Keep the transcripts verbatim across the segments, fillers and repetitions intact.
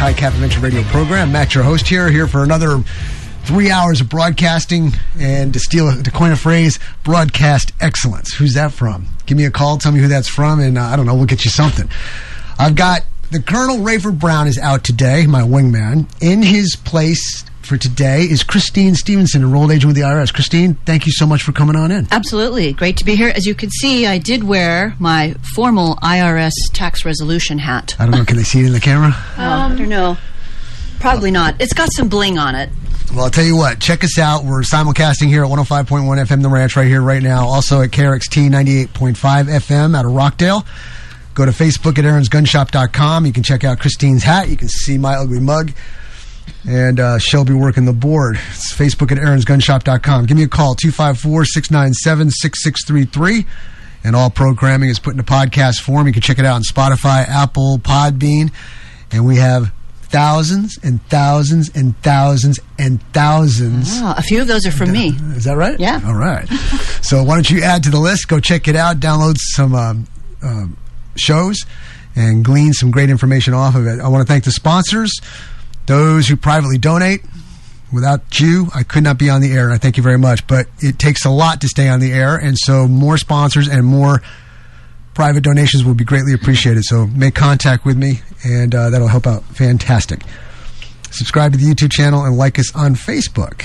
Chi-Cap Adventure Radio program. Matt, your host here, here for another three hours of broadcasting, and to steal, to coin a phrase, broadcast excellence. Who's that from? Give me a call, tell me who that's from, and uh, I don't know, we'll get you something. I've got the Colonel Rayford Brown is out today, my wingman. In his place for today is Christine Stevenson, enrolled agent with the I R S. Christine, thank you so much for coming on in. Absolutely. Great to be here. As you can see, I did wear my formal I R S tax resolution hat. I don't know, can they see it in the camera? Um, I don't know. Probably not. It's got some bling on it. Well, I'll tell you what, check us out. We're simulcasting here at one oh five point one F M The Ranch right here, right now. Also at K R X T ninety-eight point five F M out of Rockdale. Go to Facebook at Aaron's Gun Shop dot com. You can check out Christine's hat. You can see my ugly mug. And uh, Shelby working the board. It's Facebook at Aaron's Gun Shop dot com. Give me a call, two five four, six nine seven, six six three three. And all programming is put in a podcast form. You can check it out on Spotify, Apple, Podbean. And we have thousands and thousands and thousands and thousands. Oh, a few of those are from me. Is that right? Yeah. All right. So why don't you add to the list? Go check it out. Download some um, um, shows and glean some great information off of it. I want to thank the sponsors, those who privately donate. Without you, I could not be on the air, and I thank you very much. But it takes a lot to stay on the air, and so more sponsors and more private donations will be greatly appreciated. So make contact with me, and uh, that'll help out. Fantastic. Subscribe to the YouTube channel and like us on Facebook.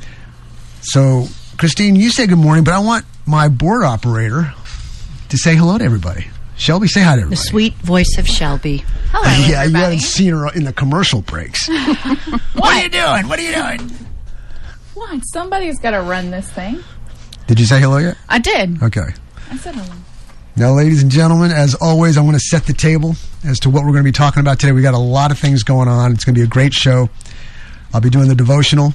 So, Christine, you say good morning, but I want my board operator to say hello to everybody. Shelby, say hi to everybody. The sweet voice of Shelby. Hello, yeah, everybody. you haven't seen her in the commercial breaks. What are you doing? What are you doing? What? Somebody's got to run this thing. Did you say hello yet? I did. Okay. I said hello. Now, ladies and gentlemen, as always, I want to set the table as to what we're going to be talking about today. We got a lot of things going on. It's going to be a great show. I'll be doing the devotional,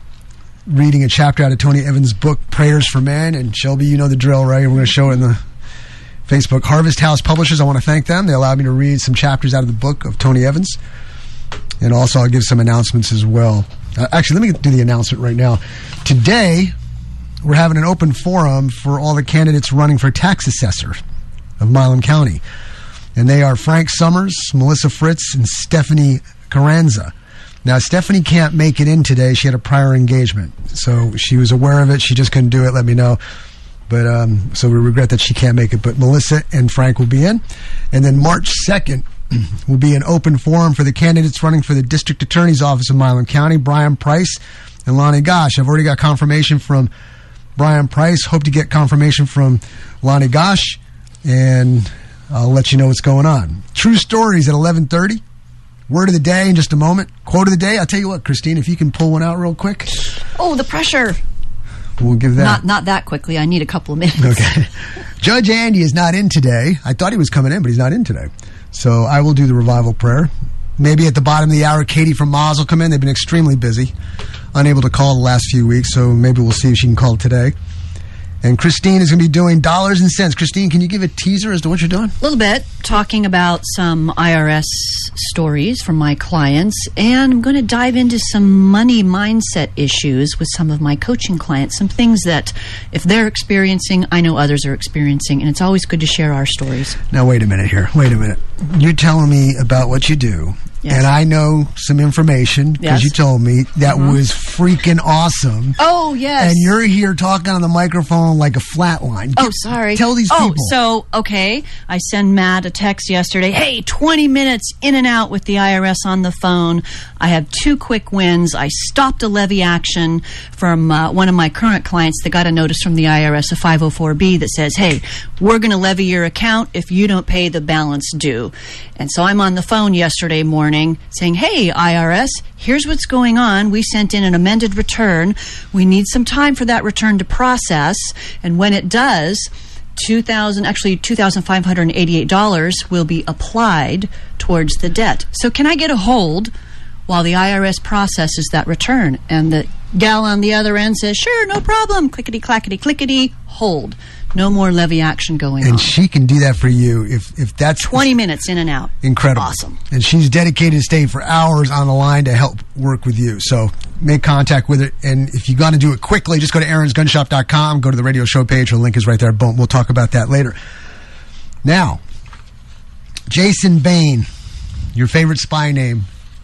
reading a chapter out of Tony Evans' book, Prayers for Men. And Shelby, you know the drill, right? We're going to show it in the Facebook. Harvest House Publishers, I want to thank them. They allowed me to read some chapters out of the book of Tony Evans. And also I'll give some announcements as well. Uh, actually, let me do the announcement right now. Today, we're having an open forum for all the candidates running for tax assessor of Milam County. And they are Frank Summers, Melissa Fritz, and Stephanie Carranza. Now, Stephanie can't make it in today. She had a prior engagement. So she was aware of it. She just couldn't do it. Let me know. But um, so we regret that she can't make it. But Melissa and Frank will be in. And then March second will be an open forum for the candidates running for the District Attorney's Office of Milam County, Brian Price and Lonnie Gosh. I've already got confirmation from Brian Price. Hope to get confirmation from Lonnie Gosh. And I'll let you know what's going on. True Stories at eleven thirty. Word of the day in just a moment. Quote of the day. I'll tell you what, Christine, if you can pull one out real quick. Oh, the pressure. We'll give that. Not not that quickly. I need a couple of minutes. Okay. Judge Andy is not in today. I thought he was coming in, but he's not in today. So I will do the revival prayer. Maybe at the bottom of the hour, Katie from Moz will come in. They've been extremely busy, unable to call the last few weeks, so maybe we'll see if she can call today. And Christine is going to be doing dollars and cents. Christine, can you give a teaser as to what you're doing? A little bit, talking about some I R S stories from my clients, and I'm going to dive into some money mindset issues with some of my coaching clients, some things that if they're experiencing, I know others are experiencing, and it's always good to share our stories. Now, wait a minute here. Wait a minute. You're telling me about what you do, yes, and I know some information because, yes, you told me that mm-hmm. was freaking awesome. Oh, yes. And you're here talking on the microphone like a flatline. Oh, sorry. Tell these oh, people. Oh, so, okay. I send Matt a text yesterday. Hey, twenty minutes in and out with the I R S on the phone. I have two quick wins. I stopped a levy action from uh, one of my current clients that got a notice from the I R S, a five oh four B, that says, hey, we're going to levy your account if you don't pay the balance due. And so I'm on the phone yesterday morning saying, hey, I R S, here's what's going on. We sent in an amended return. We need some time for that return to process. And when it does, two thousand dollars, actually two thousand five hundred eighty-eight dollars will be applied towards the debt. So can I get a hold while the I R S processes that return? And the gal on the other end says, sure, no problem. Clickety, clackety, clickety, hold. No more levy action going and on. And she can do that for you if, if that's... twenty minutes in and out. Incredible. Awesome. And she's dedicated to staying for hours on the line to help work with you. So make contact with her. And if you're going to do it quickly, just go to Aaron's Gun Shop dot com, go to the radio show page. Her link is right there. Boom. We'll talk about that later. Now, Jason Bain, your favorite spy name.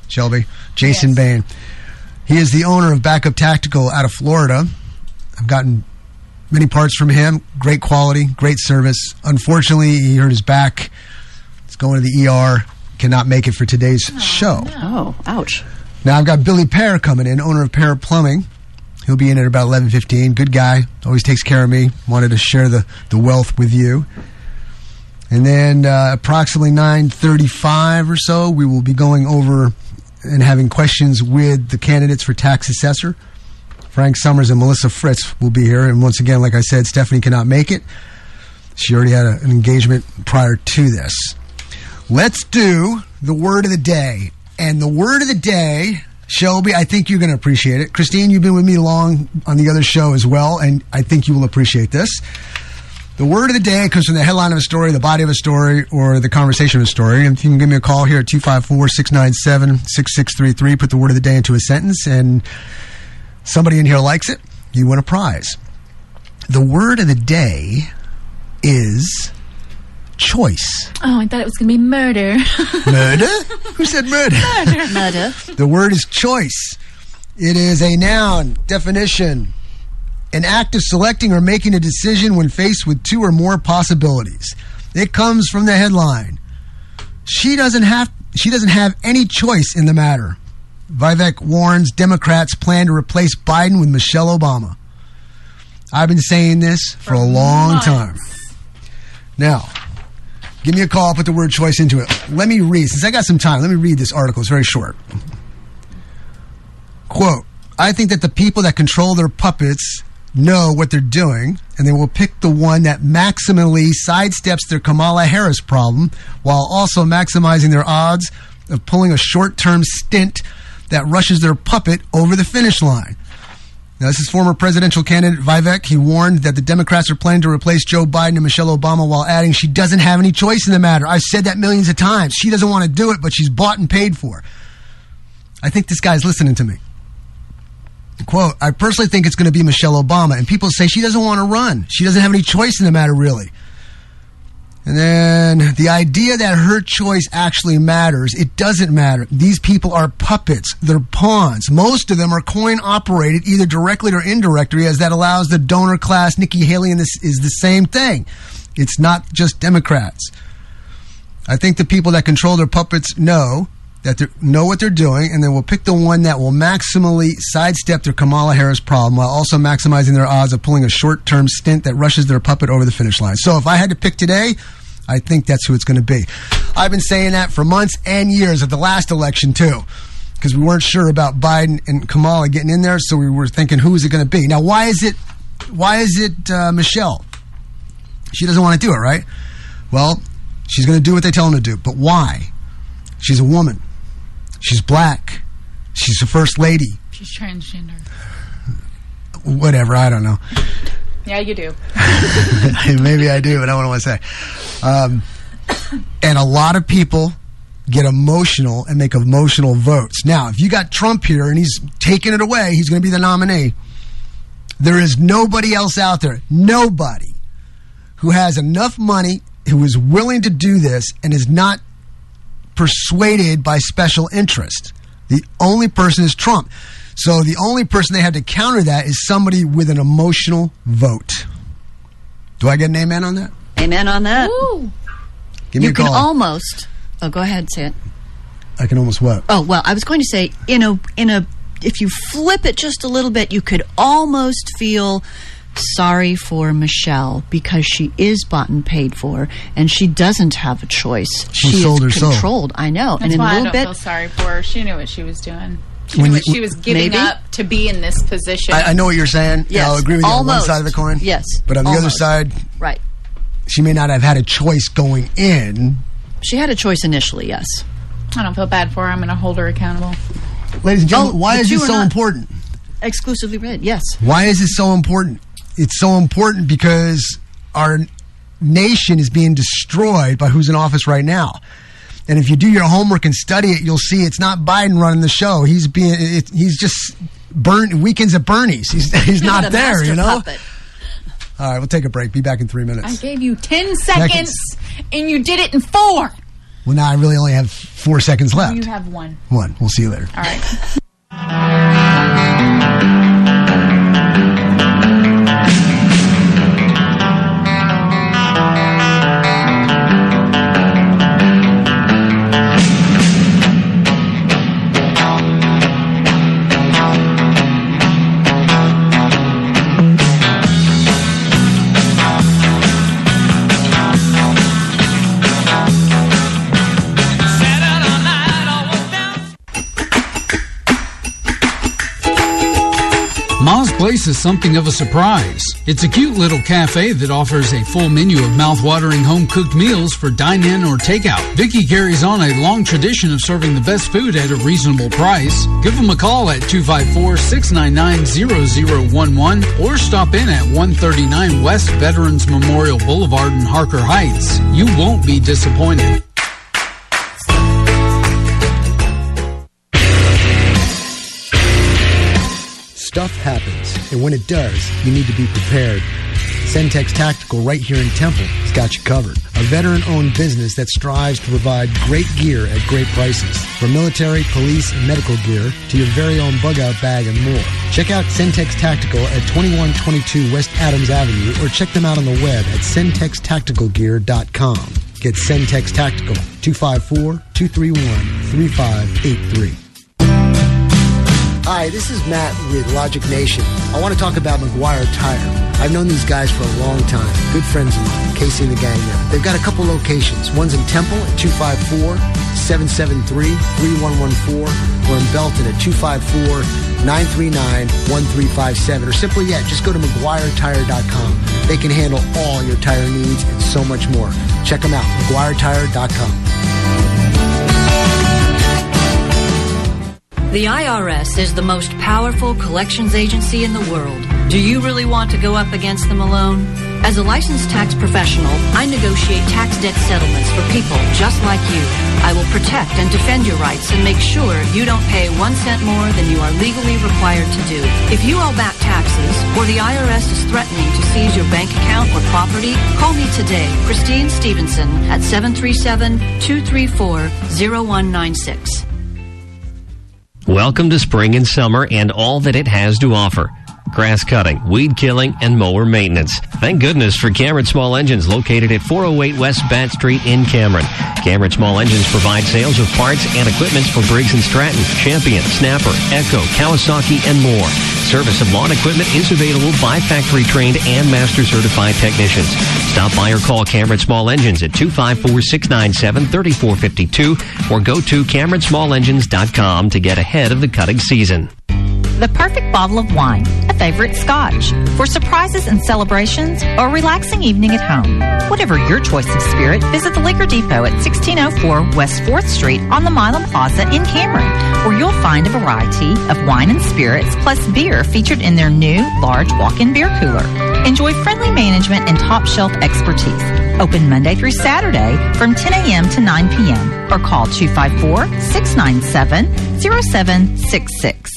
Shelby. Jason Yes. Bain. He is the owner of Backup Tactical out of Florida. I've gotten many parts from him. Great quality, great service. Unfortunately, he hurt his back. He's going to the E R. Cannot make it for today's Oh, show. no. Oh, ouch. Now I've got Billy Pear coming in, owner of Pear Plumbing. He'll be in at about eleven fifteen. Good guy. Always takes care of me. Wanted to share the, the wealth with you. And then uh, approximately nine thirty-five or so, we will be going over and having questions with the candidates for tax assessor. Frank Summers and Melissa Fritz will be here. And once again, like I said, Stephanie cannot make it. She already had a, an engagement prior to this. Let's do the word of the day. And the word of the day, Shelby, I think you're going to appreciate it. Christine, you've been with me long on the other show as well, and I think you will appreciate this. The word of the day comes from the headline of a story, the body of a story, or the conversation of a story. And if you can give me a call here at two five four, six nine seven, six six three three, put the word of the day into a sentence, and somebody in here likes it, you win a prize. The word of the day is choice. Oh, I thought it was going to be murder. Murder? Who said murder? Murder. The word is choice. It is a noun. Definition: an act of selecting or making a decision when faced with two or more possibilities. It comes from the headline. She doesn't have she doesn't have any choice in the matter. Vivek warns Democrats plan to replace Biden with Michelle Obama. I've been saying this for, for a long months. time. Now, give me a call, put the word choice into it. Let me read, since I got some time, let me read this article. It's very short. Quote, I think that the people that control their puppets know what they're doing, and they will pick the one that maximally sidesteps their Kamala Harris problem while also maximizing their odds of pulling a short-term stint that rushes their puppet over the finish line. Now, this is former presidential candidate Vivek. He warned that the Democrats are planning to replace Joe Biden and Michelle Obama while adding she doesn't have any choice in the matter. I've said that millions of times. She doesn't want to do it, but she's bought and paid for. I think this guy's listening to me. Quote, I personally think it's going to be Michelle Obama, and people say she doesn't want to run. She doesn't have any choice in the matter, really. And then the idea that her choice actually matters, it doesn't matter. These people are puppets. They're pawns. Most of them are coin-operated, either directly or indirectly, as that allows the donor class. Nikki Haley and this is the same thing. It's not just Democrats. I think the people that control their puppets know that they know what they're doing, and then will pick the one that will maximally sidestep their Kamala Harris problem while also maximizing their odds of pulling a short-term stint that rushes their puppet over the finish line. So if I had to pick today, I think that's who it's going to be. I've been saying that for months and years at the last election, too, because we weren't sure about Biden and Kamala getting in there, so we were thinking, who is it going to be? Now, why is it, why is it uh, Michelle? She doesn't want to do it, right? Well, she's going to do what they tell them to do. But why? She's a woman. She's black. She's the first lady. She's transgender. Whatever, I don't know. Yeah, you do. Maybe I do, but I don't want to say. Um, and a lot of people get emotional and make emotional votes. Now, if you got Trump here and he's taking it away, he's going to be the nominee. There is nobody else out there, nobody, who has enough money, who is willing to do this and is not persuaded by special interest. The only person is Trump. So the only person they have to counter that is somebody with an emotional vote. Do I get an amen on that? Amen on that. Woo. Give me You a can call. almost. Oh, go ahead, say it. I can almost what? Oh, well, I was going to say, in a, in a, if you flip it just a little bit, you could almost feel sorry for Michelle because she is bought and paid for, and she doesn't have a choice. She She sold her is soul. controlled. I know. That's and in why a I little don't bit, feel sorry for her. She knew what she was doing. She When knew you- what she was giving Maybe. up to be in this position. I, I know what you're saying. Yes, I'll agree with you on one almost. side of the coin. Yes, But on the other almost. side, right. she may not have had a choice going in. She had a choice initially, yes. I don't feel bad for her. I'm going to hold her accountable. Ladies and gentlemen, Oh, why the is two this are so not- important? Exclusively read, yes. Why is this so important? It's so important because our nation is being destroyed by who's in office right now. And if you do your homework and study it, you'll see it's not Biden running the show. He's being, it, he's just burn weekends at Bernie's. He's he's not The there, master you know. puppet. All right, we'll take a break. Be back in three minutes. I gave you ten seconds, Seconds. and you did it in four. Well, now I really only have four seconds left. You have one. One. We'll see you later. All right. Ma's Place is something of a surprise. It's a cute little cafe that offers a full menu of mouth-watering home-cooked meals for dine-in or takeout. Vicky carries on a long tradition of serving the best food at a reasonable price. Give them a call at two five four, six nine nine, zero zero one one or stop in at one thirty-nine West Veterans Memorial Boulevard in Harker Heights. You won't be disappointed. Stuff happens, and when it does, you need to be prepared. Centex Tactical right here in Temple has got you covered. A veteran-owned business that strives to provide great gear at great prices. From military, police, and medical gear to your very own bug-out bag and more. Check out Centex Tactical at twenty-one twenty-two West Adams Avenue or check them out on the web at centex tactical gear dot com. Get Centex Tactical, two five four, two three one, three five eight three. Hi, this is Matt with Logic Nation. I want to talk about McGuire Tire. I've known these guys for a long time. Good friends of mine, Casey and the gang there. They've got a couple locations. One's in Temple at two five four, seven seven three, three one one four or in Belton at two five four, nine three nine, one three five seven. Or simply, yeah, just go to McGuire Tire dot com. They can handle all your tire needs and so much more. Check them out, McGuire Tire dot com. The I R S is the most powerful collections agency in the world. Do you really want to go up against them alone? As a licensed tax professional, I negotiate tax debt settlements for people just like you. I will protect and defend your rights and make sure you don't pay one cent more than you are legally required to do. If you owe back taxes or the I R S is threatening to seize your bank account or property, call me today, Christine Stevenson, at seven three seven, two three four, zero one nine six. Welcome to spring and summer and all that it has to offer. Grass cutting, weed killing, and mower maintenance. Thank goodness for Cameron Small Engines, located at four oh eight West Bat Street in Cameron. Cameron Small Engines provide sales of parts and equipment for Briggs and Stratton, Champion, Snapper, Echo, Kawasaki, and more. Service of lawn equipment is available by factory-trained and master-certified technicians. Stop by or call Cameron Small Engines at two five four, six nine seven, three four five two or go to cameron small engines dot com to get ahead of the cutting season. The perfect bottle of wine, a favorite scotch, for surprises and celebrations or a relaxing evening at home. Whatever your choice of spirit, visit the Liquor Depot at sixteen oh four West fourth Street on the Milam Plaza in Cameron, where you'll find a variety of wine and spirits plus beer featured in their new large walk-in beer cooler. Enjoy friendly management and top-shelf expertise. Open Monday through Saturday from ten a.m. to nine p.m. or call two five four, six nine seven, zero seven six six.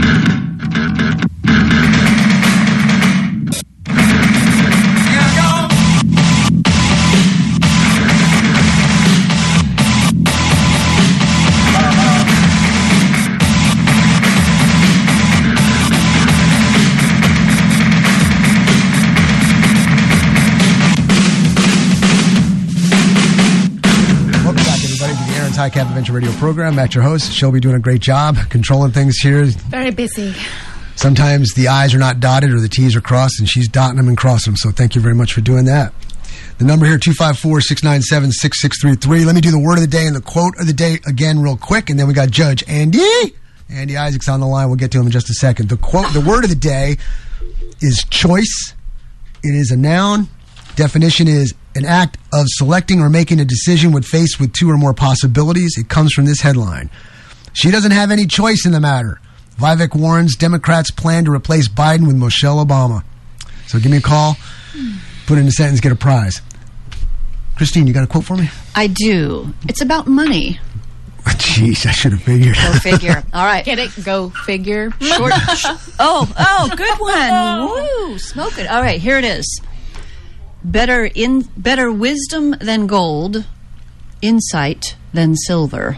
High Cap Adventure Radio program. Matt, your host. She'll be doing a great job controlling things here. Very busy. Sometimes the I's are not dotted or the T's are crossed, and she's dotting them and crossing them. So thank you very much for doing that. The number here, two five four, six nine seven, six six three three. Let me do the word of the day and the quote of the day again real quick, and then we got Judge Andy. Andy Isaac's on the line. We'll get to him in just a second. The quote, the word of the day is choice. It is a noun. Definition is an act of selecting or making a decision when faced with two or more possibilities. It comes from this headline. She doesn't have any choice in the matter. Vivek warns Democrats plan to replace Biden with Michelle Obama. So give me a call, put it in a sentence, get a prize. Christine, you got a quote for me? I do. It's about money. Jeez, I should have figured. Go figure. All right. Get it? Go figure. Short. oh, oh, good one. Woo, smoke it. All right, here it is. Better in better wisdom than gold, insight than silver.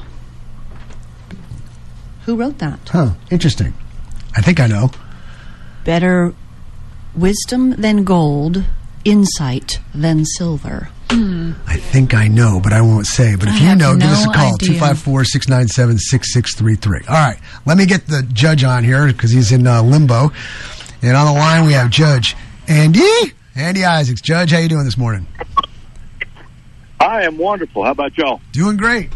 Who wrote that? Huh. Interesting. I think I know. Better wisdom than gold, insight than silver. I think I know, but I won't say. But if I you have know, give no us a call, idea. two five four, six nine seven, six six three three. All right, let me get the judge on here because he's in uh, limbo. And on the line, we have Judge Andy. Andy Isaacs. Judge, how you doing this morning? I am wonderful. How about y'all? Doing great.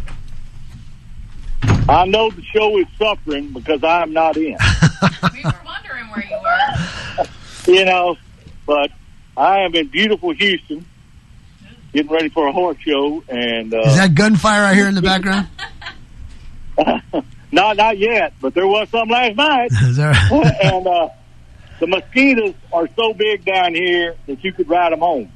I know the show is suffering because I am not in. We were wondering where you were. You know, but I am in beautiful Houston, getting ready for a horse show. And uh, Is that gunfire I hear in the background? not not yet, but there was some last night. Is that right? And uh, the mosquitoes are so big down here that you could ride them home.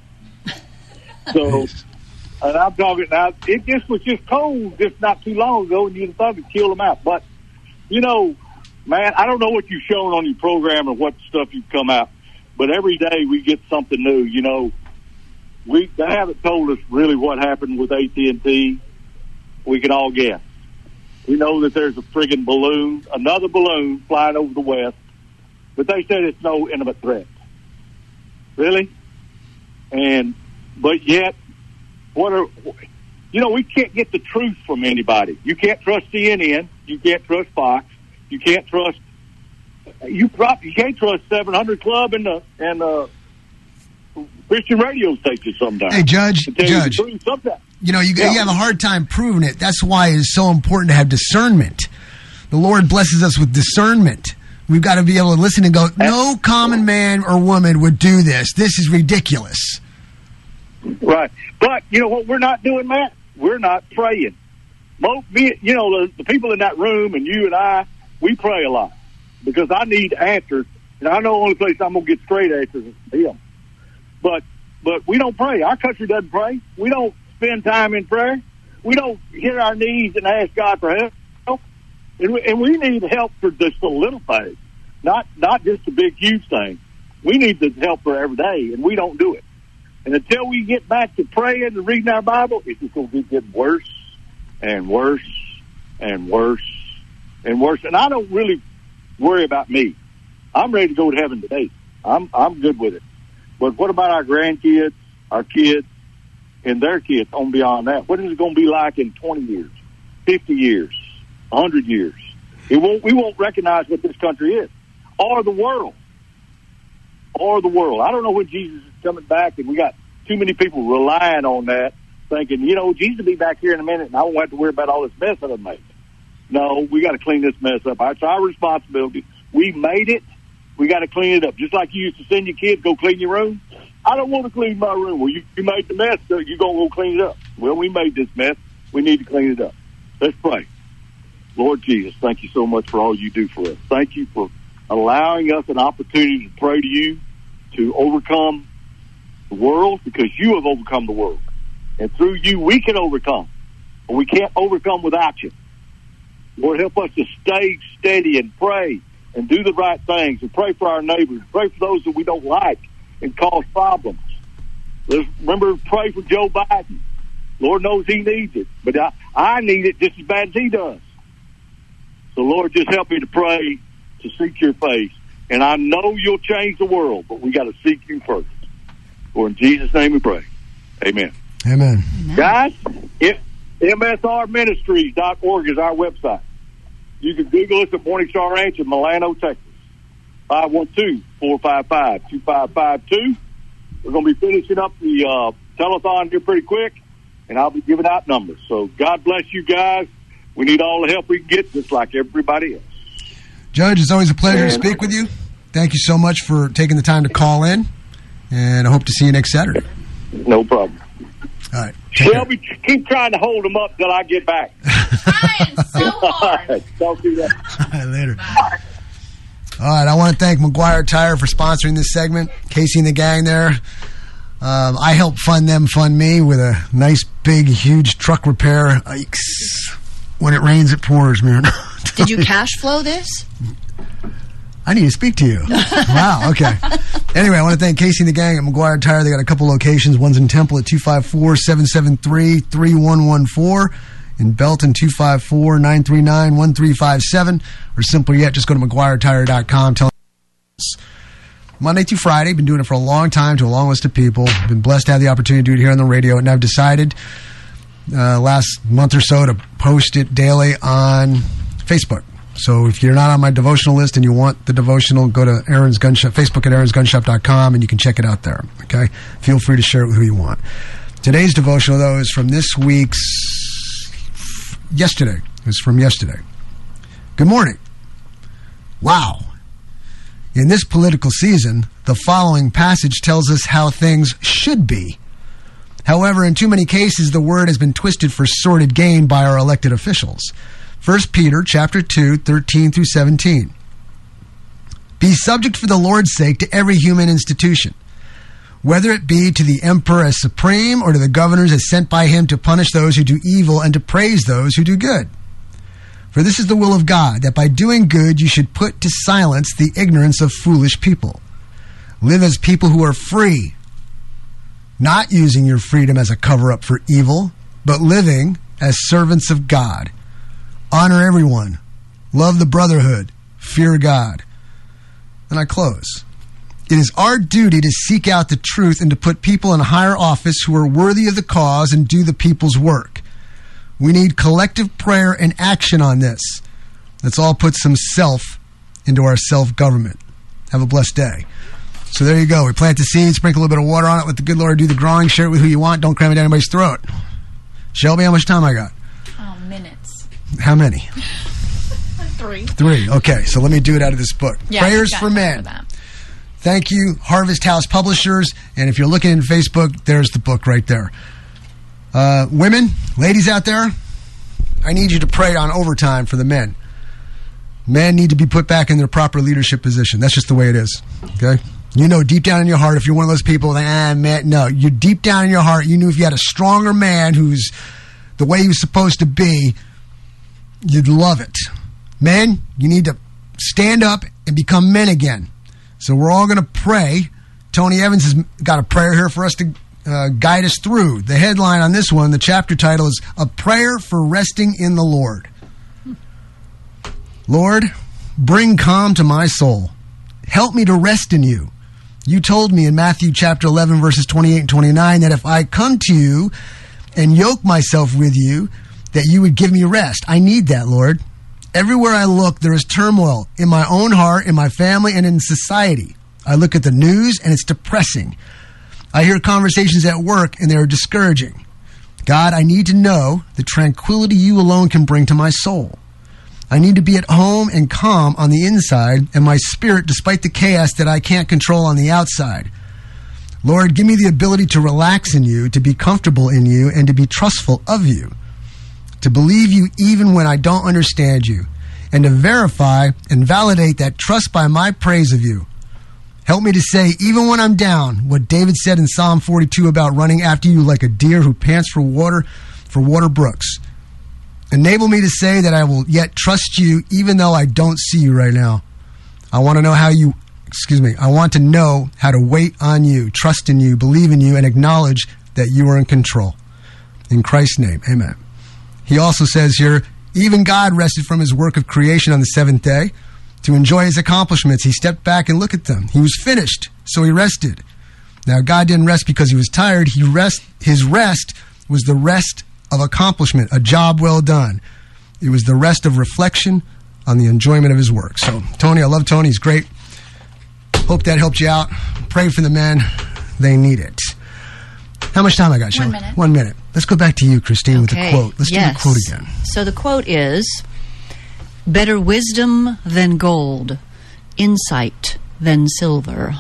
So, and I'm talking now. It just was just cold just not too long ago, and you'd have thought it'd kill them out. But you know, man, I don't know what you've shown on your program or what stuff you've come out, but every day we get something new. You know, we they haven't told us really what happened with A T and T. We can all guess. We know that there's a friggin' balloon, another balloon flying over the west, but they said it's no imminent threat. Really? And but yet, what are you know? We can't get the truth from anybody. You can't trust C N N. You can't trust Fox. You can't trust you. Prop, you can't trust seven hundred Club and the and the Christian radio station sometimes. Hey, Judge, To tell you the Judge. truth sometimes. You know, you, Yeah. you have a hard time proving it. That's why it's so important to have discernment. The Lord blesses us with discernment. We've got to be able to listen and go, no common man or woman would do this. This is ridiculous. Right. But, you know what we're not doing, Matt? We're not praying. Most, me, you know, the, the people in that room and you and I, we pray a lot because I need answers. And I know the only place I'm going to get straight answers is from Him. But, but we don't pray. Our country doesn't pray. We don't spend time in prayer. We don't hit our knees and ask God for help. And we, and we need help for just the little things, not, not just the big, huge things. We need the help for every day, and we don't do it. And until we get back to praying and reading our Bible, it's just going to keep getting worse and worse and worse and worse. And I don't really worry about me. I'm ready to go to heaven today. I'm I'm good with it. But what about our grandkids, our kids, and their kids on beyond that? What is it going to be like in twenty years, fifty years, one hundred years? It won't. We won't recognize what this country is, or the world. Or the world. I don't know when Jesus is coming back, and we got too many people relying on that, thinking, you know, Jesus will be back here in a minute, and I won't have to worry about all this mess that I made. No, we got to clean this mess up. It's our responsibility. We made it. We got to clean it up. Just like you used to send your kids, go clean your room. I don't want to clean my room. Well, you, you made the mess, so you're going to go clean it up. Well, we made this mess. We need to clean it up. Let's pray. Lord Jesus, thank you so much for all you do for us. Thank you for allowing us an opportunity to pray to you, to overcome the world, because you have overcome the world. And through you, we can overcome. But we can't overcome without you. Lord, help us to stay steady and pray and do the right things and pray for our neighbors, pray for those that we don't like and cause problems. Let's remember to pray for Joe Biden. Lord knows he needs it, but I, I need it just as bad as he does. So, Lord, just help me to pray, to seek your face. And I know you'll change the world, but we got to seek you first. For in Jesus' name we pray. Amen. Amen. Guys, if M S R ministries dot org is our website. You can Google us at Morning Star Ranch in Milano, Texas. five one two, four five five, two five five two. We're going to be finishing up the uh, telethon here pretty quick, and I'll be giving out numbers. So God bless you guys. We need all the help we can get, just like everybody else. Judge, it's always a pleasure to speak with you. Thank you so much for taking the time to call in, and I hope to see you next Saturday. No problem. All right. Take Shelby, keep trying to hold them up till I get back. Trying so hard. Don't do that. care. All right, later. All right, I want to thank McGuire Tire for sponsoring this segment. Casey and the gang there. Um, I help fund them fund me with a nice, big, huge truck repair. Yikes. When it rains, it pours, man. Did you cash flow this? I need to speak to you. Wow, okay. Anyway, I want to thank Casey and the gang at McGuire Tire. They got a couple locations. One's in Temple at two five four, seven seven three, three one one four. In Belton, two five four, nine three nine, one three five seven. Or simpler yet, just go to McGuire Tire dot com. Tell them Monday through Friday. Been doing it for a long time to a long list of people. Been blessed to have the opportunity to do it here on the radio. And I've decided uh, last month or so to post it daily on Facebook. So if you're not on my devotional list and you want the devotional, go to Aaron's Gun Shop, Facebook at aarons gun shop dot com, and you can check it out there. Okay? Feel free to share it with who you want. Today's devotional, though, is from this week's yesterday. It's from yesterday. Good morning. Wow. In this political season, the following passage tells us how things should be. However, in too many cases, the word has been twisted for sordid gain by our elected officials. First Peter chapter two, thirteen through seventeen. Be subject for the Lord's sake to every human institution, whether it be to the emperor as supreme or to the governors as sent by him to punish those who do evil and to praise those who do good. For this is the will of God, that by doing good you should put to silence the ignorance of foolish people. Live as people who are free, not using your freedom as a cover-up for evil, but living as servants of God. Honor everyone. Love the brotherhood. Fear God. And I close. It is our duty to seek out the truth and to put people in higher office who are worthy of the cause and do the people's work. We need collective prayer and action on this. Let's all put some self into our self-government. Have a blessed day. So there you go. We plant the seed, sprinkle a little bit of water on it, let the good Lord do the growing, share it with who you want, don't cram it down anybody's throat. Shelby, how much time I got? Oh, minutes. How many? Three. Three. Okay, so let me do it out of this book. Yeah, Prayers for Men. For Thank you, Harvest House Publishers. And if you're looking in Facebook, there's the book right there. Uh, women, ladies out there, I need you to pray on overtime for the men. Men need to be put back in their proper leadership position. That's just the way it is. Okay? You know deep down in your heart, if you're one of those people that, ah, man, no, you're deep down in your heart, you knew if you had a stronger man who's the way he was supposed to be, you'd love it. Men, you need to stand up and become men again. So we're all going to pray. Tony Evans has got a prayer here for us to uh, guide us through. The headline on this one, the chapter title is A Prayer for Resting in the Lord. Lord, bring calm to my soul. Help me to rest in you. You told me in Matthew chapter eleven, verses twenty-eight and twenty-nine, that if I come to you and yoke myself with you, that you would give me rest. I need that, Lord. Everywhere I look, there is turmoil in my own heart, in my family, and in society. I look at the news, and it's depressing. I hear conversations at work, and they are discouraging. God, I need to know the tranquility you alone can bring to my soul. I need to be at home and calm on the inside, and my spirit, despite the chaos that I can't control on the outside. Lord, give me the ability to relax in you, to be comfortable in you, and to be trustful of you. To believe you even when I don't understand you, and to verify and validate that trust by my praise of you. Help me to say, even when I'm down, what David said in Psalm forty-two about running after you like a deer who pants for water, for water brooks. Enable me to say that I will yet trust you even though I don't see you right now. I want to know how you, excuse me, I want to know how to wait on you, trust in you, believe in you, and acknowledge that you are in control. In Christ's name, amen. He also says here, even God rested from his work of creation on the seventh day to enjoy his accomplishments. He stepped back and looked at them. He was finished, so he rested. Now, God didn't rest because he was tired. He rest. His rest was the rest of accomplishment, a job well done. It was the rest of reflection on the enjoyment of his work. So, Tony, I love Tony. He's great. Hope that helped you out. Pray for the men. They need it. How much time I got, Shelley? One minute. One minute. Let's go back to you, Christine, with the Okay. quote. Let's Yes. do the quote again. So the quote is, better wisdom than gold, insight than silver.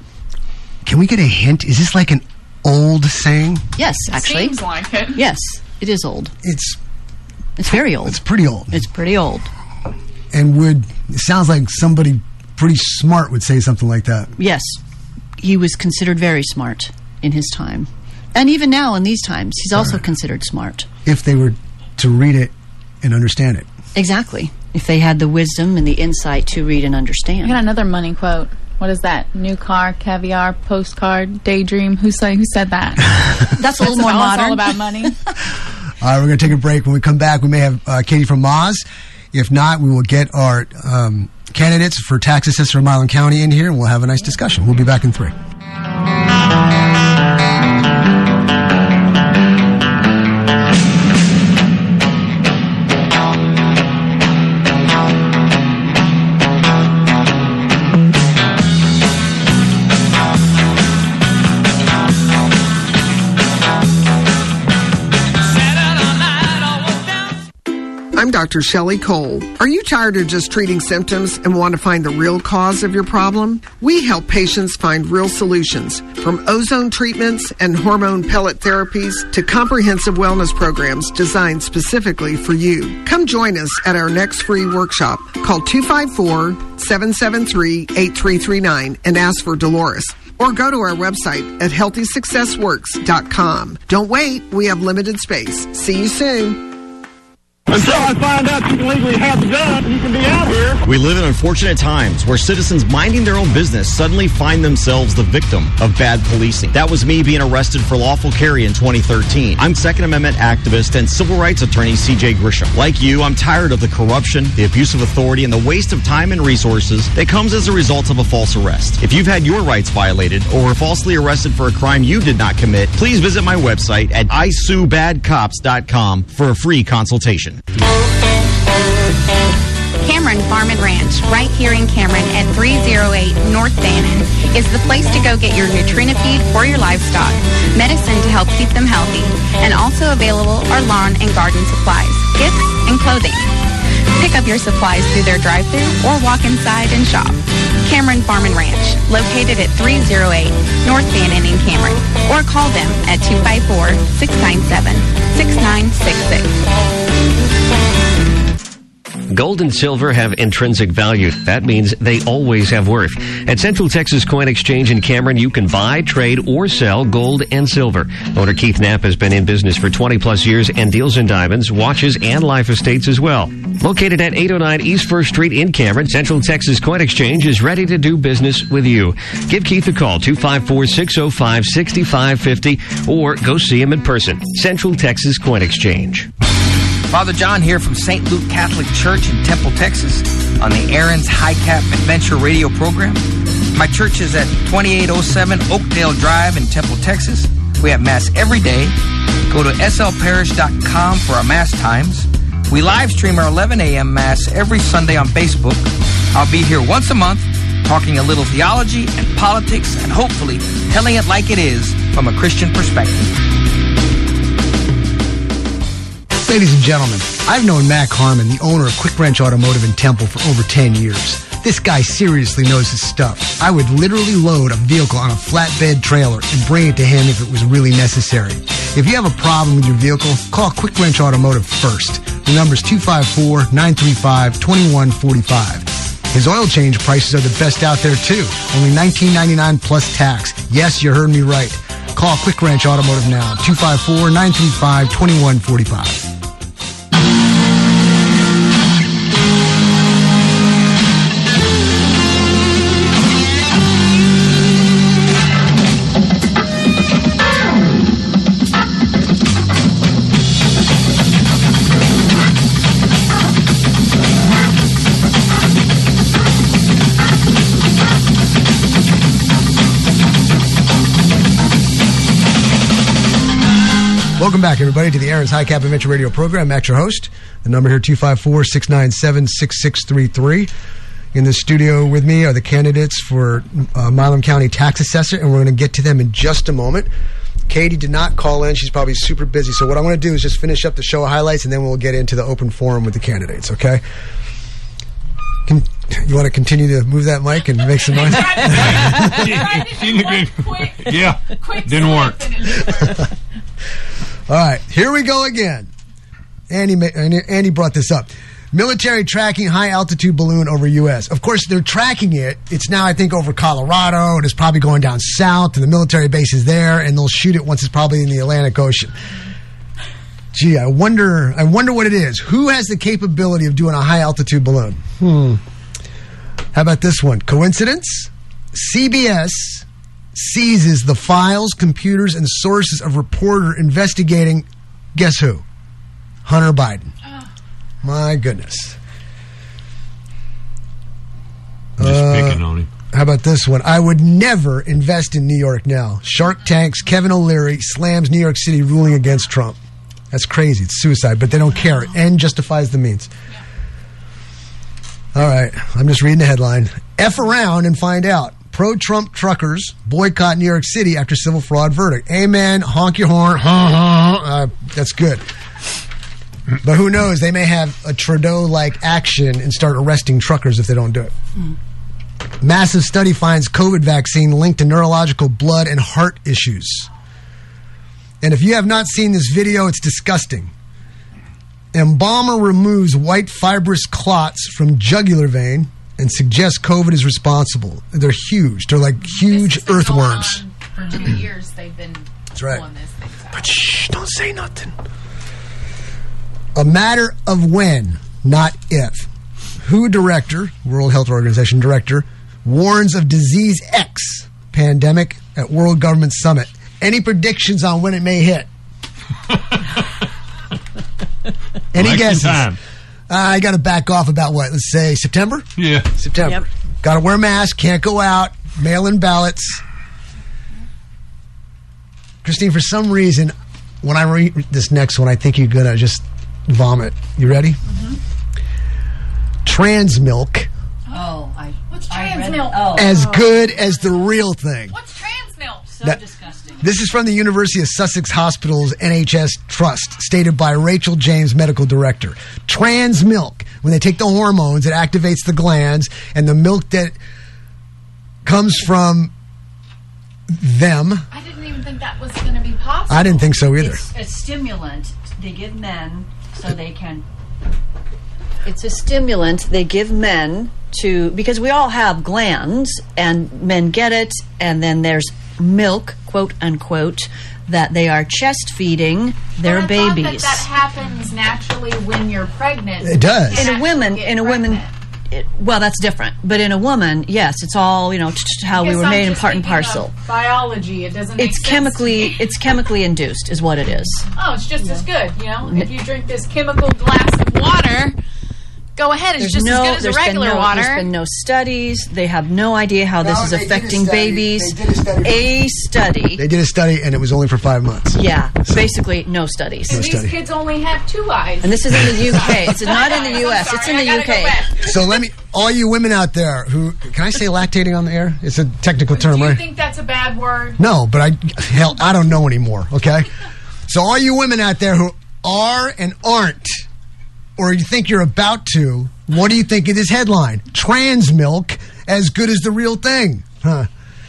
Can we get a hint? Is this like an old saying? Yes, actually. Seems like it. Yes, it is old. It's It's very old. it's pretty old. It's pretty old. And would it sounds like somebody pretty smart would say something like that. Yes, he was considered very smart in his time. And even now in these times, he's also right. considered smart. If they were to read it and understand it. Exactly. If they had the wisdom and the insight to read and I understand. got another money quote. what is that? New car, caviar, postcard, daydream. Who said who said that? That's a little more all, modern. It's all about money. All right, we're going to take a break. When we come back, we may have uh, Katie from Moz. If not, we will get our um, candidates for tax assessor in Milam County in here, and we'll have a nice discussion. We'll be back in three. I'm Doctor Shelley Cole. Are you tired of just treating symptoms and want to find the real cause of your problem? We help patients find real solutions, from ozone treatments and hormone pellet therapies to comprehensive wellness programs designed specifically for you. Come join us at our next free workshop. Call two five four, seven seven three, eight three three nine and ask for Dolores. Or go to our website at healthy success works dot com. Don't wait, we have limited space. See you soon. Until I find out you can legally have the gun, you can be out here. We live in unfortunate times where citizens minding their own business suddenly find themselves the victim of bad policing. That was me being arrested for lawful carry in twenty thirteen. I'm Second Amendment activist and civil rights attorney C J Grisham. Like you, I'm tired of the corruption, the abuse of authority, and the waste of time and resources that comes as a result of a false arrest. If you've had your rights violated or were falsely arrested for a crime you did not commit, please visit my website at I sue bad cops dot com for a free consultation. Cameron Farm and Ranch, right here in Cameron at three oh eight North Bannon, is the place to go get your Nutrina feed for your livestock, medicine to help keep them healthy, and also available are lawn and garden supplies, gifts, and clothing. Pick up your supplies through their drive-thru or walk inside and shop. Cameron Farm and Ranch, located at three oh eight North Bannon in Cameron, or call them at two five four, six nine seven, six nine six six. Gold and silver have intrinsic value. That means they always have worth. At Central Texas Coin Exchange in Cameron, you can buy, trade, or sell gold and silver. Owner Keith Knapp has been in business for twenty plus years and deals in diamonds, watches, and life estates as well. Located at eight oh nine East First Street in Cameron, Central Texas Coin Exchange is ready to do business with you. Give Keith a call, two five four, six oh five, six five five oh, or go see him in person. Central Texas Coin Exchange. Father John here from Saint Luke Catholic Church in Temple, Texas, on the Aaron's High Cap Adventure radio program. My church is at twenty-eight oh seven Oakdale Drive in Temple, Texas. We have Mass every day. Go to s l parish dot com for our Mass times. We live stream our eleven a.m. Mass every Sunday on Facebook. I'll be here once a month talking a little theology and politics and hopefully telling it like it is from a Christian perspective. Ladies and gentlemen, I've known Mac Harmon, the owner of Quick Wrench Automotive in Temple, for over ten years. This guy seriously knows his stuff. I would literally load a vehicle on a flatbed trailer and bring it to him if it was really necessary. If you have a problem with your vehicle, call Quick Wrench Automotive first. The number is two five four, nine three five, two one four five. His oil change prices are the best out there, too. Only nineteen ninety-nine dollars plus tax. Yes, you heard me right. Call Quick Wrench Automotive now, two five four, nine three five, two one four five. Welcome back, everybody, to the Aaron's High Cap Adventure Radio program. Max, your host. The number here, two five four, six nine seven, six six three three. In the studio with me are the candidates for uh, Milam County Tax Assessor, and we're going to get to them in just a moment. Katie did not call in. She's probably super busy. So what I want to do is just finish up the show highlights, and then we'll get into the open forum with the candidates, okay? Can, you want to continue to move that mic and make some noise? Yeah, didn't work. All right, here we go again. Andy, Andy brought this up. Military tracking high-altitude balloon over U S Of course, they're tracking it. It's now, I think, over Colorado, and it's probably going down south, and the military base is there, and they'll shoot it once it's probably in the Atlantic Ocean. Gee, I wonder I wonder what it is. Who has the capability of doing a high-altitude balloon? Hmm. How about this one? Coincidence C B S seizes the files, computers, and sources of reporter investigating, guess who? Hunter Biden. Oh. My goodness. Just uh, picking on him. How about this one? I would never invest in New York now. Shark Tank's Kevin O'Leary slams New York City ruling against Trump. That's crazy. It's suicide, but they don't care. End justifies the means. All right. I'm just reading the headline. F around and find out. Pro-Trump truckers boycott New York City after civil fraud verdict. Amen. Honk your horn. Uh, that's good. But who knows? They may have a Trudeau-like action and start arresting truckers if they don't do it. Mm. Massive study finds COVID vaccine linked to neurological blood and heart issues. And if you have not seen this video, it's disgusting. Embalmer removes white fibrous clots from jugular vein and suggests COVID is responsible. They're huge. They're like huge earthworms. For two years, they've been That's right. pulling this thing out. But shh, don't say nothing. A matter of when, not if. W H O director, World Health Organization director, warns of disease X pandemic at World Government Summit. Any predictions on when it may hit? Any Election guesses? time. Uh, I got to back off about what? Let's say September? Yeah. September. Yep. Got to wear a mask, can't go out, mail in ballots. Christine, for some reason, when I read this next one, I think you're going to just vomit. You ready? Mm-hmm. Trans milk. Oh, I. What's I trans read- milk? Oh. As good as the real thing. What's trans milk? So That- disgusting. This is from the University of Sussex Hospital's N H S Trust, stated by Rachel James, medical director. Trans milk, when they take the hormones, it activates the glands, and the milk that comes from them. I didn't even think that was going to be possible. I didn't think so either. It's a stimulant they give men so they can. It's a stimulant they give men to, because we all have glands and men get it, and then there's milk, quote unquote, that they are chest feeding their But I babies. thought that, that happens naturally when you're pregnant. It does. In a woman, in a woman, it, well, that's different. But in a woman, yes, it's all, you know, t- t- how we Guess were I'm made in just part and thinking parcel. of biology. It doesn't. Make It's sense to chemically, me. it's chemically induced, is what it is. Oh, it's just as good. You know, if you drink this chemical glass of water, go ahead. It's There's just no, as good as a there's regular been no, water. There's been no studies. They have no idea how this No, is they did a affecting study. babies. They did a study. A study. They did a study, and it was only for five months. Yeah, basically no studies. and these study. kids only have two eyes. And this is in the U K. It's not in the U S. I'm It's sorry, in the I U gotta K. go back. So let me, all you women out there who, can I say lactating on the air? It's a technical term, Do you right? think that's a bad word? No, but I, hell, I don't know anymore, okay? So all you women out there who are and aren't, or you think you're about to, what do you think of this headline? Trans milk, as good as the real thing. Huh.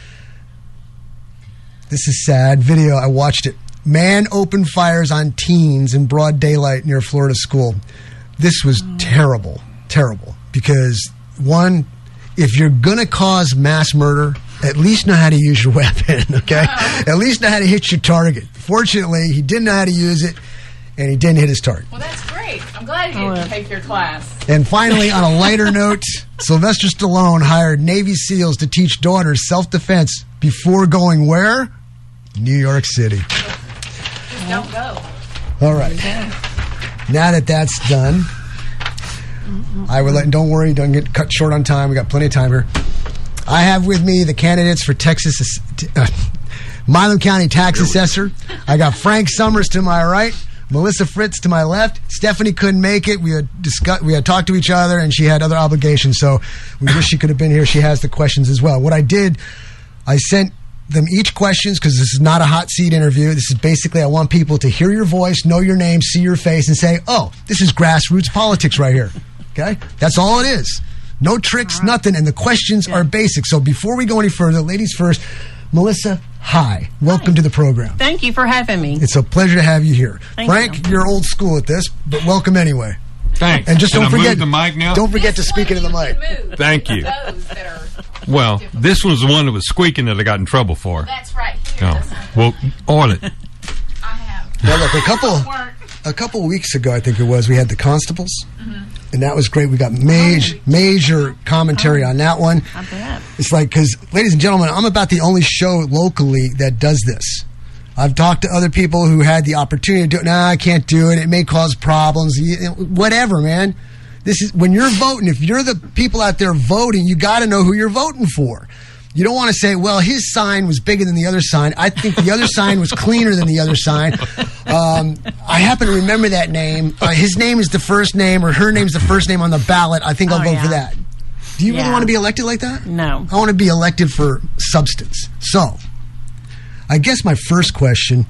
This is sad. Video, I watched it. Man opened fires on teens in broad daylight near Florida school. This was terrible, terrible. Because, one, if you're going to cause mass murder, at least know how to use your weapon, okay? Oh. At least know how to hit your target. Fortunately, he didn't know how to use it, and he didn't hit his target. Well, that's great. I'm glad you Oh, didn't take your class. And finally, on a lighter note, Sylvester Stallone hired Navy SEALs to teach daughters self-defense before going where? New York City. Just don't go. All right. Now that that's done, I would let, don't worry, don't get cut short on time. We got plenty of time here. I have with me the candidates for Texas, uh, Milam County Tax Assessor. I got Frank Summers to my right, Melissa Fritz to my left. Stephanie couldn't make it. We had discussed, we had talked to each other, and she had other obligations, so we wish she could have been here. She has the questions as well. What I did, I sent them each questions, because this is not a hot seat interview. This is basically, I want people to hear your voice, know your name, see your face, and say, oh, this is grassroots politics right here. Okay? That's all it is. No tricks, right. Nothing, and the questions yeah. are basic. So before we go any further, ladies first, Melissa, hi. Welcome hi. to the program. Thank you for having me. It's a pleasure to have you here. Thank Frank, you. you're old school at this, but welcome anyway. Thanks. And just Can don't I forget move the mic now? Don't forget This to speak one into the you mic. can move. Thank you. Those that are Well, difficult. this was the one that was squeaking that I got in trouble for. That's right here. Oh. That's not- Well, oil it. I have. Well, look, a couple Work. a couple weeks ago, I think it was, we had the constables. Mm-hmm. And that was great. We got major, major commentary on that one. I bet. It's like, because, ladies and gentlemen, I'm about the only show locally that does this. I've talked to other people who had the opportunity to do it. Nah, I can't do it. It may cause problems. Whatever, man. This is when you're voting. If you're the people out there voting, you got to know who you're voting for. You don't want to say, well, his sign was bigger than the other sign. I think the other sign was cleaner than the other sign. Um, I happen to remember that name. Uh, his name is the first name, or her name's the first name on the ballot. I think I'll Oh, vote yeah. for that. Do you really Yeah. want to be elected like that? No. I want to be elected for substance. So, I guess my first question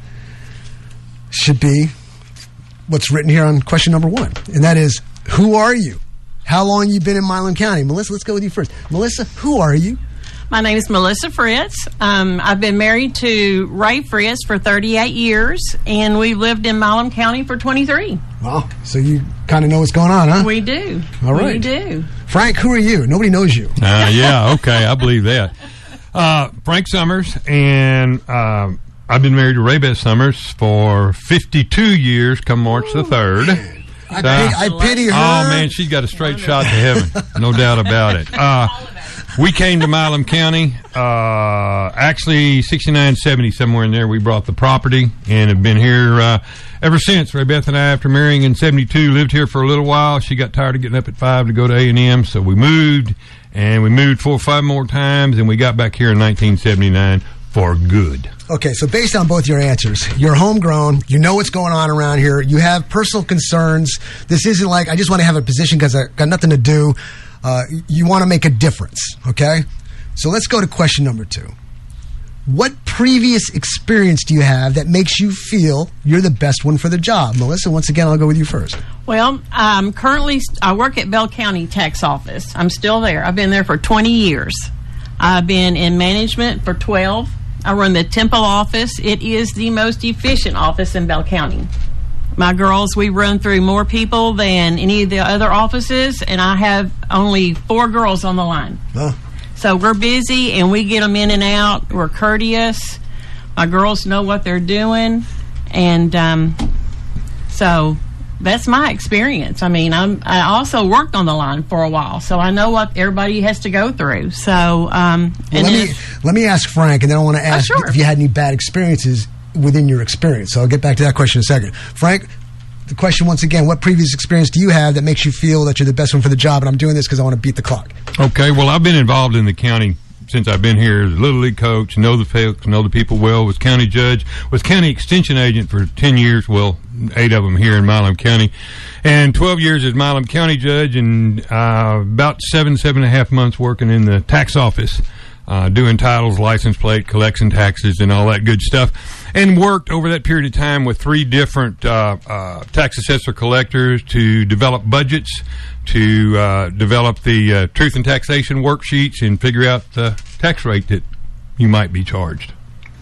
should be what's written here on question number one, and that is, who are you? How long you been in Milam County? Melissa, let's go with you first. Melissa, who are you? My name is Melissa Fritz. Um, I've been married to Ray Fritz for thirty-eight years, and we've lived in Milam County for twenty-three. Wow. So you kind of know what's going on, huh? We do. All right. We do. Frank, who are you? Nobody knows you. Uh, yeah, okay, I believe that. Uh, Frank Summers, and uh, I've been married to Ray Beth Summers for fifty-two years, come March the third. I, pity, I pity her. Oh, man, she's got a straight shot to heaven. No doubt about it. Uh, we came to Milam County, uh, actually sixty-nine, seventy, somewhere in there. We brought the property and have been here uh, ever since. Ray Beth and I, after marrying in seventy-two, lived here for a little while. She got tired of getting up at five to go to A and M, so we moved, and we moved four or five more times, and we got back here in nineteen seventy-nine for good. Okay, so based on both your answers, you're homegrown, you know what's going on around here, you have personal concerns. This isn't like, I just want to have a position because I got nothing to do. Uh, you want to make a difference, okay? So let's go to question number two. What previous experience do you have that makes you feel you're the best one for the job? Melissa, once again, I'll go with you first. Well, um, currently I work at Bell County Tax Office. I'm still there. I've been there for twenty years. I've been in management for twelve. I run the Temple office. It is the most efficient office in Bell County. My girls, we run through more people than any of the other offices, and I have only four girls on the line. Huh. So we're busy, and we get them in and out. We're courteous. My girls know what they're doing, and um, so that's my experience. I mean, I'm, I also worked on the line for a while, so I know what everybody has to go through. So, um, and let then me let me ask Frank, and then I want to ask sure. if you had any bad experiences within your experience. So I'll get back to that question in a second. Frank, the question once again, what previous experience do you have that makes you feel that you're the best one for the job? And I'm doing this because I want to beat the clock. Okay, well, I've been involved in the county since I've been here as a Little League coach, know the folks, know the people well, was county judge, was county extension agent for ten years, well, eight of them here in Milam County, and twelve years as Milam County judge, and uh, about seven, seven and a half months working in the tax office, uh, doing titles, license plate, collection taxes, and all that good stuff, and worked over that period of time with three different uh, uh, tax assessor collectors to develop budgets, to uh, develop the uh, truth and taxation worksheets, and figure out the tax rate that you might be charged.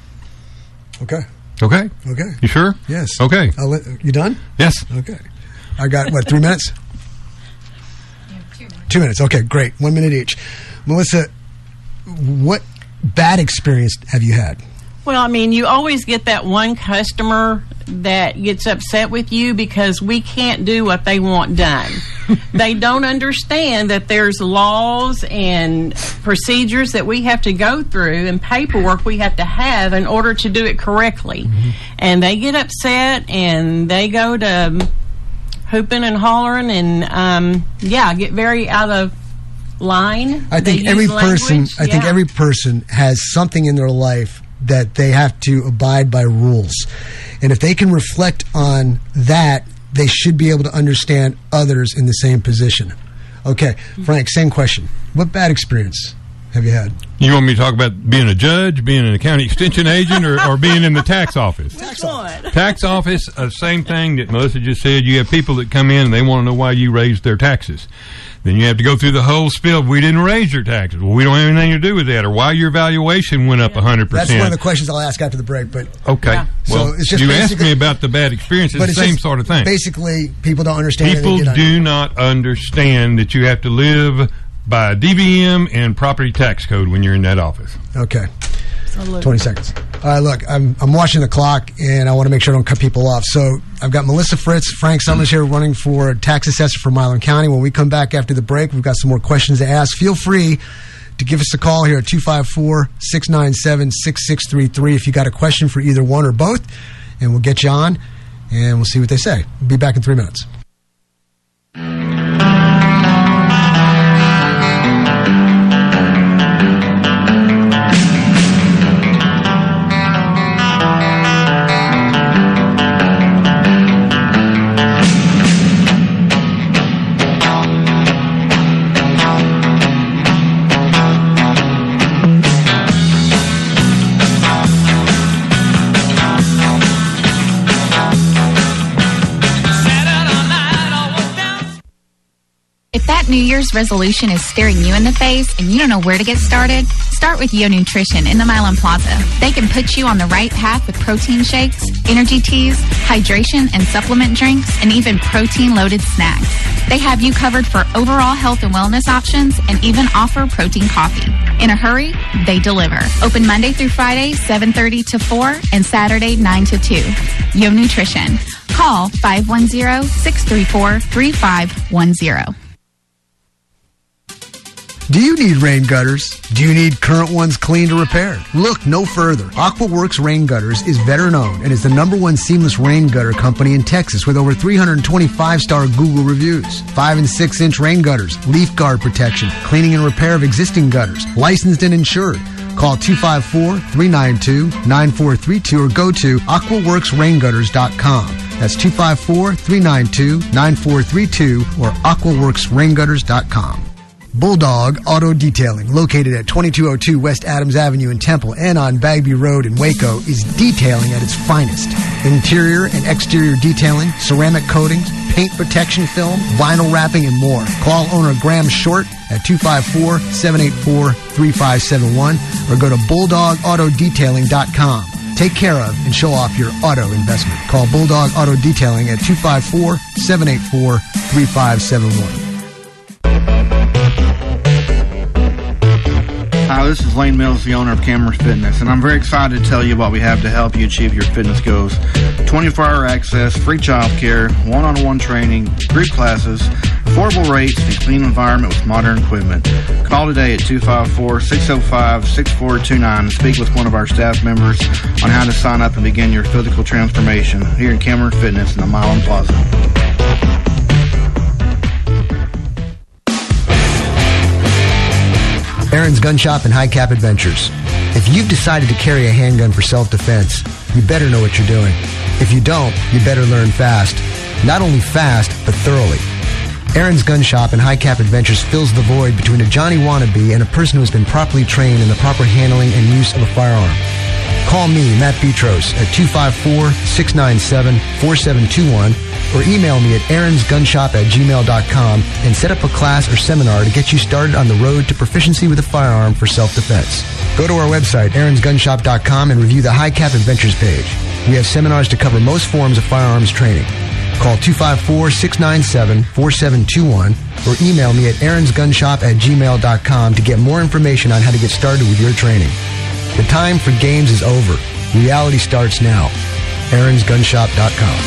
Okay. Okay? Okay. You sure? Yes. Okay. I'll let, you done? Yes. Okay. I got, what, three minutes? Two minutes. Two minutes. Okay, great. One minute each. Melissa, what bad experience have you had? Well, I mean, you always get that one customer that gets upset with you because we can't do what they want done. They don't understand that there's laws and procedures that we have to go through and paperwork we have to have in order to do it correctly. Mm-hmm. And they get upset and they go to hooping and hollering and, um, yeah, get very out of line. I think They every use person, language. I think Yeah. every person has something in their life that they have to abide by rules. And if they can reflect on that, they should be able to understand others in the same position. Okay, Frank, same question. What bad experience have you had? You want me to talk about being a judge, being an county extension agent, or, or being in the tax office? Tax office. Tax office, uh, same thing that Melissa just said. You have people that come in and they want to know why you raised their taxes. Then you have to go through the whole spiel. We didn't raise your taxes. Well, we don't have anything to do with that. Or why your valuation went up one hundred percent. That's one of the questions I'll ask after the break. But Okay. Yeah. Well, So it's just you asked basically- me about the bad experience. It's but the it's same just sort of thing. Basically, people don't understand. People and they get do under- not understand that you have to live by D V M and property tax code when you're in that office. Okay. Absolutely. twenty seconds. All right, look, I'm I'm watching the clock, and I want to make sure I don't cut people off. So I've got Melissa Fritz, Frank Summers here running for tax assessor for Milam County. When we come back after the break, we've got some more questions to ask. Feel free to give us a call here at two five four, six nine seven, six six three three if you got a question for either one or both, and we'll get you on, and we'll see what they say. We'll be back in three minutes. New Year's resolution is staring you in the face and you don't know where to get started? Start with Yo Nutrition in the Milan Plaza. They can put you on the right path with protein shakes, energy teas, hydration and supplement drinks, and even protein-loaded snacks. They have you covered for overall health and wellness options and even offer protein coffee. In a hurry, they deliver. Open Monday through Friday, seven thirty to four, and Saturday, nine to two. Yo Nutrition. Call five one zero, six three four, three five one zero. Do you need rain gutters? Do you need current ones cleaned or repaired? Look no further. AquaWorks Rain Gutters is veteran owned and is the number one seamless rain gutter company in Texas with over three hundred twenty-five star Google reviews. Five and six inch rain gutters, leaf guard protection, cleaning and repair of existing gutters, licensed and insured. Call two five four, three nine two, nine four three two or go to aqua works rain gutters dot com. That's two five four, three nine two, nine four three two or aqua works rain gutters dot com. Bulldog Auto Detailing, located at twenty-two oh two West Adams Avenue in Temple and on Bagby Road in Waco, is detailing at its finest. Interior and exterior detailing, ceramic coatings, paint protection film, vinyl wrapping, and more. Call owner Graham Short at two five four, seven eight four, three five seven one or go to bulldog auto detailing dot com. Take care of and show off your auto investment. Call Bulldog Auto Detailing at two five four, seven eight four, three five seven one. Hi, this is Lane Mills, the owner of Cameron Fitness, and I'm very excited to tell you what we have to help you achieve your fitness goals. twenty-four hour access, free child care, one-on-one training, group classes, affordable rates, and a clean environment with modern equipment. Call today at two five four, six oh five, six four two nine and speak with one of our staff members on how to sign up and begin your physical transformation here in Cameron Fitness in the Milan Plaza. Aaron's Gun Shop and High Cap Adventures. If you've decided to carry a handgun for self-defense, you better know what you're doing. If you don't, you better learn fast. Not only fast, but thoroughly. Aaron's Gun Shop and High Cap Adventures fills the void between a Johnny wannabe and a person who has been properly trained in the proper handling and use of a firearm. Call me, Matt Petros, at two five four, six nine seven, four seven two one or email me at aaronsgunshop at gmail dot com and set up a class or seminar to get you started on the road to proficiency with a firearm for self-defense. Go to our website, aarons gun shop dot com, and review the High Cap Adventures page. We have seminars to cover most forms of firearms training. Call two five four, six nine seven, four seven two one or email me at aaronsgunshop at gmail dot com to get more information on how to get started with your training. The time for games is over. Reality starts now. aarons gun shop dot com.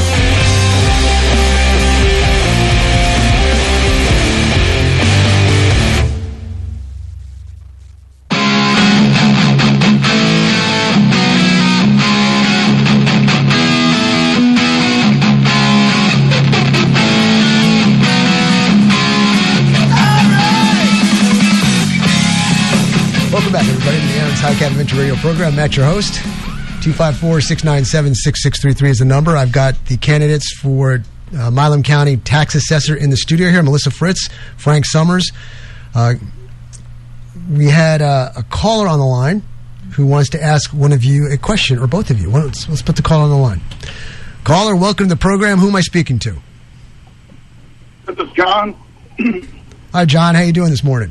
Welcome back, everybody, to the Aaron's High Cap Adventure Radio program. Matt, your host. two five four, six nine seven, six six three three is the number. I've got the candidates for uh, Milam County Tax Assessor in the studio here. Melissa Fritz, Frank Summers. Uh, we had uh, a caller on the line who wants to ask one of you a question, or both of you. Let's, let's put the caller on the line. Caller, welcome to the program. Who am I speaking to? This is John. Hi, John. How you doing this morning?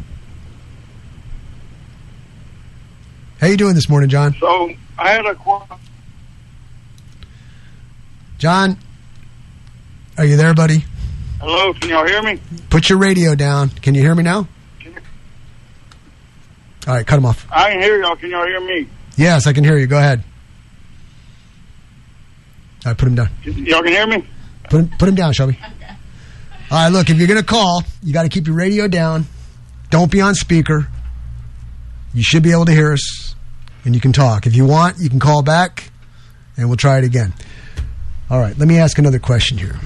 How you doing this morning, John? So, I had a question. John, are you there, buddy? Hello, can y'all hear me? Put your radio down. Can you hear me now? All right, cut him off. I can hear y'all. Can y'all hear me? Yes, I can hear you. Go ahead. All right, put him down. Y'all can hear me? Put him, put him down, Shelby. All right, look, if you're going to call, you got to keep your radio down. Don't be on speaker. You should be able to hear us, and you can talk. If you want, you can call back, and we'll try it again. All right, let me ask another question here.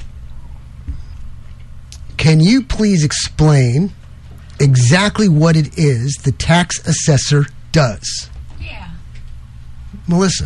Can you please explain exactly what it is the tax assessor does? Yeah. Melissa.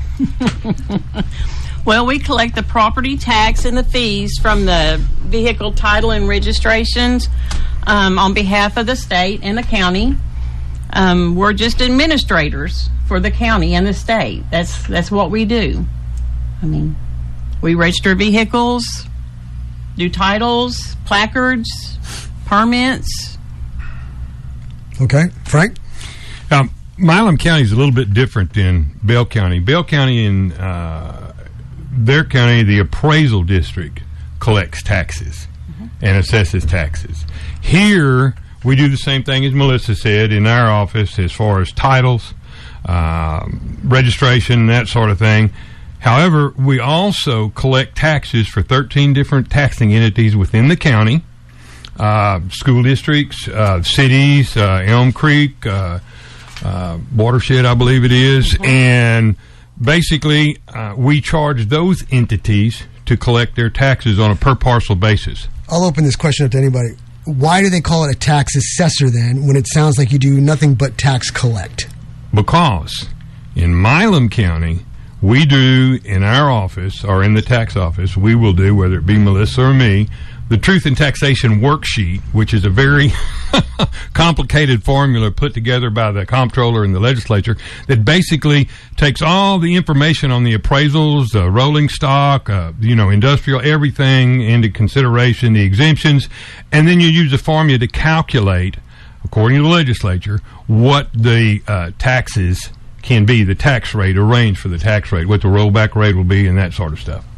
Well, we collect the property tax and the fees from the vehicle title and registrations um, on behalf of the state and the county. Um, we're just administrators for the county and the state. That's that's what we do. I mean, we register vehicles, do titles, placards, permits. Okay, Frank? Um, Milam County is a little bit different than Bell County. Bell County in uh, their county, the appraisal district collects taxes mm-hmm. and assesses taxes. Here, we do the same thing as Melissa said in our office as far as titles, uh, registration, that sort of thing. However, we also collect taxes for thirteen different taxing entities within the county, uh, school districts, uh, cities, uh, Elm Creek, uh, uh, Watershed, I believe it is. Mm-hmm. And basically, uh, we charge those entities to collect their taxes on a per parcel basis. I'll open this question up to anybody. Why do they call it a tax assessor then when it sounds like you do nothing but tax collect? Because in Milam County, we do in our office or in the tax office, we will do, whether it be Melissa or me, the Truth in Taxation worksheet, which is a very complicated formula put together by the comptroller and the legislature that basically takes all the information on the appraisals, uh, rolling stock, uh, you know, industrial, everything into consideration, the exemptions, and then you use a formula to calculate, according to the legislature, what the uh, taxes can be, the tax rate, a range for the tax rate, what the rollback rate will be, and that sort of stuff.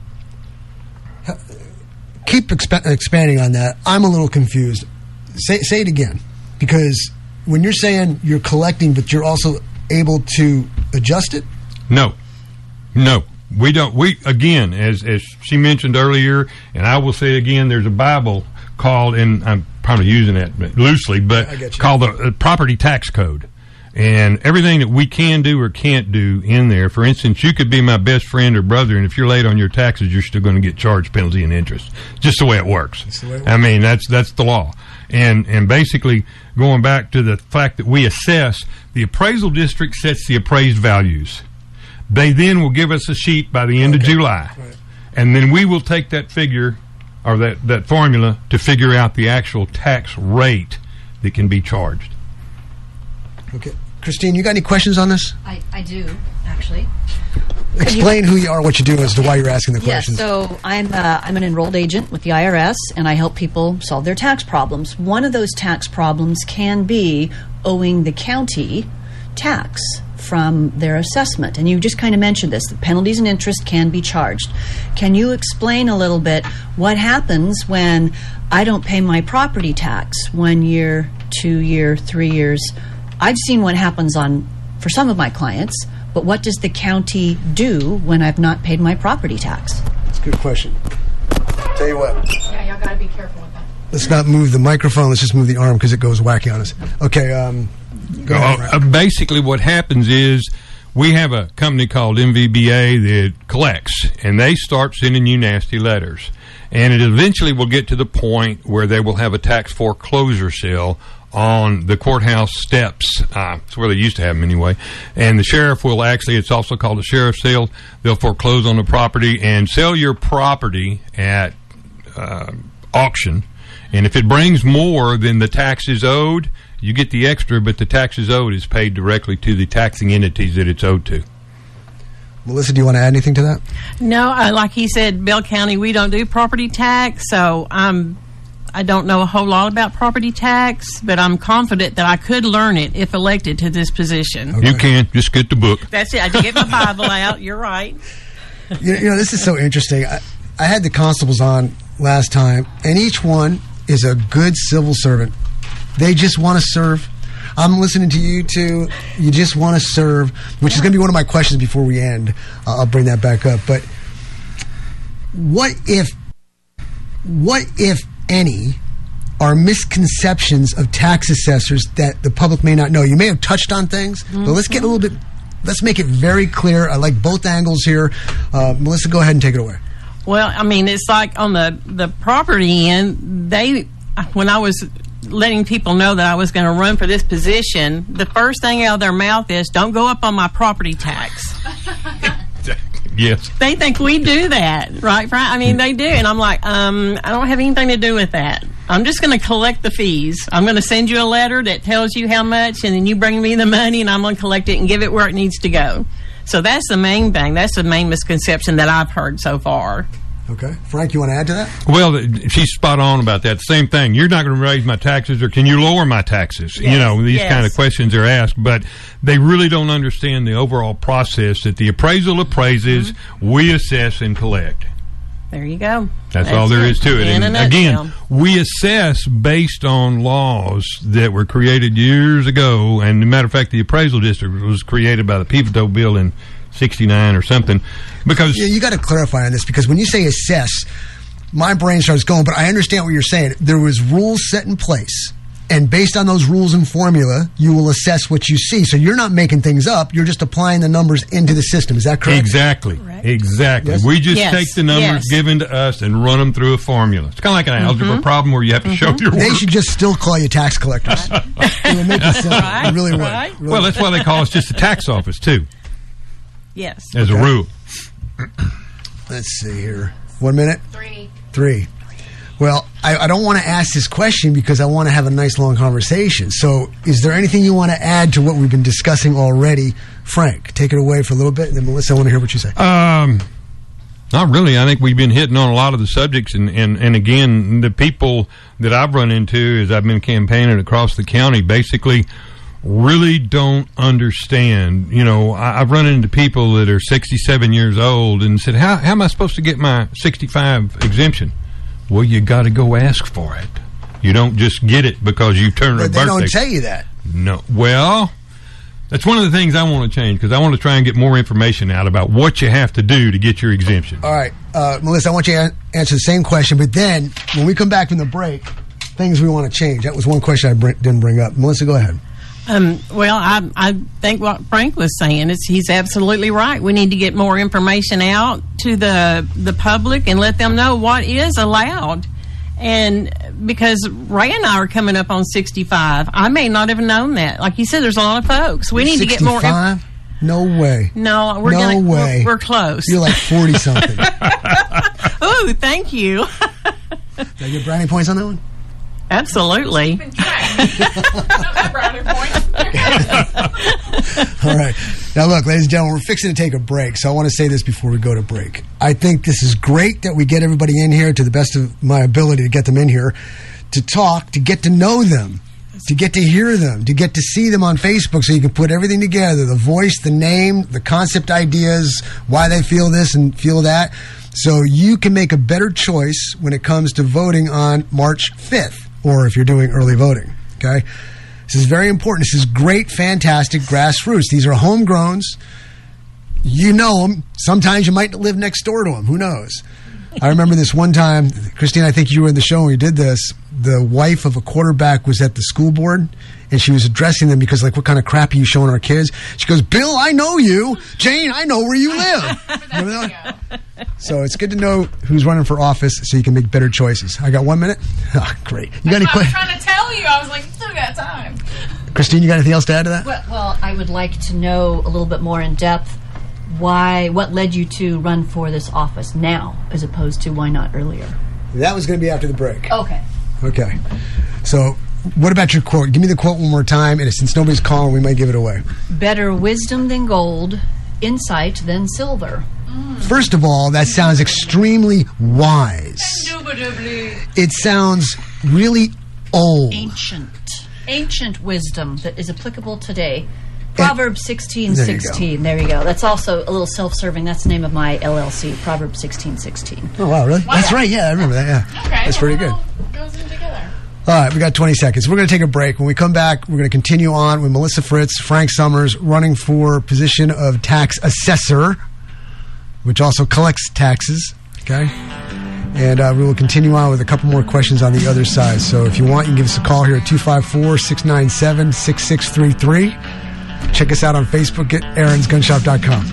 Keep exp- expanding on that. I'm a little confused. Say say it again, because when you're saying you're collecting, but you're also able to adjust it. No, no, we don't. We again, as as she mentioned earlier, and I will say again, there's a Bible called, and I'm probably using that loosely, but it's called the uh, Property Tax Code. And everything that we can do or can't do in there, for instance, you could be my best friend or brother, and if you're late on your taxes, you're still going to get charged penalty and interest. Just the way it works. That's the way it works. I mean, that's that's the law. And and basically, going back to the fact that we assess, the appraisal district sets the appraised values. They then will give us a sheet by the end okay. of July. Right. And then we will take that figure, or that, that formula, to figure out the actual tax rate that can be charged. Okay. Christine, you got any questions on this? I, I do, actually. Explain who you are, what you do, as to why you're asking the yes, questions. so I'm uh, I'm an enrolled agent with the I R S, and I help people solve their tax problems. One of those tax problems can be owing the county tax from their assessment. And you just kind of mentioned this, that penalties and interest can be charged. Can you explain a little bit what happens when I don't pay my property tax one year, two year, three years? I've seen what happens on for some of my clients, but what does the county do when I've not paid my property tax? That's a good question. Tell you what. Yeah, y'all got to be careful with that. Let's not move the microphone. Let's just move the arm because it goes wacky on us. Okay. Um, go ahead, uh, basically, what happens is we have a company called M V B A that collects, and they start sending you nasty letters. And it eventually will get to the point where they will have a tax foreclosure sale on the courthouse steps. Uh, it's where they used to have them anyway. And the sheriff will actually, it's also called a sheriff's sale. They'll foreclose on the property and sell your property at uh, auction. And if it brings more than the taxes owed, you get the extra, but the taxes owed is paid directly to the taxing entities that it's owed to. Melissa, do you want to add anything to that? No, uh, like he said, Bell County, we don't do property tax, so I'm I don't know a whole lot about property tax, but I'm confident that I could learn it if elected to this position. Okay. You can. Just get the book. That's it. I can get my Bible out. You're right. You know, you know, this is so interesting. I, I had the constables on last time, and each one is a good civil servant. They just want to serve. I'm listening to you two. You just want to serve, which is going to be one of my questions before we end. Uh, I'll bring that back up. But what if, what if any, are misconceptions of tax assessors that the public may not know? You may have touched on things, mm-hmm. but let's get a little bit, let's make it very clear. I like both angles here. Uh, Melissa, go ahead and take it away. Well, I mean, it's like on the, the property end, they, when I was letting people know that I was going to run for this position, the first thing out of their mouth is, don't go up on my property tax. Yes. They think we do that, right? I mean, they do. And I'm like, um, I don't have anything to do with that. I'm just going to collect the fees. I'm going to send you a letter that tells you how much, and then you bring me the money, and I'm going to collect it and give it where it needs to go. So that's the main thing. That's the main misconception that I've heard so far. Okay. Frank, you want to add to that? Well, she's spot on about that. Same thing. You're not going to raise my taxes, or can you lower my taxes? Yes, you know, these yes. kind of questions are asked, but they really don't understand the overall process that the appraisal appraises, mm-hmm. we assess and collect. There you go. That's, That's all there it. is to it. In and again, we assess based on laws that were created years ago, and as a matter of fact, the appraisal district was created by the Pivotal Bill in sixty-nine or something. Because yeah, you got to clarify on this, because when you say assess, my brain starts going, but I understand what you're saying. There was rules set in place, and based on those rules and formula, you will assess what you see. So you're not making things up. You're just applying the numbers into the system. Is that correct? Exactly. Correct. Exactly. Yes. We just yes. take the numbers yes. given to us and run them through a formula. It's kind of like an mm-hmm. algebra problem where you have to mm-hmm. show your work. They should just still call you tax collectors. It would make it simple. Right. It really would. Right. Really well, would. That's why they call us just a tax office, too. Yes. As okay. a rule. Let's see here. One minute? Three. Three. Well, I, I don't want to ask this question because I want to have a nice long conversation. So is there anything you want to add to what we've been discussing already? Frank, take it away for a little bit, and then Melissa, I want to hear what you say. Um, not really. I think we've been hitting on a lot of the subjects, and, and, and again, the people that I've run into as I've been campaigning across the county basically really don't understand. You know, I, I've run into people that are sixty-seven years old and said, how, how am I supposed to get my sixty-five exemption? Well, you got to go ask for it. You don't just get it because you turn a birthday. But they don't tell you that. No. Well, that's one of the things I want to change, because I want to try and get more information out about what you have to do to get your exemption. All right. Uh, Melissa, I want you to a- answer the same question, but then when we come back from the break, things we want to change. That was one question I br- didn't bring up. Melissa, go ahead. Um, well, I, I think what Frank was saying is he's absolutely right. We need to get more information out to the the public and let them know what is allowed. And because Ray and I are coming up on sixty-five, I may not have known that. Like you said, there's a lot of folks. We need sixty-five? To get more. Inf- no way. No, we're no gonna, way. We're, we're close. You're like forty something. Ooh, thank you. Did I get brownie points on that one? Absolutely. Not that brownie point. All right. Now, look, ladies and gentlemen, we're fixing to take a break, so I want to say this before we go to break. I think this is great that we get everybody in here to the best of my ability to get them in here to talk, to get to know them, to get to hear them, to get to see them on Facebook so you can put everything together, the voice, the name, the concept ideas, why they feel this and feel that, so you can make a better choice when it comes to voting on March fifth. Or if you're doing early voting, okay? This is very important. This is great, fantastic grassroots. These are homegrowns. You know them. Sometimes you might live next door to them. Who knows? I remember this one time, Christine, I think you were in the show when we did this. The wife of a quarterback was at the school board, and she was addressing them because, like, what kind of crap are you showing our kids? She goes, Bill, I know you. Jane, I know where you live. Remember that? So it's good to know who's running for office so you can make better choices. I got one minute? Oh, great. You got any questions? I was trying to tell you. I was like, you still got time. Christine, you got anything else to add to that? Well, well, I would like to know a little bit more in depth why, what led you to run for this office now as opposed to why not earlier? That was going to be after the break. Okay. Okay. So what about your quote? Give me the quote one more time, and since nobody's calling, we might give it away. Better wisdom than gold, insight than silver. First of all, that sounds extremely wise. Indubitably. It sounds really old. Ancient. Ancient wisdom that is applicable today. Proverbs sixteen sixteen. There you go. That's also a little self-serving. That's the name of my L L C, Proverbs sixteen sixteen. Oh, wow, really? Wow. That's right. Yeah, I remember that. Yeah. Okay. That's pretty good. Goes in together. All right, we got twenty seconds. We're going to take a break. When we come back, we're going to continue on with Melissa Fritz, Frank Summers, running for position of tax assessor, which also collects taxes. Okay? And uh, we will continue on with a couple more questions on the other side. So if you want, you can give us a call here at two five four, six nine seven, six six three three. Check us out on Facebook at aarons gun shop dot com.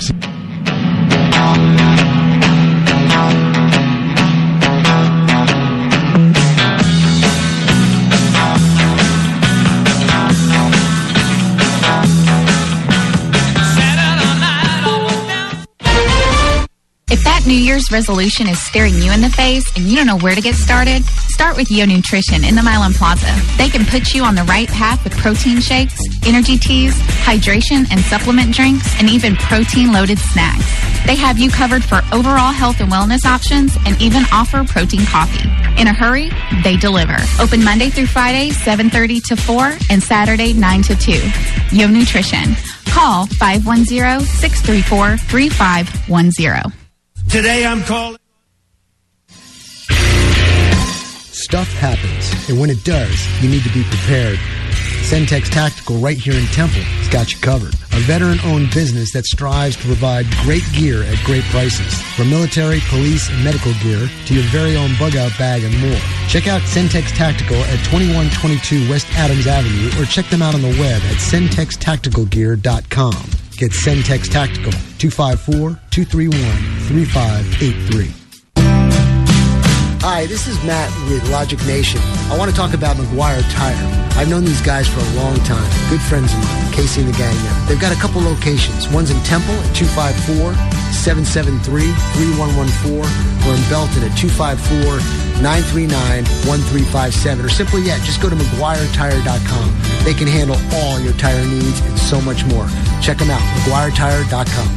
If that New Year's resolution is staring you in the face and you don't know where to get started, start with Yo Nutrition in the Milan Plaza. They can put you on the right path with protein shakes, energy teas, hydration and supplement drinks, and even protein-loaded snacks. They have you covered for overall health and wellness options and even offer protein coffee. In a hurry, they deliver. Open Monday through Friday, seven thirty to four, and Saturday, nine to two. Yo Nutrition. Call five one zero, six three four, three five one zero. Today I'm calling. Stuff happens, and when it does, you need to be prepared. Centex Tactical right here in Temple has got you covered. A veteran-owned business that strives to provide great gear at great prices. From military, police, and medical gear to your very own bug-out bag and more. Check out Centex Tactical at twenty-one twenty-two West Adams Avenue or check them out on the web at centex tactical gear dot com. Get Centex Tactical, two five four, two three one, three five eight three. Hi, this is Matt with Logic Nation. I want to talk about McGuire Tire. I've known these guys for a long time. Good friends of mine, Casey and the gang there. They've got a couple locations. One's in Temple at two five four, seven seven three, three one one four or in Belton at two five four, nine three nine, one three five seven. Or simply yet, just go to McGuire Tire dot com. They can handle all your tire needs and so much more. Check them out, McGuire Tire dot com.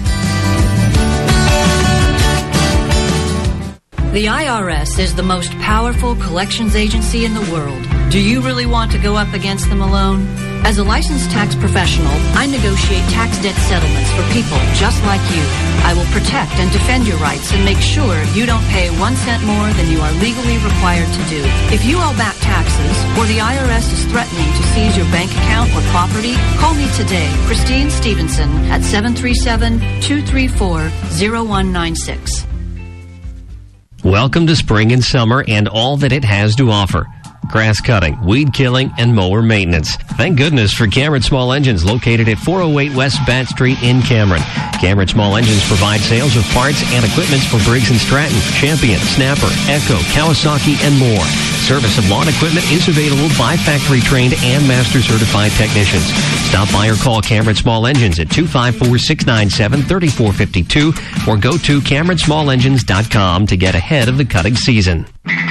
The I R S is the most powerful collections agency in the world. Do you really want to go up against them alone? As a licensed tax professional, I negotiate tax debt settlements for people just like you. I will protect and defend your rights and make sure you don't pay one cent more than you are legally required to do. If you owe back taxes or the I R S is threatening to seize your bank account or property, call me today, Christine Stevenson, at seven three seven, two three four, zero one nine six. Welcome to spring and summer and all that it has to offer. Grass cutting, weed killing, and mower maintenance. Thank goodness for Cameron Small Engines, located at four oh eight West Bat Street in Cameron. Cameron Small Engines provide sales of parts and equipment for Briggs and Stratton, Champion, Snapper, Echo, Kawasaki, and more. Service of lawn equipment is available by factory-trained and master-certified technicians. Stop by or call Cameron Small Engines at two five four, six nine seven, three four five two or go to cameron small engines dot com to get ahead of the cutting season.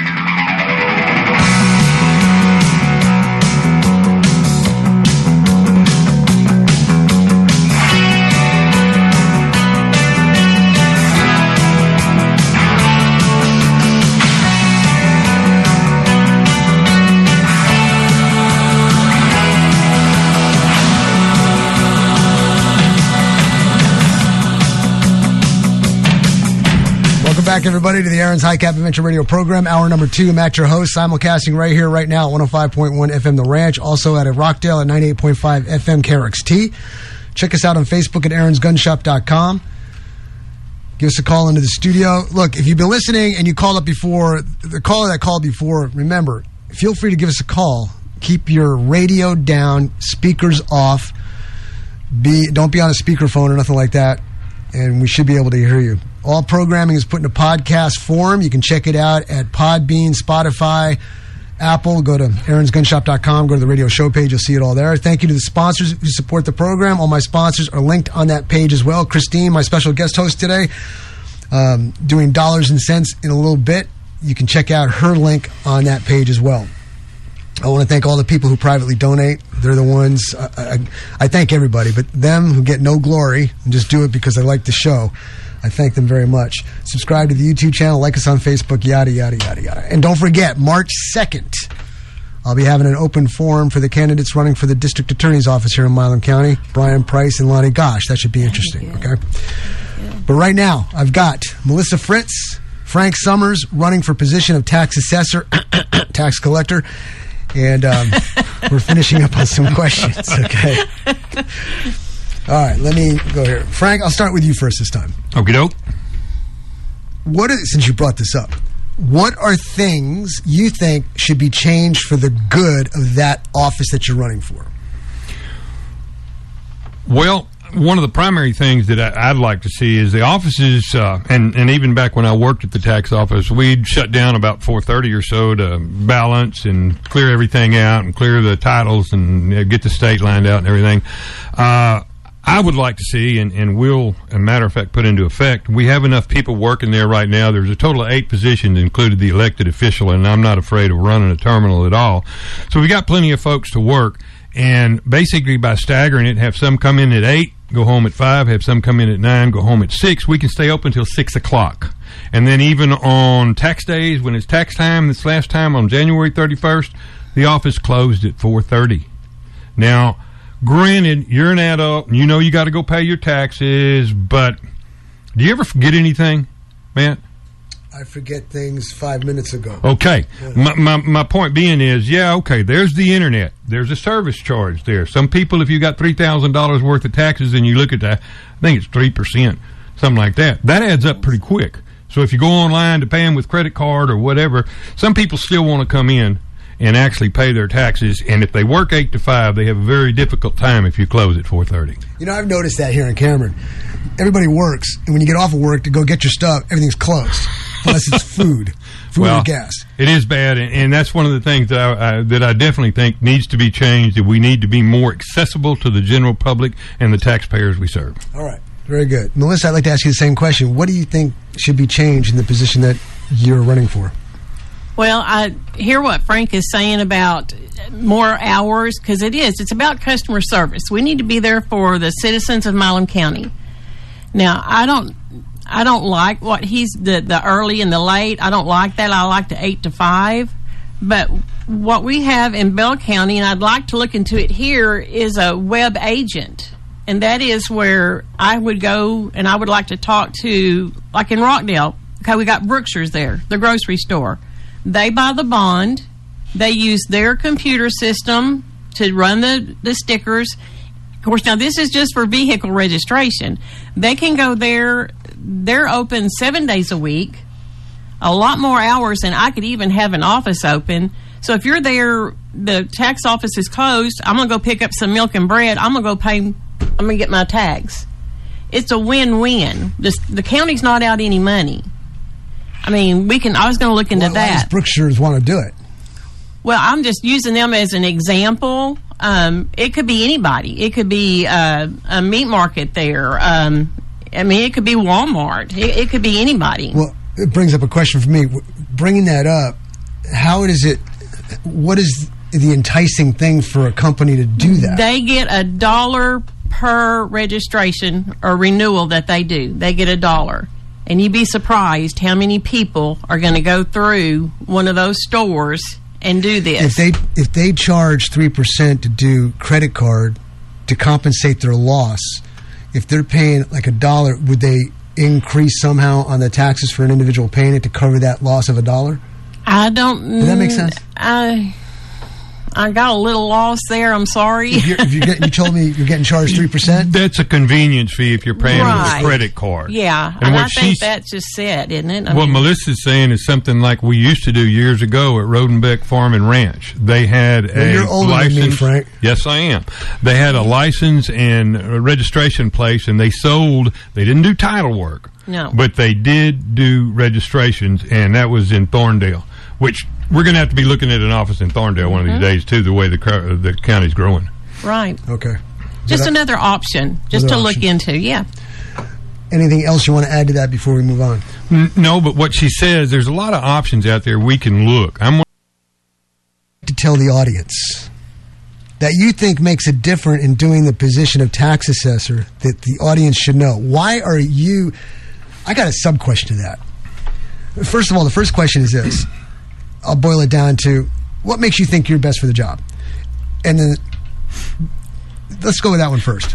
Back, everybody, to the Aaron's High Cap Adventure Radio program. Hour number two. Matt, your host, simulcasting right here, right now at one oh five point one F M The Ranch. Also out at Rockdale at ninety-eight point five F M K R X T. Check us out on Facebook at aarons gun shop dot com. Give us a call into the studio. Look, if you've been listening and you called up before, the caller that called before, remember, feel free to give us a call. Keep your radio down, speakers off. Be Don't be on a speakerphone or nothing like that, and we should be able to hear you. All programming is put in a podcast form. You can check it out at Podbean, Spotify, Apple. Go to aarons gun shop dot com. Go to the radio show page. You'll see it all there. Thank you to the sponsors who support the program. All my sponsors are linked on that page as well. Christine, my special guest host today, um, doing dollars and cents in a little bit. You can check out her link on that page as well. I want to thank all the people who privately donate. They're the ones, I, I, I thank everybody, but them who get no glory and just do it because they like the show, I thank them very much. Subscribe to the YouTube channel, like us on Facebook, yada, yada, yada, yada. And don't forget, March second, I'll be having an open forum for the candidates running for the District Attorney's Office here in Milam County, Brian Price and Lonnie Gosh. That should be interesting, okay? But right now, I've got Melissa Fritz, Frank Summers running for position of tax assessor, tax collector, And um, we're finishing up on some questions, okay? All right, let me go here. Frank, I'll start with you first this time. Okie doke. What are, since you brought this up, what are things you think should be changed for the good of that office that you're running for? Well, one of the primary things that I, I'd like to see is the offices, uh, and, and even back when I worked at the tax office, we'd shut down about four thirty or so to balance and clear everything out and clear the titles and you know, get the state lined out and everything. Uh, I would like to see, and, and will, as a matter of fact, put into effect, we have enough people working there right now. There's a total of eight positions, included the elected official, and I'm not afraid of running a terminal at all. So we got plenty of folks to work, and basically by staggering it, have some come in at eight, go home at five, have some come in at nine, go home at six. We can stay open until six o'clock. And then even on tax days, when it's tax time, this last time on January thirty-first, the office closed at four thirty. Now, granted, you're an adult, and you know you got to go pay your taxes, but do you ever forget anything, Matt? I forget things five minutes ago. Okay. My, my my point being is, yeah, okay, there's the internet. There's a service charge there. Some people, if you got three thousand dollars worth of taxes and you look at that, I think it's three percent, something like that. That adds up pretty quick. So if you go online to pay them with credit card or whatever, some people still want to come in and actually pay their taxes, and if they work eight to five, they have a very difficult time if you close at four thirty. You know, I've noticed that here in Cameron. Everybody works, and when you get off of work to go get your stuff, everything's closed, unless it's food, food well, or gas. It is bad, and, and that's one of the things that I, I, that I definitely think needs to be changed, that we need to be more accessible to the general public and the taxpayers we serve. All right, very good. Melissa, I'd like to ask you the same question. What do you think should be changed in the position that you're running for? Well, I hear what Frank is saying about more hours, because it is. It's about customer service. We need to be there for the citizens of Milam County. Now, I don't I don't like what he's, the, the early and the late. I don't like that. I like the eight to five. But what we have in Bell County, and I'd like to look into it here, is a web agent. And that is where I would go and I would like to talk to, like in Rockdale, okay, we got Brookshire's there, the grocery store. They buy the bond. They use their computer system to run the, the stickers. Of course, now this is just for vehicle registration. They can go there. They're open seven days a week, a lot more hours than I could even have an office open. So if you're there, the tax office is closed, I'm going to go pick up some milk and bread. I'm going to go pay, I'm going to get my tags. It's a win-win. The, the county's not out any money. I mean, we can. I was going to look into well, that. Why does Brookshire's want to do it? Well, I'm just using them as an example. Um, it could be anybody. It could be uh, a meat market there. Um, I mean, it could be Walmart. It, it could be anybody. Well, it brings up a question for me. Bringing that up, how is it? What is the enticing thing for a company to do that? They get a dollar per registration or renewal that they do. They get a dollar. And you'd be surprised how many people are going to go through one of those stores and do this. If they if they charge three percent to do credit card to compensate their loss, if they're paying like a dollar, would they increase somehow on the taxes for an individual paying it to cover that loss of a dollar? I don't. Does that make sense? I I got a little lost there. I'm sorry. If you're, if you're getting, you told me you're getting charged three percent. That's a convenience fee if you're paying right. with a credit card. Yeah, and, and I think that's just set, isn't it? I what mean, Melissa's saying is something like we used to do years ago at Rodenbeck Farm and Ranch. They had well, a you're older license. Than me, Frank. Yes, I am. They had a license and a registration place, and they sold. They didn't do title work. No, but they did do registrations, and that was in Thorndale, which. We're going to have to be looking at an office in Thorndale one of these mm-hmm. days, too, the way the the county's growing. Right. Okay. Just that, another option, just another to option. look into, yeah. Anything else you want to add to that before we move on? No, but what she says, there's a lot of options out there we can look. I'm to tell the audience that you think makes it different in doing the position of tax assessor that the audience should know. Why are you... I got a sub-question to that. First of all, the first question is this. I'll boil it down to what makes you think you're best for the job? And then let's go with that one first.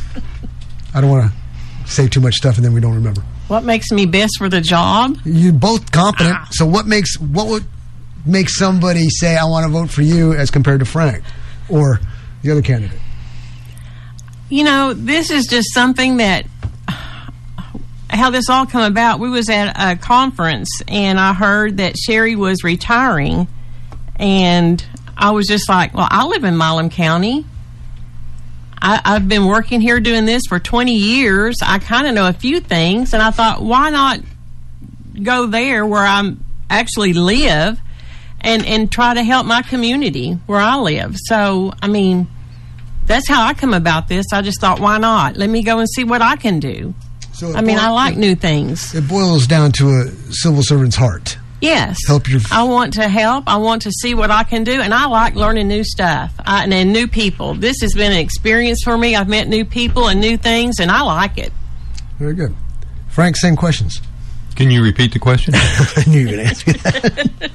I don't want to say too much stuff and then we don't remember. What makes me best for the job? You're both competent. Ah. So what makes, what would, makes somebody say, I want to vote for you as compared to Frank or the other candidate? You know, this is just something that, how this all come about. We was at a conference, and I heard that Sherry was retiring, and I was just like, well, I live in Milam County. I, I've been working here doing this for twenty years. I kind of know a few things, and I thought, why not go there where I actually live and, and try to help my community where I live? So, I mean, that's how I come about this. I just thought, why not? Let me go and see what I can do. So I mean, boil, I like new things. It boils down to a civil servant's heart. Yes. Help your. I want to help. I want to see what I can do, and I like learning new stuff I, and, and new people. This has been an experience for me. I've met new people and new things, and I like it. Very good. Frank, same questions. Can you repeat the question? I knew you were going to ask me that.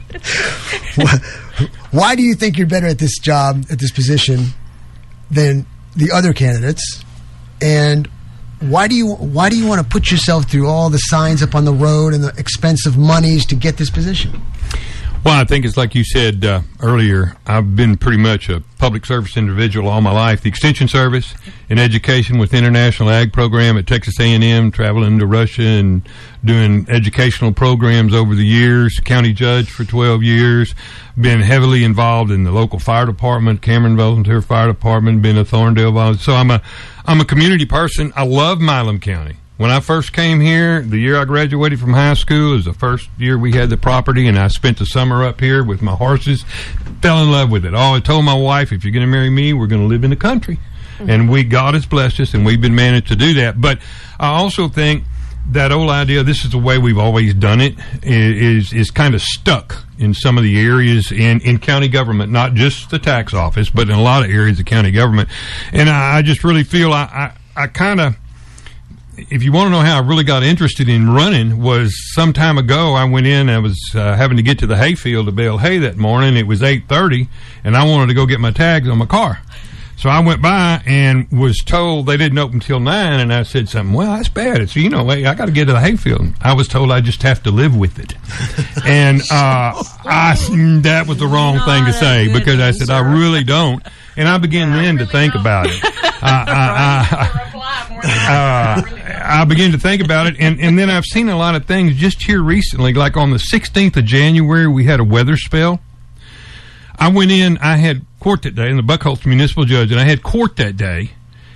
why, why do you think you're better at this job, at this position, than the other candidates? And why do you why do you want to put yourself through all the signs up on the road and the expensive monies to get this position? Well, I think it's like you said uh, earlier. I've been pretty much a public service individual all my life. The Extension Service in education with the International Ag Program at Texas A and M, traveling to Russia and doing educational programs over the years. County judge for twelve years. Been heavily involved in the local fire department, Cameron Volunteer Fire Department. Been a Thorndale volunteer. So I'm a I'm a community person. I love Milam County. When I first came here, the year I graduated from high school, it was the first year we had the property, and I spent the summer up here with my horses. Fell in love with it. Oh, I told my wife, if you're going to marry me, we're going to live in the country. Mm-hmm. And we, God has blessed us, and we've been managed to do that. But I also think that old idea, this is the way we've always done it, is is kind of stuck in some of the areas in, in county government, not just the tax office, but in a lot of areas of county government. And I, I just really feel I, I, I kind of, if you want to know how I really got interested in running, was some time ago I went in, I was uh, having to get to the hayfield to bale hay that morning. It was eight thirty, and I wanted to go get my tags on my car. So I went by and was told they didn't open till nine, and I said something, well, that's bad. It's, you know, I got to get to the hayfield. I was told I just have to live with it. And uh, I, that was the wrong thing to say, because I said, I really don't. And I began then to think about it. I, I, I, uh, I began to think about it, and, and then I've seen a lot of things just here recently. Like on the sixteenth of January, we had a weather spell. I went in, I had court that day, and the Buckholz municipal judge, and I had court that day,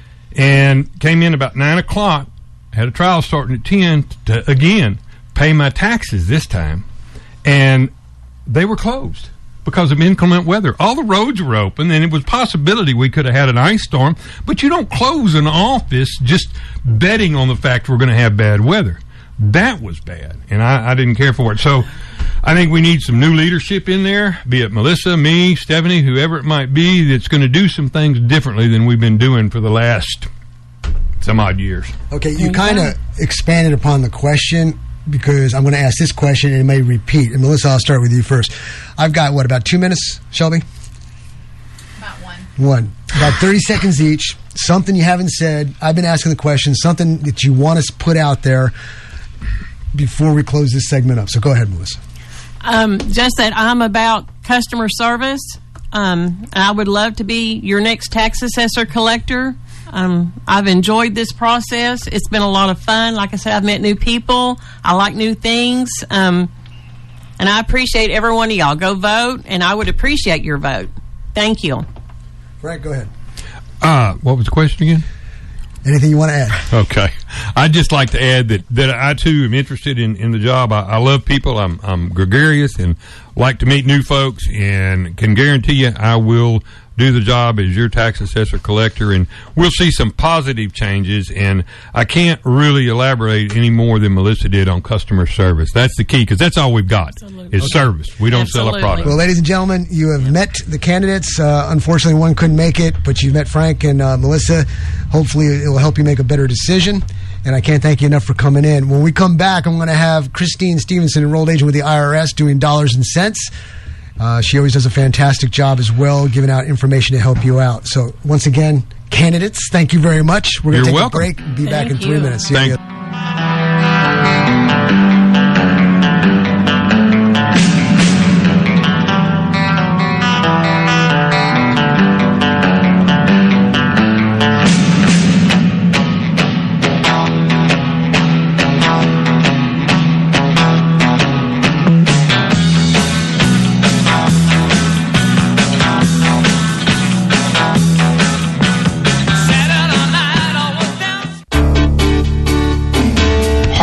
and came in about nine o'clock, had a trial starting at ten to, again, pay my taxes this time, and they were closed because of inclement weather. All the roads were open, and it was a possibility we could have had an ice storm, but you don't close an office just betting on the fact we're going to have bad weather. That was bad, and I, I didn't care for it. So I think we need some new leadership in there, be it Melissa, me, Stephanie, whoever it might be, that's going to do some things differently than we've been doing for the last some odd years. Okay, you kind of expanded upon the question, because I'm going to ask this question and it may repeat. And Melissa, I'll start with you first. I've got, what, about two minutes, Shelby? About one. One. About thirty seconds each. Something you haven't said. I've been asking the question. Something that you want us to put out there before we close this segment up. So go ahead, Melissa. Um, just that I'm about customer service. Um, I would love to be your next tax assessor collector. Um, I've enjoyed this process. It's been a lot of fun. Like I said, I've met new people. I like new things. Um, and I appreciate every one of y'all. Go vote, and I would appreciate your vote. Thank you. Frank, go ahead. Uh, what was the question again? Anything you want to add? Okay. I'd just like to add that, that I, too, am interested in, in the job. I, I love people. I'm, I'm gregarious and like to meet new folks, and can guarantee you I will do the job as your tax assessor collector, and we'll see some positive changes. And I can't really elaborate any more than Melissa did on customer service. That's the key, because that's all we've got. Absolutely. Is okay. Service. We don't Absolutely. Sell a product. Well, ladies and gentlemen, you have met the candidates. Uh, unfortunately, one couldn't make it, but you've met Frank and uh, Melissa. Hopefully, it will help you make a better decision. And I can't thank you enough for coming in. When we come back, I'm going to have Christine Stevenson, enrolled agent with the I R S, doing dollars and cents. Uh, she always does a fantastic job as well, giving out information to help you out. So, once again, candidates, thank you very much. We're going to take welcome. a break and be Thank back in you. three minutes. See Thank you.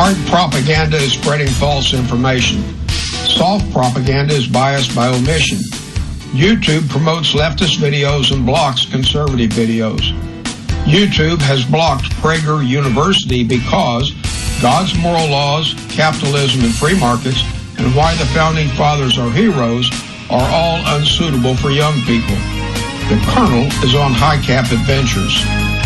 Hard propaganda is spreading false information. Soft propaganda is biased by omission. YouTube promotes leftist videos and blocks conservative videos. YouTube has blocked Prager University because God's moral laws, capitalism, and free markets, and why the Founding Fathers are heroes, are all unsuitable for young people. The Colonel is on High Cap Adventures.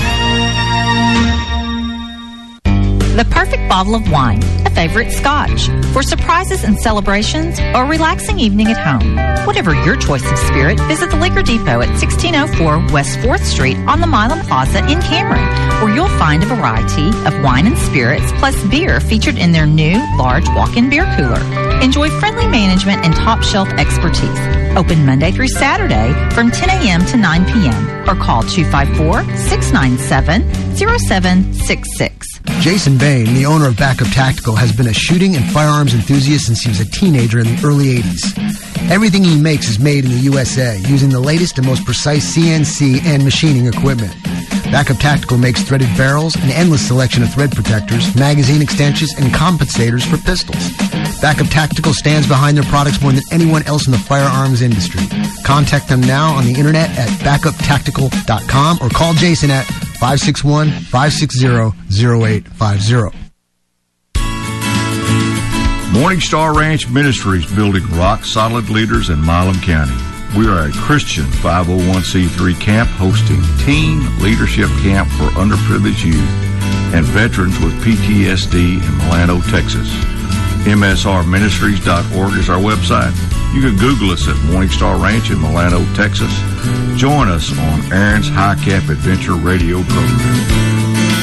The perfect bottle of wine, a favorite scotch, for surprises and celebrations or relaxing evening at home. Whatever your choice of spirit, visit the Liquor Depot at sixteen oh four West fourth Street on the Milam Plaza in Cameron, where you'll find a variety of wine and spirits plus beer featured in their new large walk-in beer cooler. Enjoy friendly management and top-shelf expertise. Open Monday through Saturday from ten a.m. to nine p.m. or call two five four, six nine seven, oh seven six six. Jason Bain, the owner of Backup Tactical, has been a shooting and firearms enthusiast since he was a teenager in the early eighties. Everything he makes is made in the U S A, using the latest and most precise C N C and machining equipment. Backup Tactical makes threaded barrels, an endless selection of thread protectors, magazine extensions, and compensators for pistols. Backup Tactical stands behind their products more than anyone else in the firearms industry. Contact them now on the internet at backup tactical dot com or call Jason at five six one, five six zero, zero eight five zero. Morning Star Ranch Ministries, building rock-solid leaders in Milam County. We are a Christian five oh one c three camp hosting teen leadership camp for underprivileged youth and veterans with P T S D in Milano, Texas. M S R ministries dot org is our website. You can Google us at Morning Star Ranch in Milano, Texas. Join us on Aaron's High Cap Adventure radio program.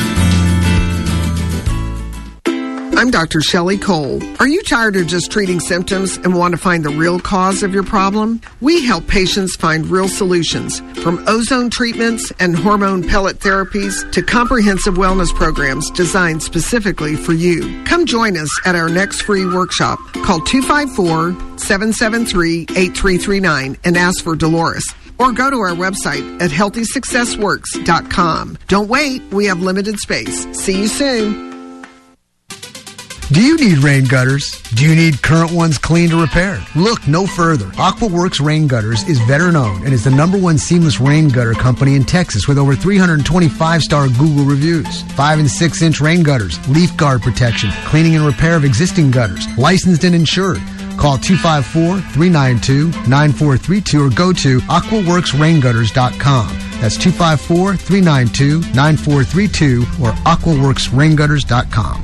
I'm Doctor Shelley Cole. Are you tired of just treating symptoms and want to find the real cause of your problem? We help patients find real solutions, from ozone treatments and hormone pellet therapies to comprehensive wellness programs designed specifically for you. Come join us at our next free workshop. Call two five four, seven seven three, eight three three nine and ask for Dolores. Or go to our website at healthy success works dot com. Don't wait, we have limited space. See you soon. Do you need rain gutters? Do you need current ones cleaned or repaired? Look no further. AquaWorks Rain Gutters is veteran owned and is the number one seamless rain gutter company in Texas with over three hundred twenty-five star Google reviews. Five and six inch rain gutters, leaf guard protection, cleaning and repair of existing gutters, licensed and insured. Call two five four, three nine two, nine four three two or go to aqua works rain gutters dot com. That's two five four, three nine two, nine four three two or aqua works rain gutters dot com.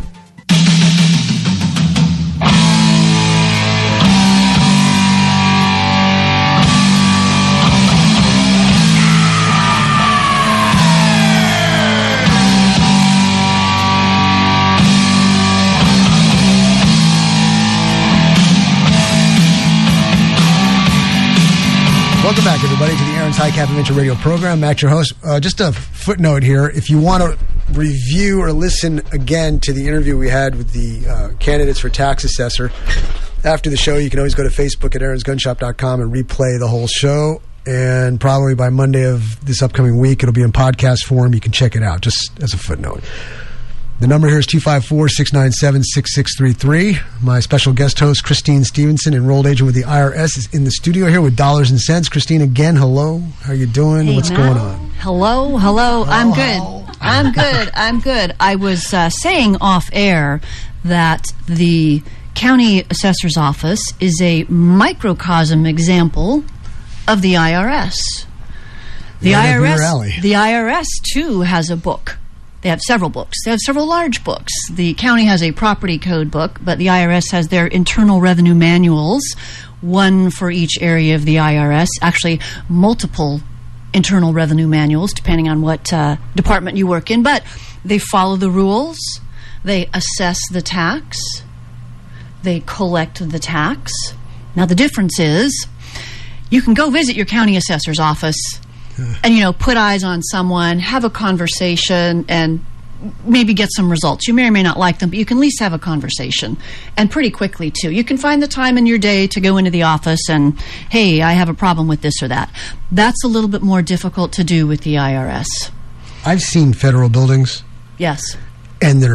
Welcome back, everybody, to the Aaron's High Cap Adventure Radio program. Matt, your host. Uh, just a footnote here. If you want to review or listen again to the interview we had with the uh, candidates for tax assessor, after the show, you can always go to Facebook at aarons gun shop dot com and replay the whole show. And probably by Monday of this upcoming week, it'll be in podcast form. You can check it out, just as a footnote. The number here is two five four, six nine seven, six six three three. My special guest host, Christine Stevenson, enrolled agent with the I R S, is in the studio here with Dollars and Cents. Christine, again, hello. How are you doing? Hey, What's Matt. going on? Hello, hello. I'm good. I'm good. I'm good. I was uh, saying off air that the county assessor's office is a microcosm example of the I R S. The Right I R S, up your alley. the I R S too has a book. They have several books. They have several large books. The county has a property code book, but the I R S has their internal revenue manuals, one for each area of the I R S, actually multiple internal revenue manuals, depending on what uh, department you work in. But they follow the rules. They assess the tax. They collect the tax. Now, the difference is you can go visit your county assessor's office and, you know, put eyes on someone, have a conversation, and maybe get some results. You may or may not like them, but you can at least have a conversation. And pretty quickly, too. You can find the time in your day to go into the office and, hey, I have a problem with this or that. That's a little bit more difficult to do with the I R S. I've seen federal buildings. Yes. And they're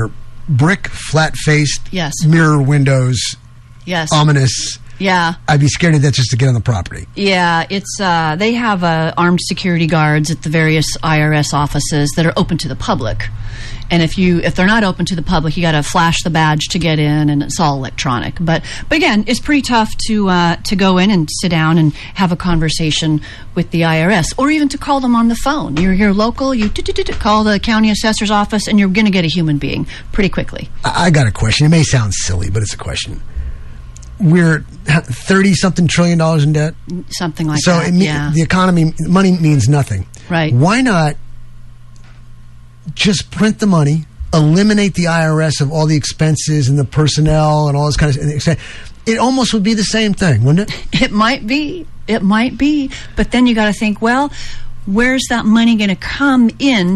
brick, flat-faced, yes. mirror windows, yes, ominous. Yeah. I'd be scared of that just to get on the property. Yeah, it's uh, they have uh, armed security guards at the various I R S offices that are open to the public. And if you if they're not open to the public, you got to flash the badge to get in, and it's all electronic. But but again, it's pretty tough to uh, to go in and sit down and have a conversation with the I R S, or even to call them on the phone. You're here local, you call the county assessor's office, and you're going to get a human being pretty quickly. I, I got a question. It may sound silly, but it's a question. We're thirty-something trillion dollars in debt. Something like so that, it me- yeah. the economy, money means nothing. Right. Why not just print the money, eliminate the I R S of all the expenses and the personnel and all this kind of stuff? It almost would be the same thing, wouldn't it? It might be. It might be. But then you got to think, well, where's that money going to come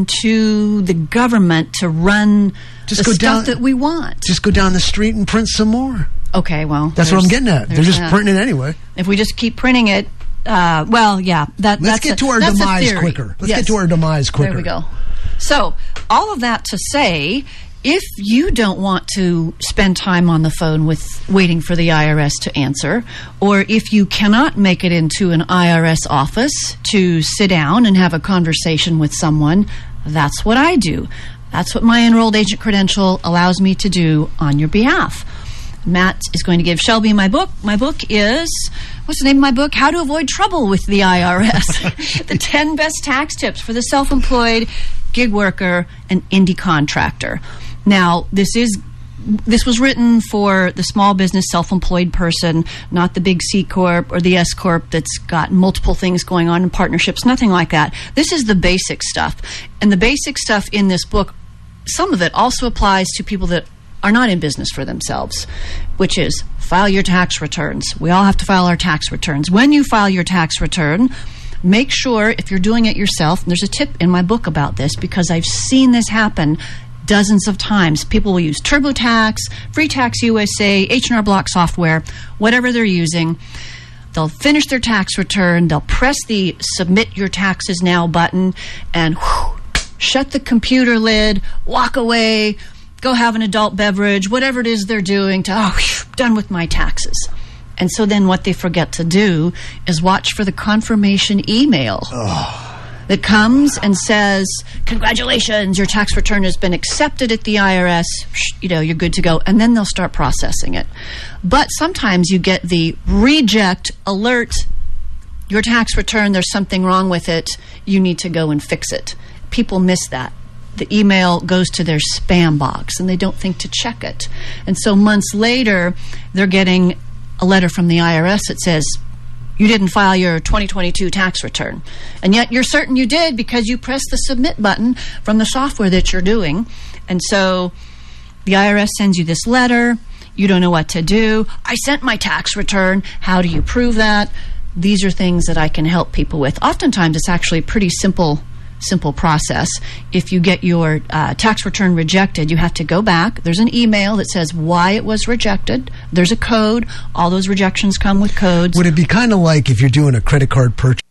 into the government to run Just the go stuff down, that we want? Just go down the street and print some more. Okay, well, that's what I'm getting at. They're just that. printing it anyway. If we just keep printing it, uh, well, yeah, that. Let's that's get a, to our that's demise a theory. quicker. Let's yes. get to our demise quicker. There we go. So, all of that to say, if you don't want to spend time on the phone with waiting for the I R S to answer, or if you cannot make it into an I R S office to sit down and have a conversation with someone, that's what I do. That's what my enrolled agent credential allows me to do on your behalf. Matt is going to give Shelby my book. My book is, what's the name of my book? How to Avoid Trouble with the I R S. The ten Best Tax Tips for the Self-Employed, Gig Worker, and Indie Contractor. Now, this is this was written for the small business self-employed person, not the big C Corp or the S Corp that's got multiple things going on in partnerships, nothing like that. This is the basic stuff. And the basic stuff in this book, some of it also applies to people that are not in business for themselves, which is file your tax returns. We all have to file our tax returns. When you file your tax return, make sure if you're doing it yourself, and there's a tip in my book about this because I've seen this happen dozens of times. People will use TurboTax, Free Tax U S A, H and R Block software, whatever they're using. They'll finish their tax return, they'll press the Submit Your Taxes Now button, and whew, shut the computer lid, walk away, go have an adult beverage, whatever it is they're doing to, oh, whew, done with my taxes. And so then what they forget to do is watch for the confirmation email oh. that comes and says, congratulations, your tax return has been accepted at the I R S, you know, you're good to go. And then they'll start processing it. But sometimes you get the reject alert, your tax return, there's something wrong with it, you need to go and fix it. People miss that. The email goes to their spam box and they don't think to check it. And so months later, they're getting a letter from the I R S that says, you didn't file your twenty twenty-two tax return. And yet you're certain you did because you pressed the submit button from the software that you're doing. And so the I R S sends you this letter. You don't know what to do. I sent my tax return. How do you prove that? These are things that I can help people with. Oftentimes, it's actually a pretty simple simple process. If you get your uh, tax return rejected, you have to go back. There's an email that says why it was rejected. There's a code. All those rejections come with codes. Would it be kind of like if you're doing a credit card purchase?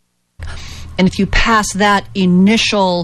And if you pass that initial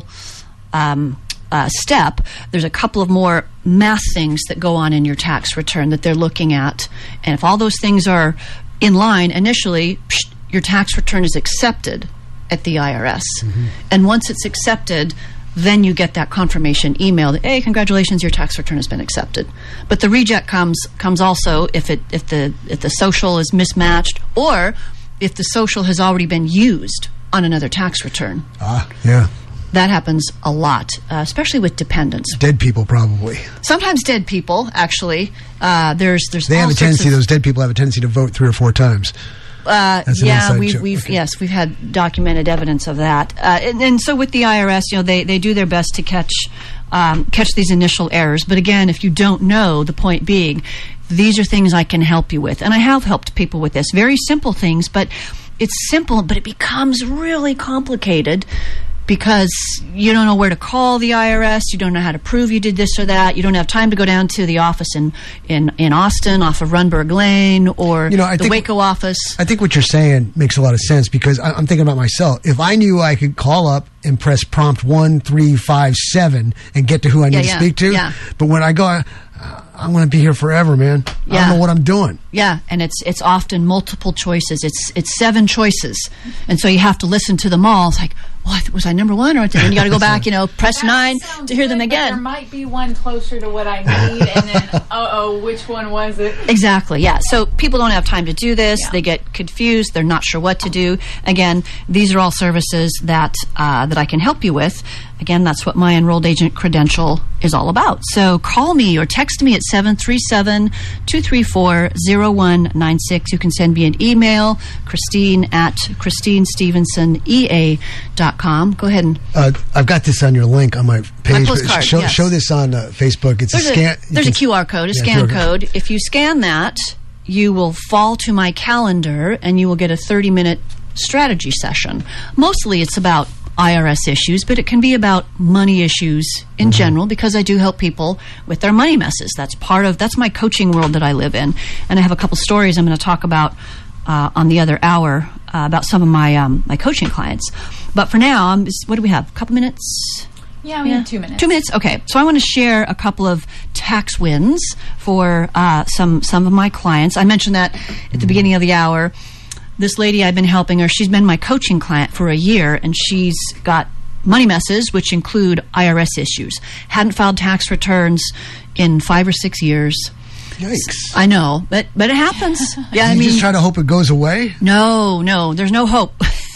um, uh, step, there's a couple of more math things that go on in your tax return that they're looking at. And if all those things are in line initially, psh, your tax return is accepted at the I R S. Mm-hmm. And once it's accepted, then you get that confirmation email that, hey, congratulations, your tax return has been accepted. But the reject comes comes also if it if the if the social is mismatched or if the social has already been used on another tax return. Ah, yeah. That happens a lot, uh, especially with dependents. Dead people, probably. Sometimes dead people, actually. Uh, there's there's they all have a sorts tendency. of, Those dead people have a tendency to vote three or four times. Uh, That's an yeah, inside we've, joke. we've Okay. yes, we've had documented evidence of that, uh, and, and so with the I R S, you know, they, they do their best to catch um, catch these initial errors. But again, if you don't know, the point being, these are things I can help you with, and I have helped people with this. Very simple things, but it's simple, but it becomes really complicated because you don't know where to call the I R S, you don't know how to prove you did this or that, you don't have time to go down to the office in, in, in Austin off of Runberg Lane or You know, I the think- Waco office. I think what you're saying makes a lot of sense because I, I'm thinking about myself. If I knew I could call up and press prompt one three five seven and get to who I need Yeah, to yeah, speak to, yeah. but when I go, I'm going to be here forever, man. Yeah. I don't know what I'm doing. Yeah, and it's it's often multiple choices. It's it's seven choices, and so you have to listen to them all. It's like, what was I number one, or then you got to go back, you know, press nine to hear them Good, but again. There might be one closer to what I need, and then uh oh, which one was it? Exactly, yeah. So people don't have time to do this. Yeah. They get confused. They're not sure what to do. Again, these are all services that uh, that I can help you with. Again, that's what my enrolled agent credential is all about. So call me or text me at seven three seven, two three four, zero one nine six. You can send me an email, Christine at Christine Stevenson E A dot com. Go ahead and... Uh, I've got this on your link on my page. My postcard, show, yes. show this on uh, Facebook. It's there's a scan. A, there's can, a Q R code, a yeah, scan Q R code. If you scan that, you will fall to my calendar and you will get a thirty-minute strategy session. Mostly it's about I R S issues, but it can be about money issues in mm-hmm. general, because I do help people with their money messes. That's part of, that's my coaching world that I live in. And I have a couple stories I'm going to talk about uh, on the other hour uh, about some of my um, my coaching clients. But for now, I'm just, what do we have? A couple minutes? Yeah, we yeah. have two minutes. Two minutes? Okay. So I want to share a couple of tax wins for uh, some, some of my clients. I mentioned that at the mm-hmm. beginning of the hour. This lady, I've been helping her. She's been my coaching client for a year, and she's got money messes, which include I R S issues. Hadn't filed tax returns in five or six years. Yikes. I know, but but it happens. Yeah, you I mean, just try to hope it goes away? No, no, there's no hope.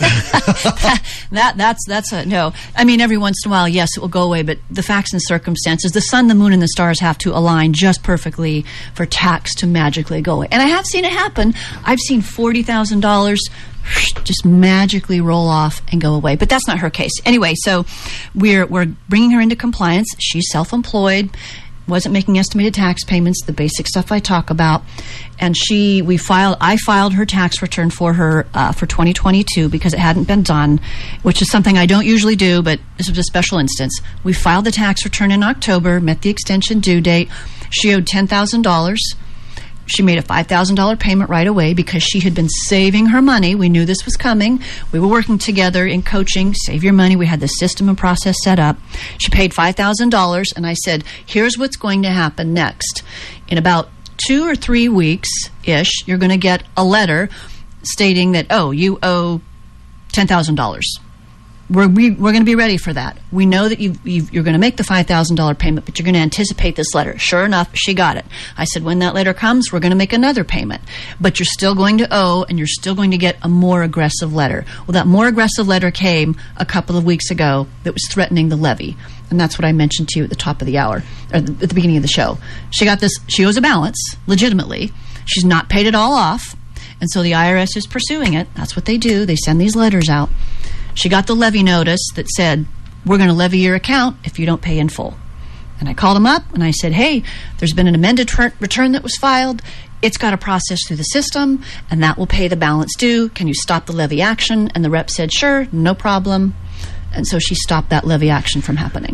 that that's that's a no. I mean, every once in a while, yes, it will go away, but the facts and circumstances, the sun, the moon, and the stars have to align just perfectly for tax to magically go away. And I have seen it happen. I've seen forty thousand dollars just magically roll off and go away. But that's not her case. Anyway, so we're we're bringing her into compliance. She's self-employed. Wasn't making estimated tax payments, the basic stuff I talk about, and she, we filed, I filed her tax return for her uh, for twenty twenty-two because it hadn't been done, which is something I don't usually do, but this was a special instance. We filed the tax return in October, met the extension due date. She owed ten thousand dollars. She made a five thousand dollars payment right away because she had been saving her money. We knew this was coming. We were working together in coaching, Save Your Money. We had the system and process set up. She paid five thousand dollars, and I said, here's what's going to happen next. In about two or three weeks-ish, you're going to get a letter stating that, oh, you owe ten thousand dollars. We're, we, we're going to be ready for that. We know that you've, you've, you're going to make the five thousand dollars payment, but you're going to anticipate this letter. Sure enough, she got it. I said, when that letter comes, we're going to make another payment. But you're still going to owe, and you're still going to get a more aggressive letter. Well, that more aggressive letter came a couple of weeks ago that was threatening the levy. And that's what I mentioned to you at the top of the hour, or at the beginning of the show. She got this, she owes a balance, legitimately. She's not paid it all off, and so the I R S is pursuing it. That's what they do. They send these letters out. She got the levy notice that said, we're going to levy your account if you don't pay in full. And I called him up and I said, hey, there's been an amended ter- return that was filed. It's got to process through the system, and that will pay the balance due. Can you stop the levy action? And the rep said, sure, no problem. And so she stopped that levy action from happening.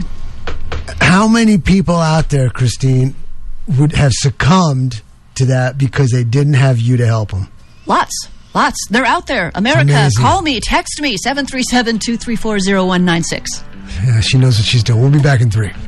How many people out there, Christine, would have succumbed to that because they didn't have you to help them? Lots. Lots. They're out there. America, call me, text me, seven three seven, two three four, zero one nine six. Yeah, she knows what she's doing. We'll be back in three.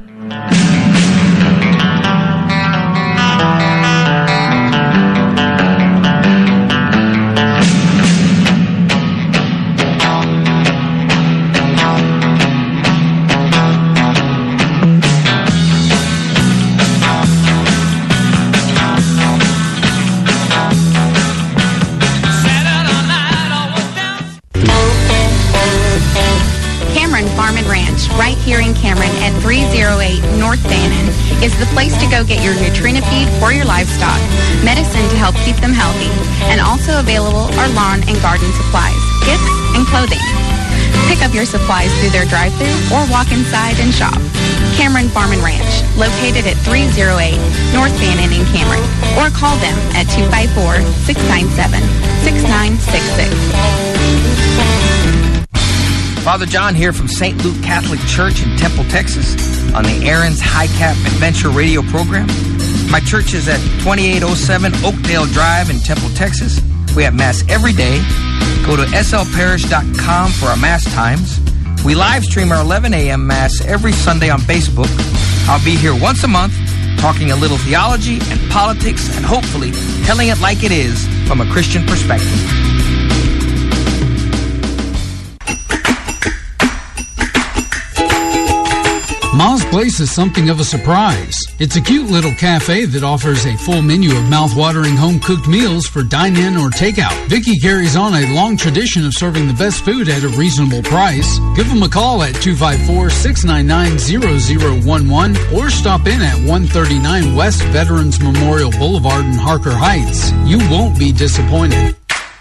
Right here in Cameron at three oh eight North Bannon is the place to go get your Nutrina feed for your livestock, medicine to help keep them healthy, and also available are lawn and garden supplies, gifts, and clothing. Pick up your supplies through their drive-thru or walk inside and shop. Cameron Farm and Ranch, located at three oh eight North Bannon in Cameron, or call them at two five four, six nine seven, six nine six six. Father John here from Saint Luke Catholic Church in Temple, Texas, on the Aaron's High Cap Adventure radio program. My church is at twenty-eight oh seven Oakdale Drive in Temple, Texas. We have Mass every day. Go to s l parish dot com for our Mass times. We live stream our eleven a.m. Mass every Sunday on Facebook. I'll be here once a month talking a little theology and politics and hopefully telling it like it is from a Christian perspective. Ma's Place is something of a surprise. It's a cute little cafe that offers a full menu of mouth-watering home-cooked meals for dine-in or takeout. Vicky carries on a long tradition of serving the best food at a reasonable price. Give them a call at two five four, six nine nine, zero zero one one or stop in at one thirty-nine West Veterans Memorial Boulevard in Harker Heights. You won't be disappointed.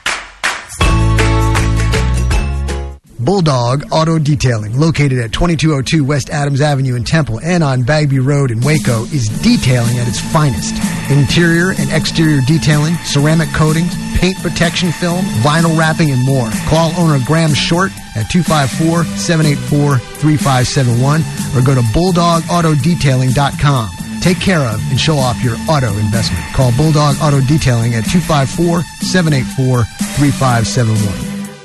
Bulldog Auto Detailing, located at twenty-two oh two West Adams Avenue in Temple and on Bagby Road in Waco, is detailing at its finest. Interior and exterior detailing, ceramic coatings, paint protection film, vinyl wrapping, and more. Call owner Graham Short at two five four, seven eight four, three five seven one or go to bulldog auto detailing dot com. Take care of and show off your auto investment. Call Bulldog Auto Detailing at two five four, seven eight four, three five seven one.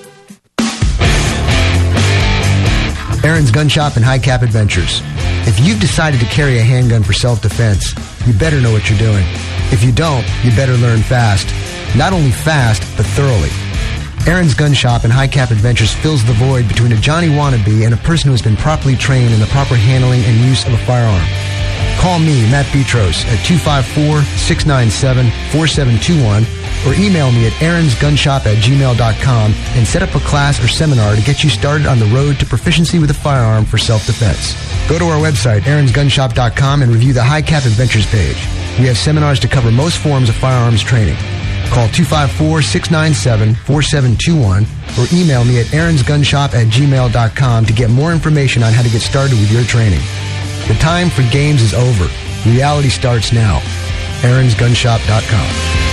Aaron's Gun Shop and High Cap Adventures. If you've decided to carry a handgun for self-defense, you better know what you're doing. If you don't, you better learn fast. Not only fast, but thoroughly. Aaron's Gun Shop and High Cap Adventures fills the void between a Johnny wannabe and a person who has been properly trained in the proper handling and use of a firearm. Call me, Matt Petros, at two five four, six nine seven, four seven two one or email me at aarons gun shop at gmail dot com and set up a class or seminar to get you started on the road to proficiency with a firearm for self-defense. Go to our website, aarons gun shop dot com, and review the High Cap Adventures page. We have seminars to cover most forms of firearms training. Call two five four, six nine seven, four seven two one or email me at aarons gun shop at gmail dot com to get more information on how to get started with your training. The time for games is over. Reality starts now. aarons gun shop dot com.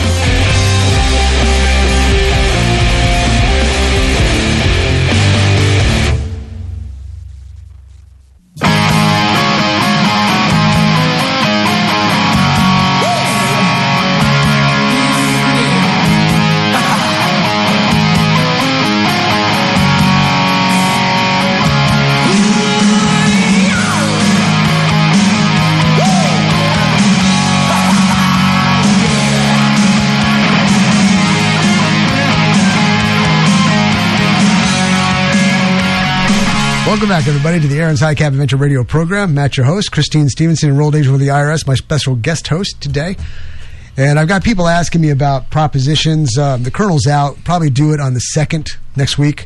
Welcome back, everybody, to the Aaron's High Cap Adventure Radio program. Matt, your host, Christine Stevenson, enrolled agent with the I R S, my special guest host today. And I've got people asking me about propositions. Um, the Colonel's out. Probably do it on the second next week.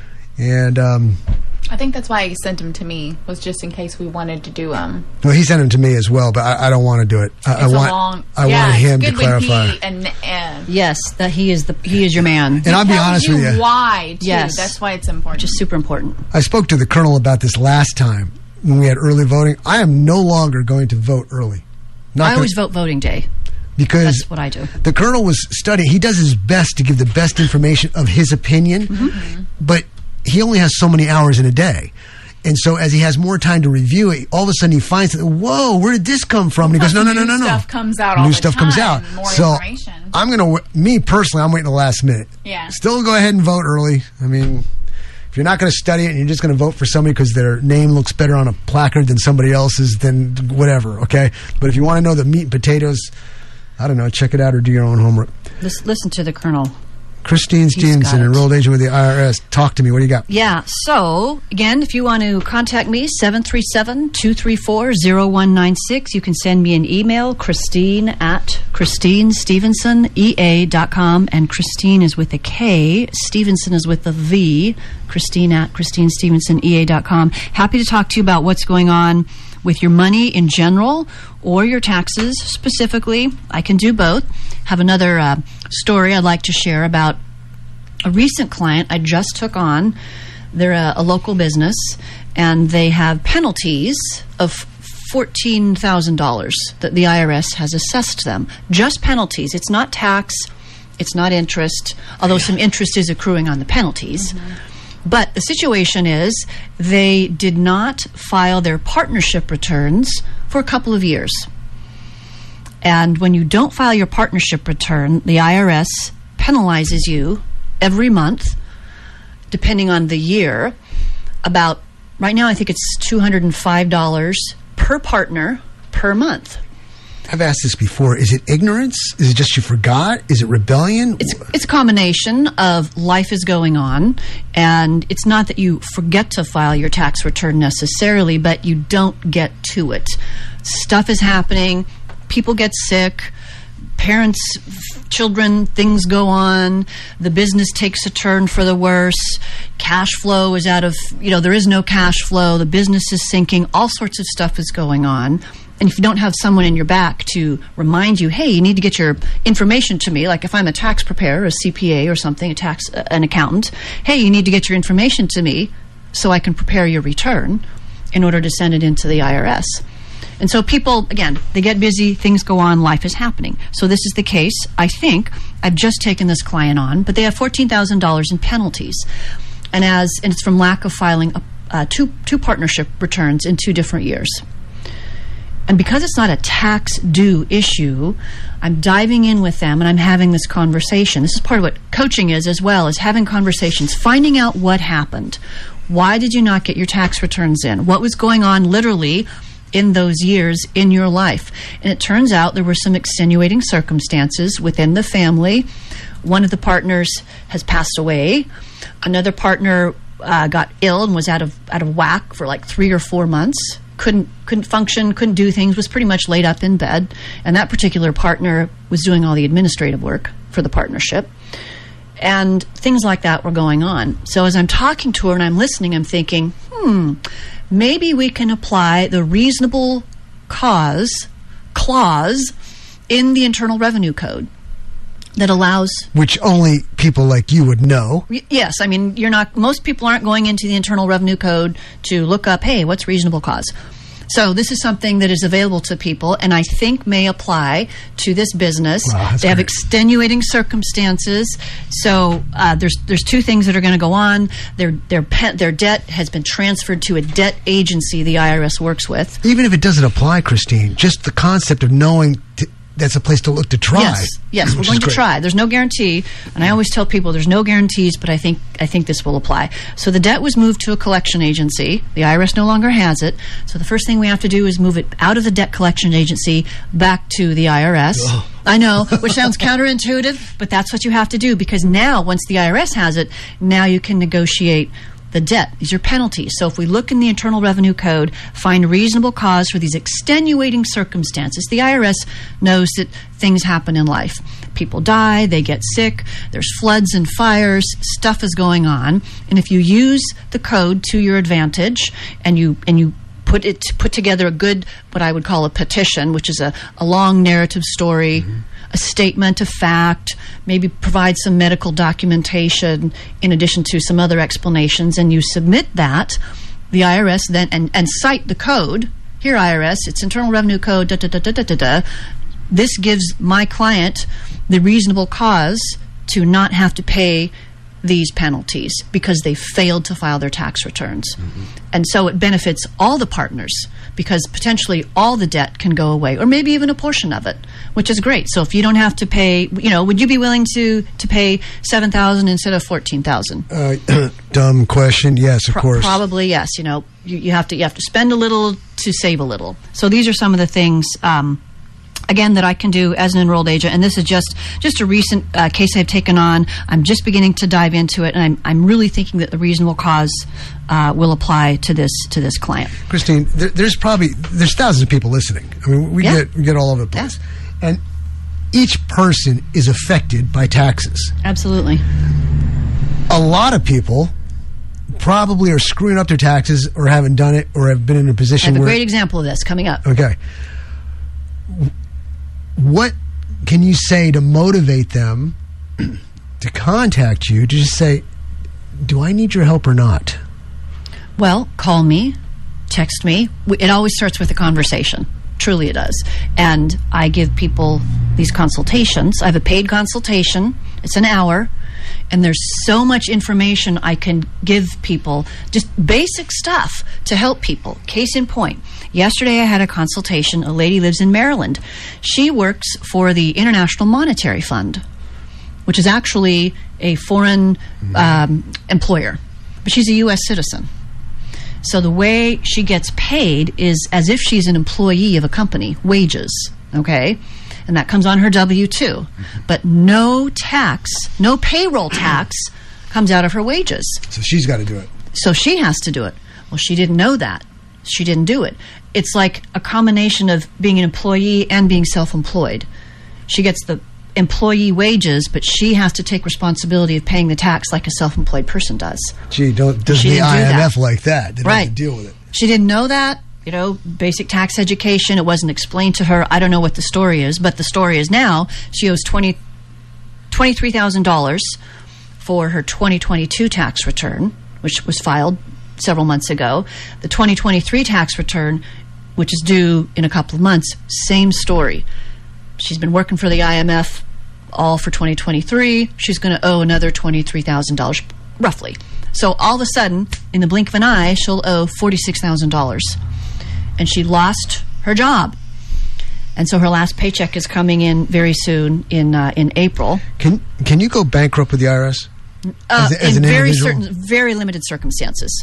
And um, I think that's why he sent them to me, was just in case we wanted to do them. Um, well, he sent them to me as well, but I, I don't want to do it. I, it's I want, a long, I yeah, want him it's to good when clarify. He, and, and yes, that he is the he is your man. And I'll be honest you with you. Why? Too. Yes, that's why it's important. Just super important. I spoke to the Colonel about this last time when we had early voting. I am no longer going to vote early. Not I gonna, always vote voting day. Because that's what I do. The Colonel was studying. He does his best to give the best information of his opinion, Mm-hmm. but he only has so many hours in a day. And so as he has more time to review it, all of a sudden he finds that, whoa, where did this come from? And he goes, no, no, no, no, no. New stuff comes out New all the stuff time. comes out. More so information. I'm going to, me personally, I'm waiting the last minute. Yeah. Still go ahead and vote early. I mean, if you're not going to study it and you're just going to vote for somebody because their name looks better on a placard than somebody else's, then whatever, okay? But if you want to know the meat and potatoes, I don't know, check it out or do your own homework. Listen, listen to the Colonel. Christine Stevenson, enrolled agent with the I R S. Talk to me. What do you got? Yeah. So, again, if you want to contact me, seven three seven, two three four, zero one nine six. You can send me an email, Christine at Christine Stevenson E A dot com. And Christine is with a K. Stevenson is with a V. Christine at Christine Stevenson E A dot com. Happy to talk to you about what's going on with your money in general or your taxes specifically. I can do both. Have another uh, story I'd like to share about a recent client I just took on. They're a, a local business, and they have penalties of fourteen thousand dollars that the I R S has assessed them. Just penalties. It's not tax. It's not interest, although some interest is accruing on the penalties. Mm-hmm. But the situation is they did not file their partnership returns for a couple of years. And when you don't file your partnership return, the I R S penalizes you every month, depending on the year, about, right now I think it's two hundred five dollars per partner per month. I've asked this before. Is it ignorance? Is it just you forgot? Is it rebellion? It's, it's a combination of life is going on, and it's not that you forget to file your tax return necessarily, but you don't get to it. Stuff is happening. People get sick. Parents, children, things go on. The business takes a turn for the worse. Cash flow is out of, you know, there is no cash flow. The business is sinking. All sorts of stuff is going on. And if you don't have someone in your back to remind you, hey, you need to get your information to me, like if I'm a tax preparer, a C P A or something, a tax, uh, an accountant, hey, you need to get your information to me so I can prepare your return in order to send it into the I R S. And so people, again, they get busy, things go on, life is happening. So this is the case. I think I've just taken this client on, but they have fourteen thousand dollars in penalties. And as and it's from lack of filing a, uh, two, two partnership returns in two different years. And because it's not a tax due issue, I'm diving in with them and I'm having this conversation. This is part of what coaching is as well, is having conversations, finding out what happened. Why did you not get your tax returns in? What was going on literally in those years in your life? And it turns out there were some extenuating circumstances within the family. One of the partners has passed away. Another partner uh, got ill and was out of out of whack for like three or four months. Couldn't couldn't function, couldn't do things, was pretty much laid up in bed. And that particular partner was doing all the administrative work for the partnership. And things like that were going on. So as I'm talking to her and I'm listening, I'm thinking, hmm, maybe we can apply the reasonable cause clause in the Internal Revenue Code that allows... Which only people like you would know. Yes, I mean, you're not. Most people aren't going into the Internal Revenue Code to look up, hey, what's reasonable cause? So this is something that is available to people, and I think may apply to this business. Wow, they have great. extenuating circumstances. So uh, there's there's two things that are going to go on. Their their pe- their debt has been transferred to a debt agency the I R S works with. Even if it doesn't apply, Christine, just the concept of knowing t- that's a place to look to try. Yes, yes, we're which going is to great. try. There's no guarantee, and I always tell people there's no guarantees, but I think I think this will apply. So the debt was moved to a collection agency. The I R S no longer has it. So the first thing we have to do is move it out of the debt collection agency back to the I R S. Ugh. I know, which sounds counterintuitive, but that's what you have to do, because now, once the I R S has it, now you can negotiate the debt. These are penalties. So if we look in the Internal Revenue Code, find reasonable cause for these extenuating circumstances, the I R S knows that things happen in life. People die, they get sick, there's floods and fires, stuff is going on. And if you use the code to your advantage and you and you put it put together a good, what I would call a petition, which is a, a long narrative story, mm-hmm. a statement of fact, maybe provide some medical documentation in addition to some other explanations, and you submit that, the I R S then, and, and cite the code. Here, I R S, it's Internal Revenue Code, da da da da da da da. This gives my client the reasonable cause to not have to pay these penalties because they failed to file their tax returns. Mm-hmm. And so it benefits all the partners because potentially all the debt can go away, or maybe even a portion of it, which is great. So if you don't have to pay, you know, would you be willing to to pay seven thousand dollars instead of fourteen thousand dollars? Uh, dumb question. Yes, of Pro- course. Probably yes. You know, you, you have to you have to spend a little to save a little. So these are some of the things. Um, Again, that I can do as an enrolled agent, and this is just just a recent uh, case I've taken on. I'm just beginning to dive into it, and I'm I'm really thinking that the reasonable cause uh, will apply to this to this client. Christine, there, there's probably there's thousands of people listening. I mean, we Yeah. get we get all over the place, and each person is affected by taxes. Absolutely. A lot of people probably are screwing up their taxes, or haven't done it, or have been in a I position have a where. great example of this coming up. Okay. What can you say to motivate them to contact you to just say, do I need your help or not? Well, call me, text me. It always starts with a conversation. Truly it does. And I give people these consultations. I have a paid consultation. It's an hour. And there's so much information I can give people, just basic stuff to help people. Case in point, yesterday I had a consultation. A lady lives in Maryland. She works for the International Monetary Fund, which is actually a foreign um, employer, but she's a U S citizen. So the way she gets paid is as if she's an employee of a company, wages. okay? And that comes on her W two. But no tax, no payroll tax comes out of her wages. So she's got to do it. So she has to do it. Well, she didn't know that. She didn't do it. It's like a combination of being an employee and being self-employed. She gets the employee wages, but she has to take responsibility of paying the tax like a self-employed person does. Gee, don't doesn't She the didn't do I M F that. like that? They don't Right. have to deal with it. She didn't know that. You know, basic tax education. It wasn't explained to her. I don't know what the story is, but the story is now she owes twenty, twenty-three thousand dollars for her twenty twenty-two tax return, which was filed several months ago. The twenty twenty-three tax return, which is due in a couple of months, same story. She's been working for the I M F all for twenty twenty-three. She's going to owe another twenty-three thousand dollars, roughly. So all of a sudden, in the blink of an eye, she'll owe forty-six thousand dollars. And she lost her job. And so her last paycheck is coming in very soon in uh, in April. Can can you go bankrupt with the I R S? Uh, As a- as in an very individual? certain, very limited circumstances.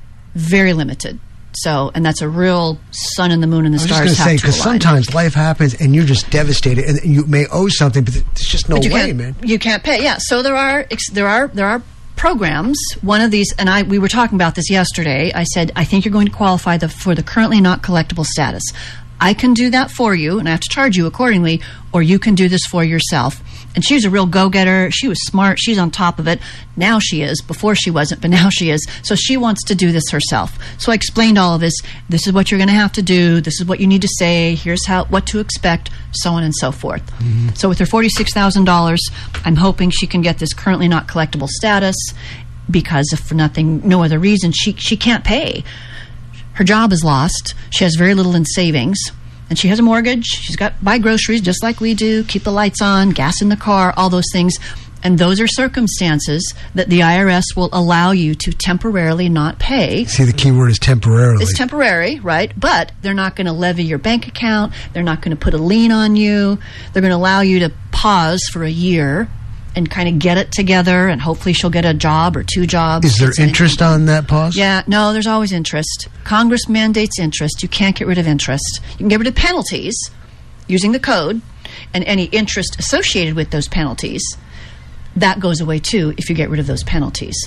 Very limited. So, and that's a real sun and the moon and the I was just stars going to have say, to because align. sometimes life happens and you're just devastated, and you may owe something, but there's just no But you way, can't- man. You can't pay. Yeah. So there are ex- there are there are programs. One of these, and I we were talking about this yesterday. I said I think you're going to qualify the, for the currently not collectible status. I can do that for you, and I have to charge you accordingly, or you can do this for yourself. And she was a real go-getter. She was smart. She's on top of it. Now she is. Before she wasn't, but now she is. So she wants to do this herself. So I explained all of this. This is what you're going to have to do. This is what you need to say. Here's how what to expect, so on and so forth. So with her forty-six thousand dollars, I'm hoping she can get this currently not collectible status because if for nothing, no other reason, she she can't pay. Her job is lost. She has very little in savings. And she has a mortgage. She's got to buy groceries just like we do, keep the lights on, gas in the car, all those things. And those are circumstances that the I R S will allow you to temporarily not pay. See, the key word is temporarily. It's temporary, right? But they're not going to levy your bank account. They're not going to put a lien on you. They're going to allow you to pause for a year and kind of get it together, and hopefully she'll get a job or two jobs. Is there It's an- interest on that pause? Yeah, no, there's always interest. Congress mandates interest. You can't get rid of interest. You can get rid of penalties using the code, and any interest associated with those penalties, that goes away too if you get rid of those penalties.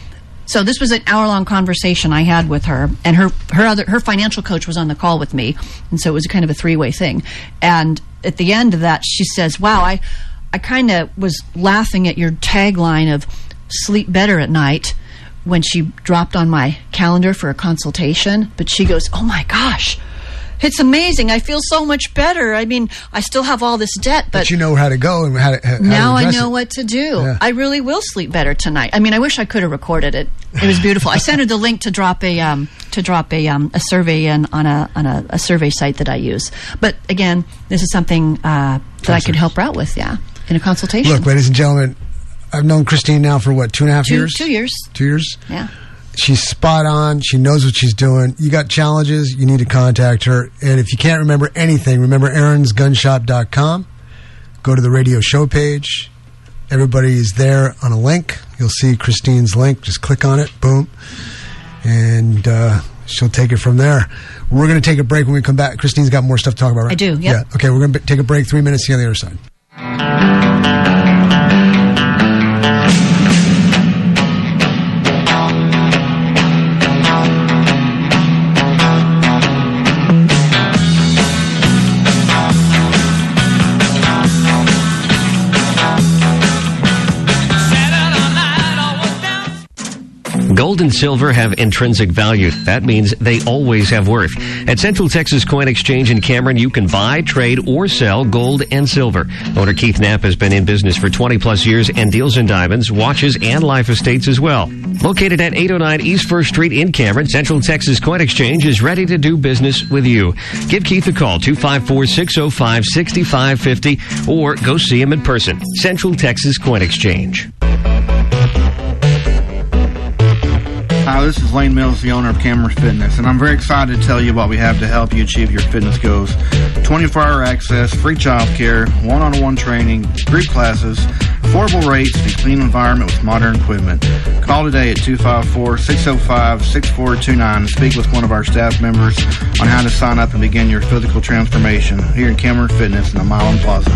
So this was an hour-long conversation I had with her, and her her other her financial coach was on the call with me, and so it was kind of a three-way thing. And at the end of that, she says, "Wow, I I kind of was laughing at your tagline of sleep better at night," when she dropped on my calendar for a consultation. But she goes, "Oh my gosh, it's amazing. I feel so much better. I mean, I still have all this debt, but, But you know how to go and how to, how now to I address know it. what to do. Yeah. I really will sleep better tonight." I mean, I wish I could have recorded it. It was beautiful. I sent her the link to drop a um, to drop a um, a survey in on a on a, a survey site that I use. But again, this is something uh, that I could help her out with. Yeah, in a consultation. Look, ladies and gentlemen, I've known Christine now for what, two and a half two, years? two years. Two years? Yeah. She's spot on. She knows what she's doing. You got challenges, you need to contact her. And if you can't remember anything, remember aarons gun shop dot com. Go to the radio show page. Everybody is there on a link. You'll see Christine's link. Just click on it. Boom. And uh, she'll take it from there. We're going to take a break. When we come back, Christine's got more stuff to talk about, right? I do, yep. Yeah. Okay, we're going to take a break. Three minutes. See you on the other side. Gold and silver have intrinsic value. That means they always have worth. At Central Texas Coin Exchange in Cameron, you can buy, trade, or sell gold and silver. Owner Keith Knapp has been in business for twenty plus years and deals in diamonds, watches, and life estates as well. Located at eight oh nine East First Street in Cameron, Central Texas Coin Exchange is ready to do business with you. Give Keith a call, two five four, six oh five, six five five oh, or go see him in person. Central Texas Coin Exchange. Hi, this is Lane Mills, the owner of Cameron Fitness, and I'm very excited to tell you what we have to help you achieve your fitness goals. twenty-four hour access, free child care, one-on-one training, group classes, Affordable rates and a clean environment with modern equipment. Call today at two five four, six oh five, six four two nine and speak with one of our staff members on how to sign up and begin your physical transformation here in Cameron Fitness in the Milan Plaza.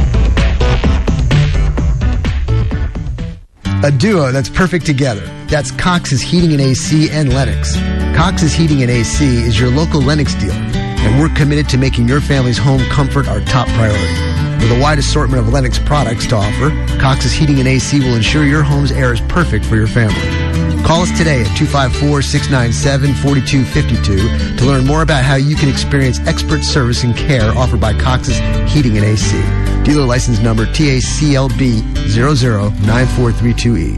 A duo that's perfect together. That's Cox's Heating and A C and Lennox. Cox's Heating and A C is your local Lennox dealer, and we're committed to making your family's home comfort our top priority. With a wide assortment of Lennox products to offer, Cox's Heating and A C will ensure your home's air is perfect for your family. Call us today at two five four, six nine seven, four two five two to learn more about how you can experience expert service and care offered by Cox's Heating and A C. Dealer license number T A C L B zero zero nine four three two E.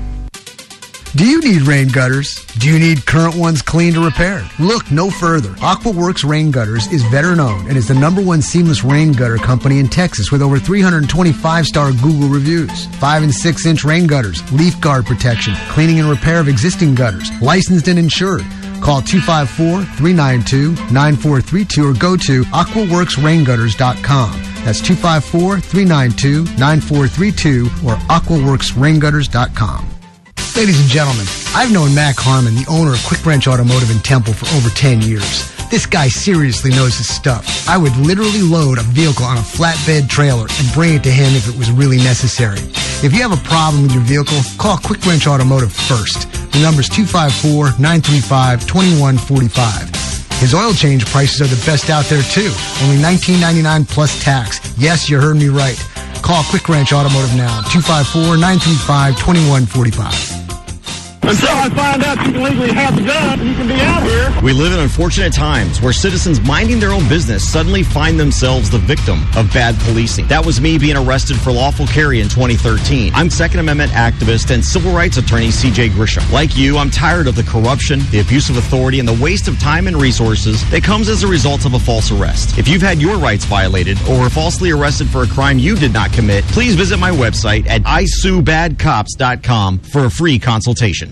Do you need rain gutters? Do you need current ones cleaned or repaired? Look no further. AquaWorks Rain Gutters is veteran-owned and is the number one seamless rain gutter company in Texas with over three hundred twenty-five star Google reviews. Five and six inch rain gutters, leaf guard protection, cleaning and repair of existing gutters, licensed and insured. Call two five four, three nine two, nine four three two or go to aqua works rain gutters dot com. That's two five four, three nine two, nine four three two or aqua works rain gutters dot com. Ladies and gentlemen, I've known Mac Harmon, the owner of Quick Wrench Automotive in Temple, for over ten years. This guy seriously knows his stuff. I would literally load a vehicle on a flatbed trailer and bring it to him if it was really necessary. If you have a problem with your vehicle, call Quick Wrench Automotive first. The number's two five four, nine three five, two one four five. His oil change prices are the best out there, too. Only nineteen ninety-nine plus tax. Yes, you heard me right. Call Quick Wrench Automotive now, two five four, nine three five, two one four five. Until I find out you can legally have the gun, you can be out here. We live in unfortunate times where citizens minding their own business suddenly find themselves the victim of bad policing. That was me being arrested for lawful carry in twenty thirteen. I'm Second Amendment activist and civil rights attorney C J Grisham. Like you, I'm tired of the corruption, the abuse of authority, and the waste of time and resources that comes as a result of a false arrest. If you've had your rights violated or were falsely arrested for a crime you did not commit, please visit my website at i sue bad cops dot com for a free consultation.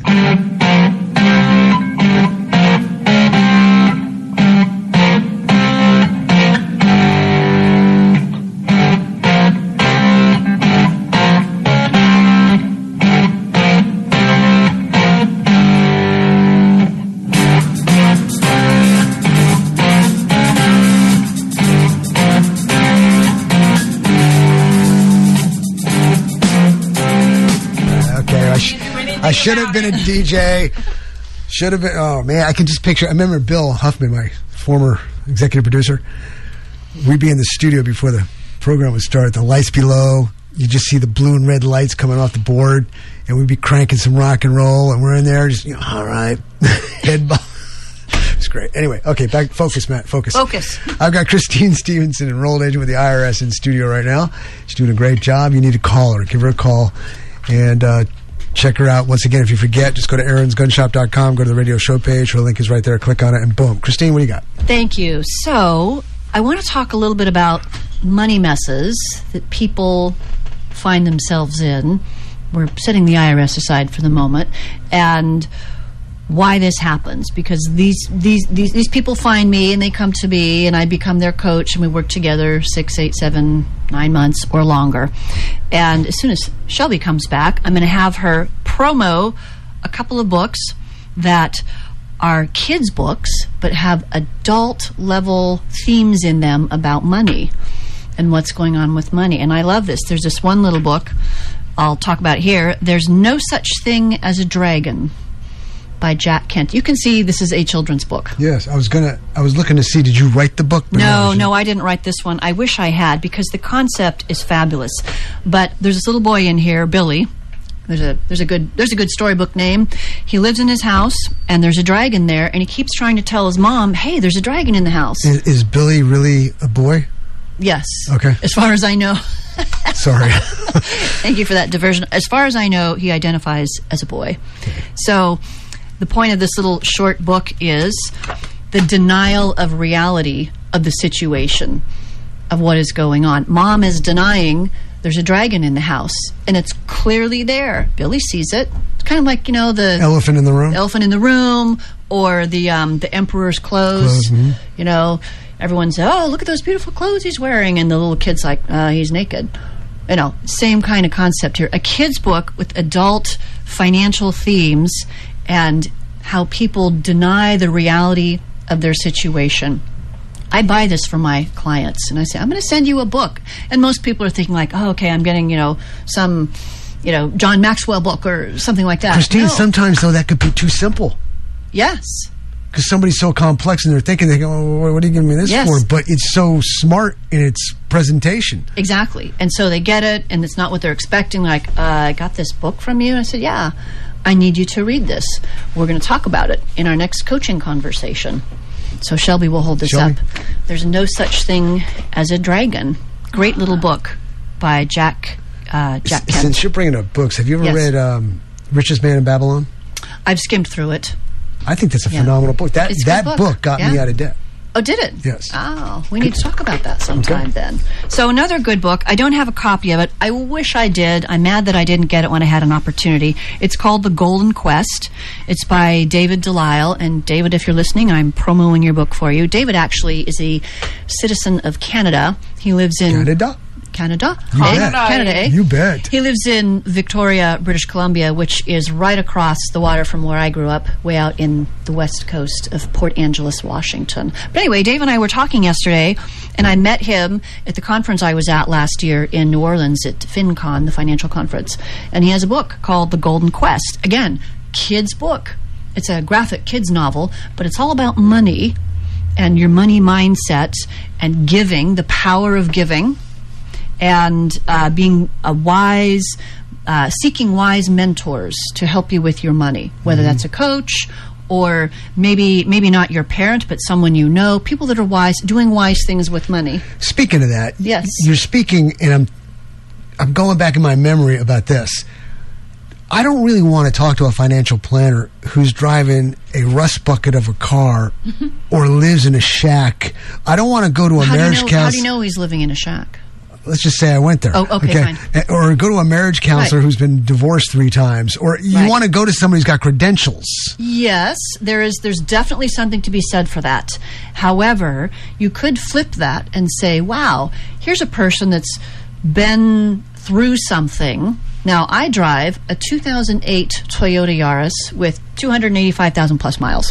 I should have been a D J. Should have been. Oh, man. I can just picture. I remember Bill Huffman, my former executive producer. We'd be in the studio before the program would start. The lights be low. You just see the blue and red lights coming off the board. And we'd be cranking some rock and roll. And we're in there just, you know, all right. Head ball. It's great. Anyway, okay, back. Focus, Matt. Focus. Focus. I've got Christine Stevenson, enrolled agent with the I R S, in studio right now. She's doing a great job. You need to call her. Give her a call. And, uh, check her out. Once again, if you forget, just go to aaron's gun shop dot com, go to the radio show page. Her link is right there. Click on it, and boom. Christine, what do you got? Thank you. So, I want to talk a little bit about money messes that people find themselves in. We're setting the I R S aside for the moment, and why this happens. Because these these these, these people find me, and they come to me, and I become their coach, and we work together six, eight, seven, nine months or longer. And as soon as Shelby comes back, I'm going to have her promo a couple of books that are kids' books, but have adult-level themes in them about money and what's going on with money. And I love this. There's this one little book I'll talk about here. There's No Such Thing as a Dragon by Jack Kent. You can see this is a children's book. Yes, I was gonna. I was looking to see. Did you write the book? No, no, I didn't write this one. I wish I had, because the concept is fabulous. But there's this little boy in here, Billy. There's a there's a good there's a good storybook name. He lives in his house, and there's a dragon there, and he keeps trying to tell his mom, "Hey, there's a dragon in the house." Is, is Billy really a boy? Yes. Okay. As far as I know. Sorry. Thank you for that diversion. As far as I know, he identifies as a boy. So the point of this little short book is the denial of reality of the situation, of what is going on. Mom is denying there's a dragon in the house, and it's clearly there. Billy sees it. It's kind of like, you know, the elephant in the room, elephant in the room, or the um, the emperor's clothes. Clothes, mm-hmm. You know, everyone says, "Oh, look at those beautiful clothes he's wearing," and the little kid's like, uh, "He's naked." You know, same kind of concept here. A kid's book with adult financial themes and how people deny the reality of their situation. I buy this for my clients, and I say, I'm going to send you a book. And most people are thinking like, oh, okay, I'm getting, you know, some, you know, John Maxwell book or something like that. Christine, No. sometimes, though, that could be too simple. Yes. Because somebody's so complex and they're thinking, they go, oh, what are you giving me this Yes. for? But it's so smart in its presentation. Exactly. And so they get it, and it's not what they're expecting. Like, uh, I got this book from you. And I said, yeah, I need you to read this. We're going to talk about it in our next coaching conversation. So Shelby will hold this Shelby. up. There's no such thing as a dragon. Great little book by Jack uh, Jack Kent. Since you're bringing up books, have you ever Yes. read um, Richest Man in Babylon? I've skimmed through it. I think that's a Yeah. phenomenal book. That It's a that good book. book. got Yeah. me out of debt. Oh, did it? Yes. Oh, we need to talk about that sometime then. So another good book. I don't have a copy of it. I wish I did. I'm mad that I didn't get it when I had an opportunity. It's called The Golden Quest. It's by David Delisle. And David, if you're listening, I'm promoting your book for you. David actually is a citizen of Canada. He lives in... Canada? Canada? You Eh? bet. Canada, eh? You bet. He lives in Victoria, British Columbia, which is right across the water from where I grew up, way out in the west coast of Port Angeles, Washington. But anyway, Dave and I were talking yesterday, and I met him at the conference I was at last year in New Orleans at FinCon, the financial conference. And he has a book called The Golden Quest. Again, kids' book. It's a graphic kids novel, but it's all about money and your money mindset and giving, the power of giving, and uh, being a wise, uh, seeking wise mentors to help you with your money, whether Mm-hmm. that's a coach or maybe maybe not your parent, but someone you know, people that are wise, doing wise things with money. Speaking of that, Yes. you're speaking, and I'm I'm going back in my memory about this. I don't really want to talk to a financial planner who's driving a rust bucket of a car or lives in a shack. I don't want to go to a How do, you marriage know, how do counselor. you know he's living in a shack? Let's just say I went there. Oh, okay, fine. Eh, Or go to a marriage counselor Right. who's been divorced three times. Or you Right. want to go to somebody who's got credentials. Yes, there is. There's definitely something to be said for that. However, you could flip that and say, "Wow, here's a person that's been through something." Now, I drive a two thousand eight Toyota Yaris with two hundred eighty-five thousand plus miles.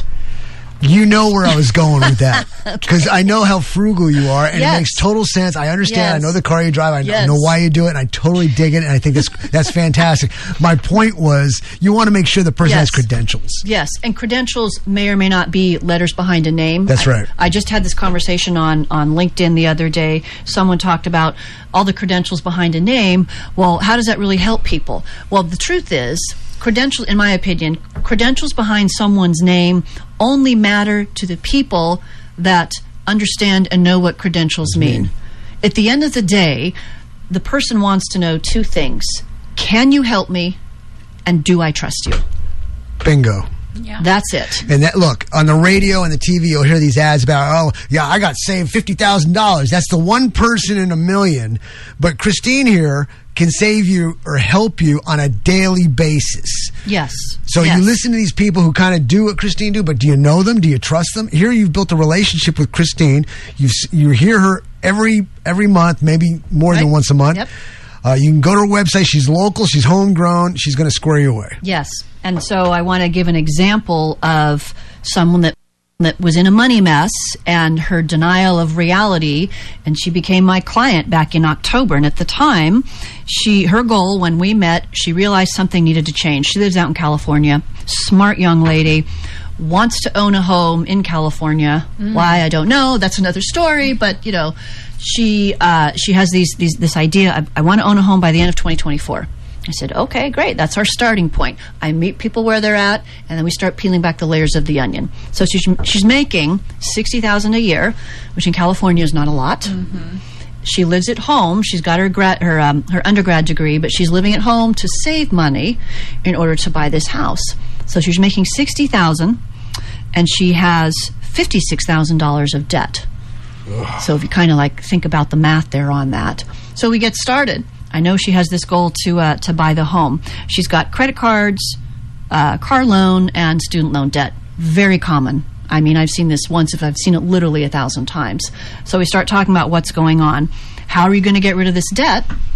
You know where I was going with that. Because I know how frugal you are, and Yes. it makes total sense. I understand. Yes. I know the car you drive. I Yes. know why you do it, and I totally dig it, and I think that's, that's fantastic. My point was, you want to make sure the person Yes. has credentials. Yes, and credentials may or may not be letters behind a name. That's I- right. I just had this conversation on, on LinkedIn the other day. Someone talked about all the credentials behind a name. Well, how does that really help people? Well, the truth is, credentials, in my opinion, credentials behind someone's name only matter to the people that understand and know what credentials mean. At the end of the day, the person wants to know two things. Can you help me? And do I trust you? Bingo. Yeah. That's it. And that, look, on the radio and the T V, you'll hear these ads about, oh, yeah, I got saved fifty thousand dollars. That's the one person in a million. But Christine here can save you or help you on a daily basis. Yes. So Yes. you listen to these people who kind of do what Christine do, but do you know them? Do you trust them? Here you've built a relationship with Christine. You you hear her every every month, maybe more than Right. once a month. Yep. Uh, you can go to her website. She's local. She's homegrown. She's going to square you away. Yes. And so I want to give an example of someone that that was in a money mess and her denial of reality, and she became my client back in October. And at the time, she her goal when we met, she realized something needed to change. She lives out in California, smart young lady, wants to own a home in California. Mm. Why, I don't know. That's another story. But you know, she uh, she has these these this idea. I, I want to own a home by the end of twenty twenty-four. I said, okay, great. That's our starting point. I meet people where they're at, and then we start peeling back the layers of the onion. So she's she's making sixty thousand dollars a year, which in California is not a lot. Mm-hmm. She lives at home. She's got her grad, her um, her undergrad degree, but she's living at home to save money in order to buy this house. So she's making sixty thousand dollars, and she has fifty-six thousand dollars of debt. So if you kind of like think about the math there on that. So we get started. I know she has this goal to uh, to buy the home. She's got credit cards, uh, car loan, and student loan debt. Very common. I mean, I've seen this once if I've seen it literally a thousand times. So we start talking about what's going on. How are you going to get rid of this debt?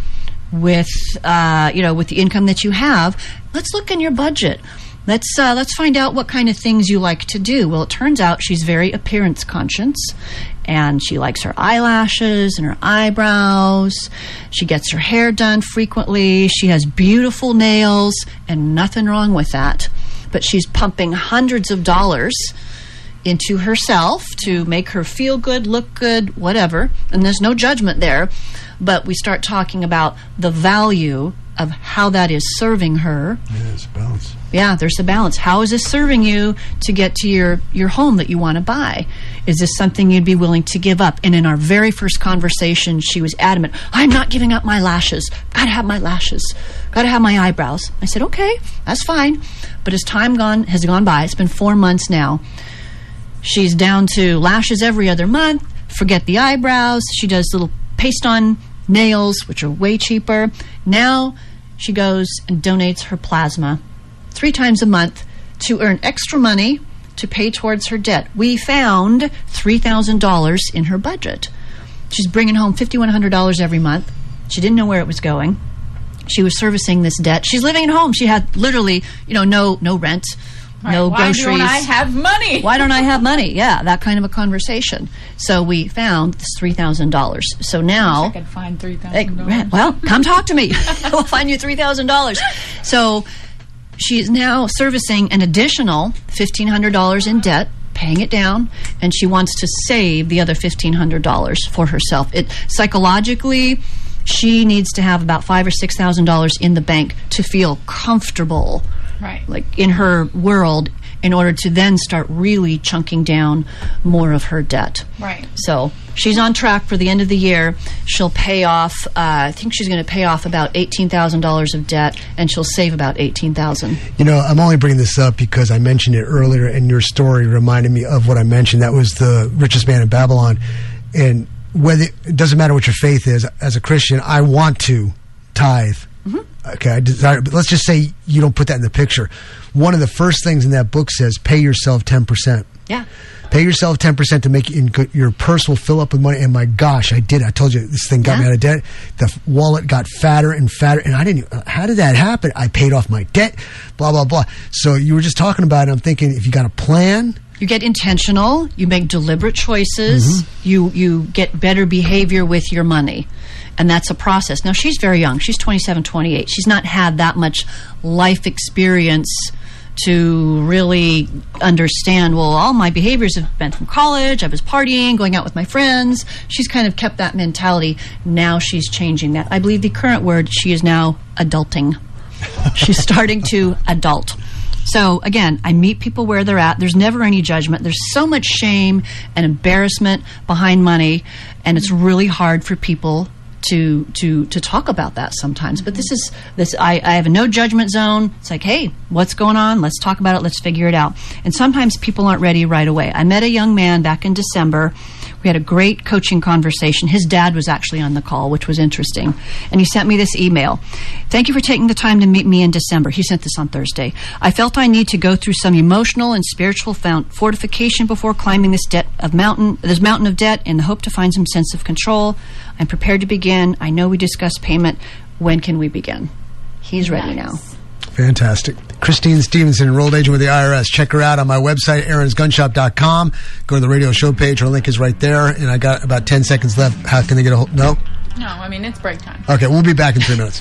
with, uh, you know, with the income that you have, let's look in your budget. Let's uh, let's find out what kind of things you like to do. Well, it turns out she's very appearance conscious, and she likes her eyelashes and her eyebrows. She gets her hair done frequently. She has beautiful nails, and nothing wrong with that. But she's pumping hundreds of dollars into herself to make her feel good, look good, whatever. And there's no judgment there. But we start talking about the value of how that is serving her. Yeah, there's a balance. Yeah, there's a balance. How is this serving you to get to your, your home that you want to buy? Is this something you'd be willing to give up? And in our very first conversation, she was adamant, I'm not giving up my lashes. Gotta have my lashes. Gotta have my eyebrows. I said, okay, that's fine. But as time gone has gone by, it's been four months now, she's down to lashes every other month, forget the eyebrows. She does little paste-on nails, which are way cheaper. Now she goes and donates her plasma three times a month to earn extra money to pay towards her debt. We found three thousand dollars in her budget. She's bringing home five thousand one hundred dollars every month. She didn't know where it was going. She was servicing this debt. She's living at home. She had literally, you know, no no rent, Right, no why groceries. Why don't I have money? Why don't I have money? Yeah, that kind of a conversation. So we found this three thousand dollars. So now... I could find three thousand dollars. Hey, well, come talk to me. We'll find you three thousand dollars. So she is now servicing an additional fifteen hundred dollars in debt, paying it down, and she wants to save the other fifteen hundred dollars for herself. It psychologically, she needs to have about five or six thousand dollars in the bank to feel comfortable, right, like in her world, in order to then start really chunking down more of her debt. Right. So she's on track for the end of the year. She'll pay off, uh, I think she's going to pay off about eighteen thousand dollars of debt, and she'll save about eighteen thousand dollars. You know, I'm only bringing this up because I mentioned it earlier, and your story reminded me of what I mentioned. That was the richest man in Babylon. And whether it doesn't matter what your faith is, as a Christian, I want to tithe. Mm-hmm. Okay, I desire, but let's just say you don't put that in the picture. One of the first things in that book says, pay yourself ten percent. Yeah. Pay yourself ten percent to make in, your purse will fill up with money. And my gosh, I did. I told you this thing got yeah. me out of debt. The wallet got fatter and fatter. And I didn't, how did that happen? I paid off my debt, blah, blah, blah. So you were just talking about it. I'm thinking if you got a plan. You get intentional. You make deliberate choices. Mm-hmm. You, you get better behavior with your money. And that's a process. Now, she's very young. She's twenty-seven, twenty-eight. She's not had that much life experience to really understand, well, all my behaviors have been from college. I was partying, going out with my friends. She's kind of kept that mentality. Now she's changing that. I believe the current word, she is now adulting. She's starting to adult. So, again, I meet people where they're at. There's never any judgment. There's so much shame and embarrassment behind money, and it's really hard for people to to to talk about that sometimes. But this is this I, I have a no judgment zone. It's like, hey, what's going on? Let's talk about it. Let's figure it out. And sometimes people aren't ready right away. I met a young man back in December. We had a great coaching conversation. His dad was actually on the call, which was interesting. And he sent me this email. Thank you for taking the time to meet me in December. He sent this on Thursday. I felt I need to go through some emotional and spiritual fortification before climbing this debt of mountain, this mountain of debt in the hope to find some sense of control. I'm prepared to begin. I know we discussed payment. When can we begin? He's ready nice. now. Fantastic. Christine Stevenson, enrolled agent with the I R S. Check her out on my website, aarons gun shop dot com. Go to the radio show page. Her link is right there. And I got about ten seconds left. How can they get a hold? No? No, I mean, it's break time. Okay, we'll be back in three minutes.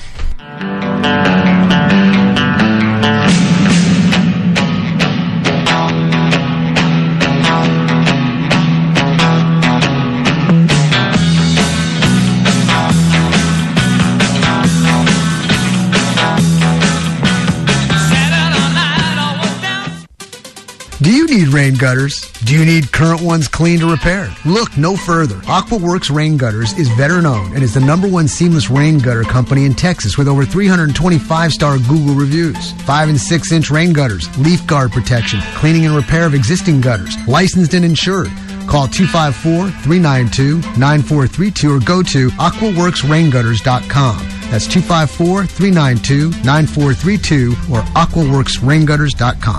Do you need rain gutters? Do you need current ones cleaned or repaired? Look no further. AquaWorks Rain Gutters is better known and is the number one seamless rain gutter company in Texas with over three hundred twenty-five star Google reviews. Five and six inch rain gutters, leaf guard protection, cleaning and repair of existing gutters, licensed and insured. Call two five four, three nine two, nine four three two or go to aqua works rain gutters dot com. That's two five four, three nine two, nine four three two or aqua works rain gutters dot com.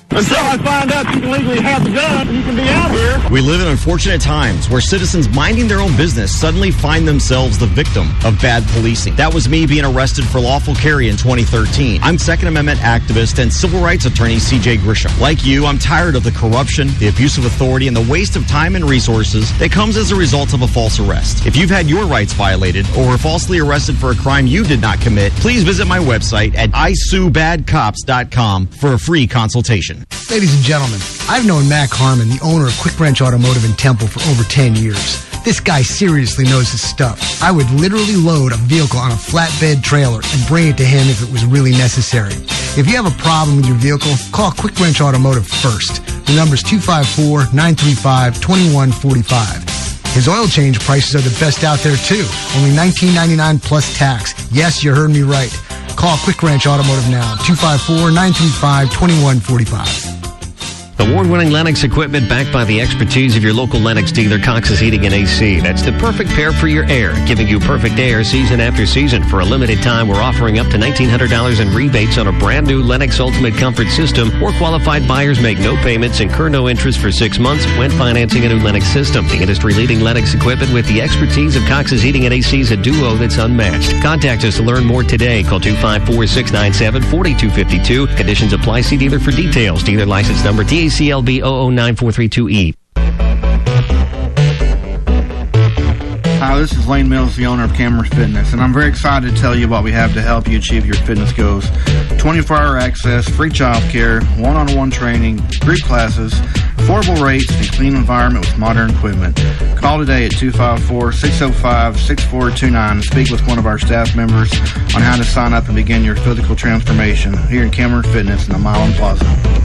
Until I find out you can legally have the gun and you can be out here. We live in unfortunate times where citizens minding their own business suddenly find themselves the victim of bad policing. That was me being arrested for lawful carry in twenty thirteen. I'm Second Amendment activist and civil rights attorney C J Grisham. Like you, I'm tired of the corruption, the abuse of authority, and the waste of time and resources that comes as a result of a false arrest. If you've had your rights violated or were falsely arrested for a crime you did not commit, please visit my website at I sue bad cops dot com for a free consultation. Ladies and gentlemen, I've known Mac Harmon, the owner of Quick Wrench Automotive in Temple, for over ten years. This guy seriously knows his stuff. I would literally load a vehicle on a flatbed trailer and bring it to him if it was really necessary. If you have a problem with your vehicle, call Quick Wrench Automotive first. The number's two five four, nine three five, two one four five. His oil change prices are the best out there, too. Only nineteen ninety-nine plus tax. Yes, you heard me right. Call Quick Wrench Automotive now, two five four, nine three five, two one four five. Award-winning Lennox equipment backed by the expertise of your local Lennox dealer, Cox's Heating and A C. That's the perfect pair for your air, giving you perfect air season after season. For a limited time, we're offering up to nineteen hundred dollars in rebates on a brand new Lennox Ultimate Comfort system, or qualified buyers make no payments, incur no interest for six months when financing a new Lennox system. The industry-leading Lennox equipment with the expertise of Cox's Heating and A C is a duo that's unmatched. Contact us to learn more today. Call two five four, six nine seven, four two five two. Conditions apply. See dealer for details. Dealer license number D A C L B zero zero nine four three two E. Hi, this is Lane Mills, the owner of Cameron's Fitness, and I'm very excited to tell you what we have to help you achieve your fitness goals. twenty-four hour access, free child care, one-on-one training, group classes, affordable rates, and a clean environment with modern equipment. Call today at two five four, six zero five, six four two nine and speak with one of our staff members on how to sign up and begin your physical transformation here in Cameron Fitness in the Milan Plaza.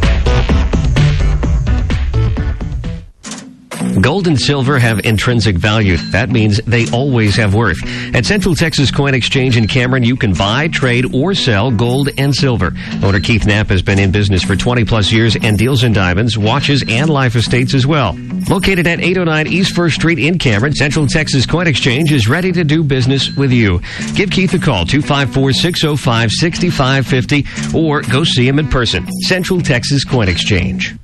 Gold and silver have intrinsic value. That means they always have worth. At Central Texas Coin Exchange in Cameron, you can buy, trade, or sell gold and silver. Owner Keith Knapp has been in business for twenty plus years and deals in diamonds, watches, and life estates as well. Located at eight oh nine East First Street in Cameron, Central Texas Coin Exchange is ready to do business with you. Give Keith a call, two five four, six zero five, six five five zero, or go see him in person. Central Texas Coin Exchange.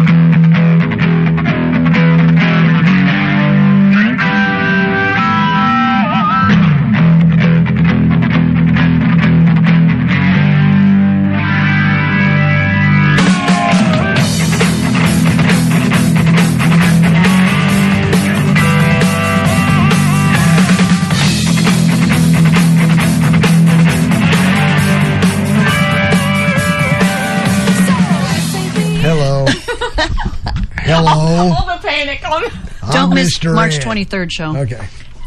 Hello. All the panic on. Don't miss Mister March Ed. twenty-third show. Okay.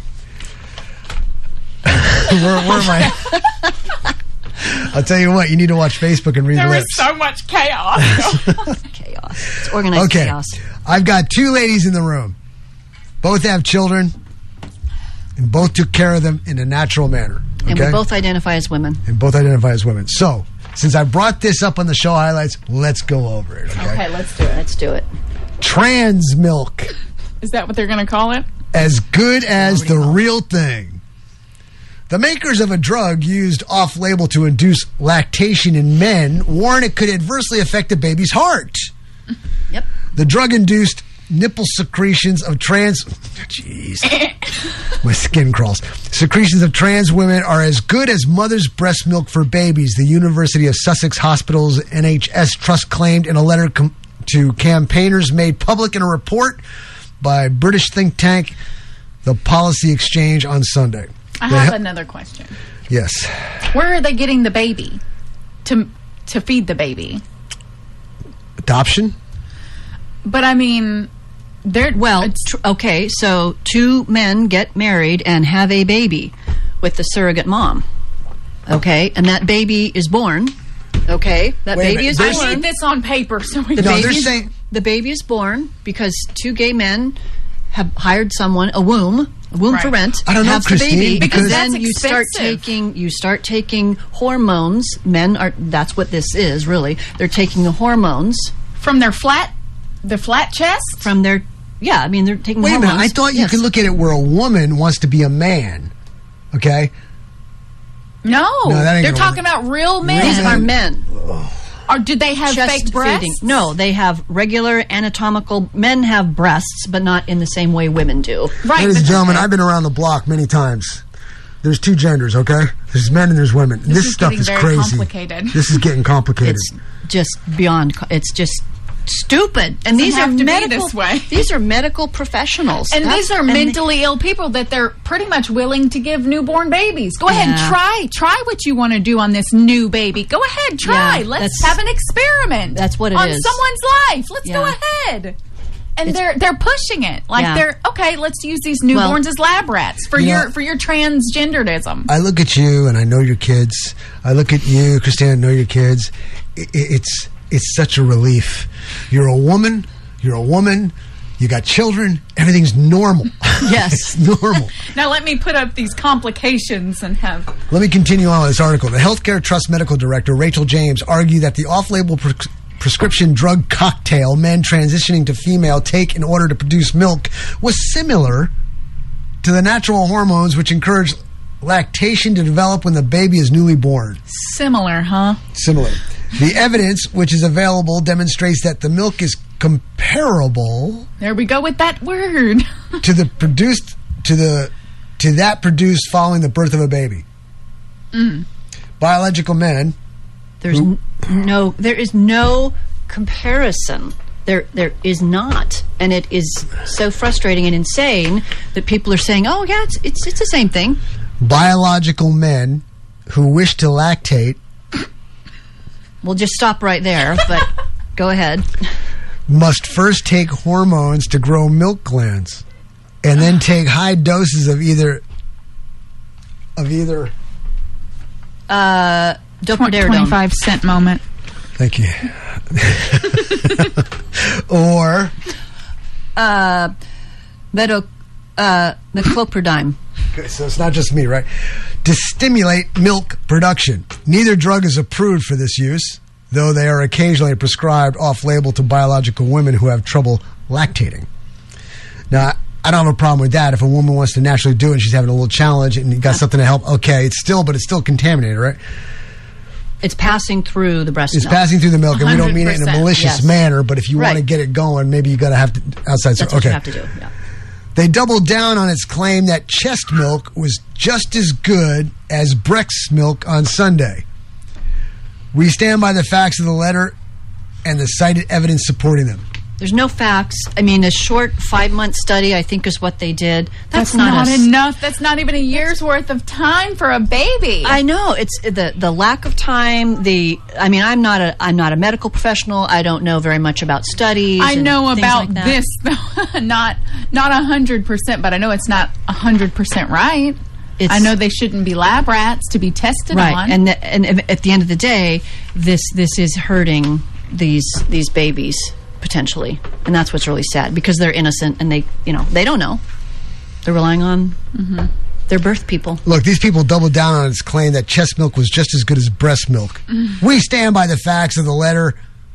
where, where am I? I'll tell you what, you need to watch Facebook and read There lips. was so much chaos. Chaos. It's organized Okay. chaos. I've got two ladies in the room. Both have children, and both took care of them in a natural manner. Okay? And we both identify as women. and both identify as women. So, since I brought this up on the show highlights, let's go over it. Okay. Okay, let's do it. Let's do it. Trans milk, Is that what they're going to call it? as good as the real thing. The makers of a drug used off-label to induce lactation in men warn it could adversely affect a baby's heart. Yep. The drug-induced nipple secretions of trans... Jeez. My skin crawls. Secretions of trans women are as good as mother's breast milk for babies, the University of Sussex Hospital's N H S Trust claimed in a letter com- to campaigners made public in a report by British think tank The Policy Exchange on Sunday. I The have he- another question. Yes. Where are they getting the baby to to feed the baby? Adoption? But I mean, they're Well, tr- okay, so two men get married and have a baby with the surrogate mom. Okay, and that baby is born. Okay, that Wait a baby minute, is there's- born. I need this on paper so we The No, can. they're baby, saying- the baby is born because two gay men have hired someone, a womb, a womb for Right. rent, I don't know, have the Christine, baby, because- and then That's you start expensive. taking you start taking hormones. Men are that's what this is really. They're taking the hormones From their flat, the flat chest. from their yeah. I mean they're taking Wait a hormones. minute. I thought you Yes. could look at it where a woman wants to be a man. Okay? No, No, that ain't they're gonna talking about real men. These are men. Or do they have Chest fake breasts? feeding. No, they have regular anatomical. Men have breasts, but not in the same way women do. Right. Ladies and gentlemen, I've been around the block many times. There's two genders, okay? There's men and there's women. This, This, is stuff getting is very crazy. complicated. This is getting complicated. It's just beyond. co- It's just stupid. Doesn't And these are have to be medical. this way. These are medical professionals. And That's- these are and mentally ill people that they're pretty much willing to give newborn babies. Go ahead and Yeah. try. Try what you want to do on this new baby. Go ahead, try. Yeah, Let's that's- have an experiment. That's what it on is. someone's life. Let's go Yeah. ahead. And It's- they're they're pushing it like Yeah. they're okay. Let's use these newborns Well- as lab rats for You your know- for your transgenderism. I look at you and I know your kids. I look at you, Christina, and know your kids. I- I- It's it's such a relief. You're a woman. You're a woman. You got children. Everything's normal. Yes. It's normal. Now let me put up these complications and have. Let me continue on with this article. The Healthcare Trust Medical Director, Rachel James, argued that the off-label pre- prescription drug cocktail men transitioning to female take in order to produce milk was similar to the natural hormones which encourage lactation to develop when the baby is newly born. Similar, huh? Similar. The evidence which is available demonstrates that the milk is comparable There we go with that word. to the produced to the to that produced following the birth of a baby. Mm. Biological men. There's n- no. There is no comparison. There, there is not, and it is so frustrating and insane that people are saying, "Oh, yeah, it's it's it's the same thing." Biological men who wish to lactate We'll just stop right there. But go ahead. must first take hormones to grow milk glands, and then take high doses of either of either. Uh, Dopiridone. twenty-five cent moment. Thank you. Or Uh, Medo, uh, Meclopridine. okay, so it's not just me, right? To stimulate milk production. Neither drug is approved for this use, though they are occasionally prescribed off-label to biological women who have trouble lactating. Now, I don't have a problem with that. If a woman wants to naturally do it and she's having a little challenge and you got something to help, okay, it's still, but it's still contaminated, right? It's passing through the breast It's milk. passing through the milk, and we don't mean it in a one hundred percent. malicious Yes. manner, but if you want to Right. get it going, maybe you got to have to outside. That's okay. what you have to do. Yeah. They doubled down on its claim that chest milk was just as good as breast milk on Sunday. We stand by the facts of the letter and the cited evidence supporting them. There's no facts. I mean, a short five-month study, I think, is what they did. That's, That's not, a, enough. That's not even a year's worth of time for a baby. I know it's the the lack of time. The I mean, I'm not a I'm not a medical professional. I don't know very much about studies. I and know things about like that. this, though. not not a hundred percent, but I know it's not a hundred percent right. It's- I know they shouldn't be lab rats to be tested right? on. And the, and at the end of the day, this this is hurting these these babies potentially, and that's what's really sad because they're innocent and they you know they don't know. They're relying on Mm-hmm. their birth people. Look, these people doubled down on its claim that chest milk was just as good as breast milk. Mm. We stand by the facts of the letter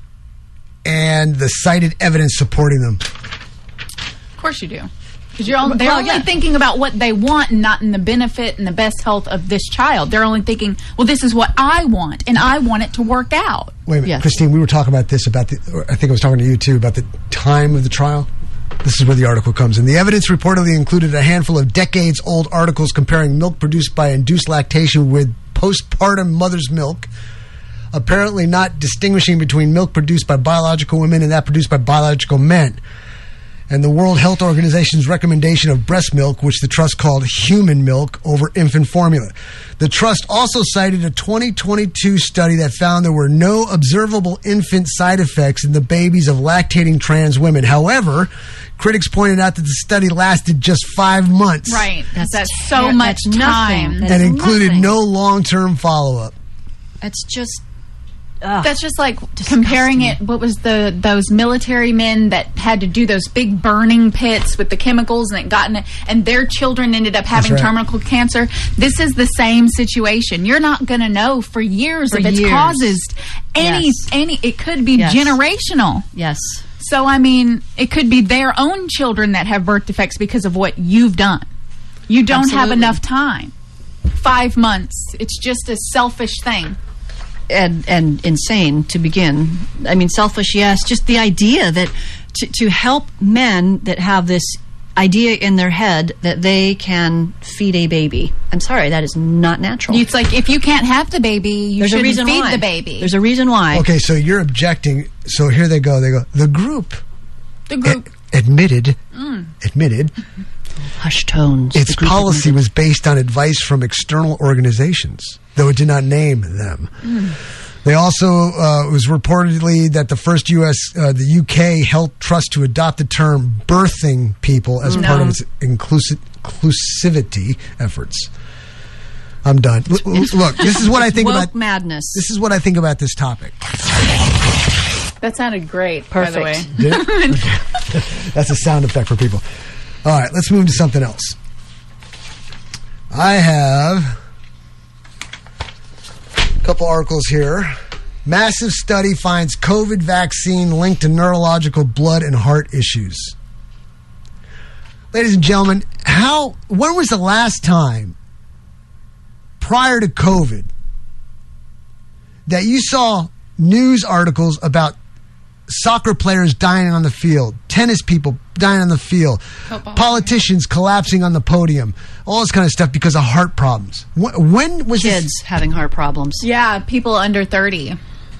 and the cited evidence supporting them. Of course you do. Because you're all, they're Well, only yeah. thinking about what they want and not in the benefit and the best health of this child. They're only thinking, well, this is what I want, and I want it to work out. Wait a minute, Christine, we were talking about this, about the, or I think I was talking to you too, about the time of the trial. This is where the article comes in. The evidence reportedly included a handful of decades-old articles comparing milk produced by induced lactation with postpartum mother's milk, apparently not distinguishing between milk produced by biological women and that produced by biological men. And the World Health Organization's recommendation of breast milk, which the trust called human milk over infant formula. The trust also cited a twenty twenty-two study that found there were no observable infant side effects in the babies of lactating trans women. However, critics pointed out that the study lasted just five months. Right. That's That's, so ter- much that's nothing. time. That's And included nothing. no long-term follow-up. It's just ugh, That's just like comparing it. What was the those military men that had to do those big burning pits with the chemicals and it got in it, and their children ended up having right. terminal cancer. This is the same situation. You're not going to know for years For if it's years. causes any Yes. any. It could be Yes. generational. yes. So I mean, it could be their own children that have birth defects because of what you've done. You don't have Absolutely. enough time. Five months. It's just a selfish thing. and and insane to begin. I mean, selfish, yes. Just the idea that to, to help men that have this idea in their head that they can feed a baby. I'm sorry, that is not natural. It's like if you can't have the baby, you There's a shouldn't reason feed why. the baby. There's a reason why. Okay, so you're objecting. So here they go. They go. The group. The group a- admitted. Mm. Admitted. Hush tones. Its The group policy admitted. was based on advice from external organizations, though it did not name them. Mm. They also, uh, it was reportedly that the first U S, uh, the U K Health Trust to adopt the term birthing people as No. part of its inclusi- inclusivity efforts. I'm done. L- l- look, this is what I think Woke about madness. This is what I think about this topic. That sounded great, by the way. Perfect. Did it? Okay. That's a sound effect for people. All right, let's move to something else. I have a couple articles here. Massive study finds COVID vaccine linked to neurological blood and heart issues. Ladies and gentlemen, how when was the last time prior to COVID that you saw news articles about soccer players dying on the field, tennis people dying on the field, Football. politicians collapsing on the podium, all this kind of stuff because of heart problems? When, when was Kids this? having heart problems. Yeah, people under thirty.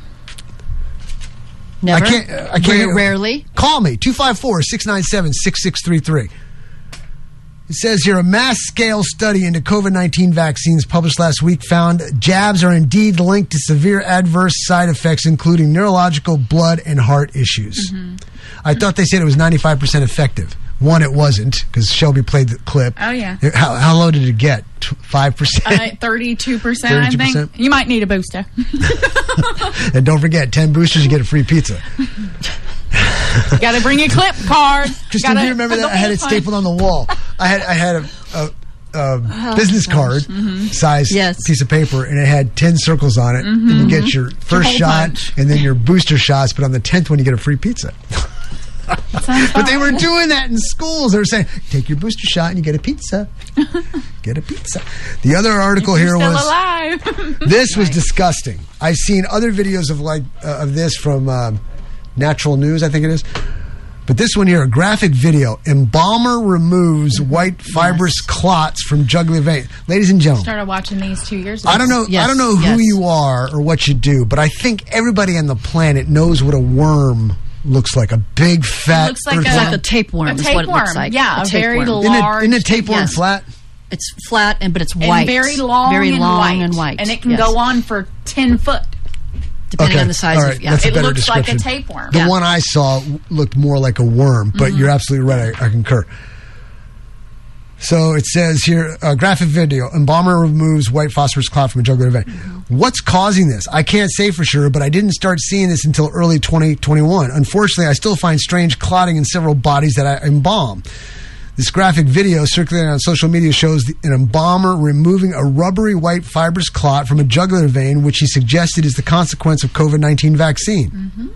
Never. I can't. I can't. Ra- rarely. Call me two five four, six nine seven, six six three three. It says here a mass scale study into COVID nineteen vaccines published last week found jabs are indeed linked to severe adverse side effects, including neurological, blood, and heart issues. Mm-hmm. I thought they said it was ninety-five percent effective. One, it wasn't, because Shelby played the clip. Oh, yeah. How, how low did it get? five percent? Uh, thirty-two percent, I thirty-two think. percent? You might need a booster. And don't forget, ten boosters, you get a free pizza. Got to bring your clip card. Christine, Gotta do you remember put that? the I had it whole stapled on the wall. I had I had a, a, a Oh, business gosh. card Mhm. size Yes. piece of paper, and it had ten circles on it. Mhm. And you get your first whole shot, punch. and then your booster shots. But on the tenth one, you get a free pizza. But they were doing that in schools. They were saying, "Take your booster shot, and you get a pizza. Get a pizza." The other article here Still was. alive. This was disgusting. I've seen other videos of like uh, of this from um, Natural News, I think it is. But this one here, a graphic video. Embalmer removes white fibrous clots from jugular vein. Ladies and gentlemen, Started watching these two years ago. I don't know. I don't know who you are or what you do, but I think everybody on the planet knows what a worm looks like. A big fat. looks like earthworm. a- Like a tapeworm A is what it looks tapeworm, like. yeah, a very tapeworm. large- Isn't a, isn't a tapeworm Yes. flat? It's flat, and but it's And white. very long very and long white. and white. And it can Yes. go on for ten foot. Depending Okay. on the size All right. of yeah. That's a It better looks like a description. tapeworm. The Yeah. one I saw w- looked more like a worm, but Mhm. you're absolutely right. I, I concur. So it says here, a graphic video, embalmer removes white phosphorus clot from a jugular vein. What's causing this? I can't say for sure, but I didn't start seeing this until early twenty twenty-one. Unfortunately, I still find strange clotting in several bodies that I embalm. This graphic video circulating on social media shows the, an embalmer removing a rubbery white fibrous clot from a jugular vein, which he suggested is the consequence of COVID nineteen vaccine. Mm-hmm.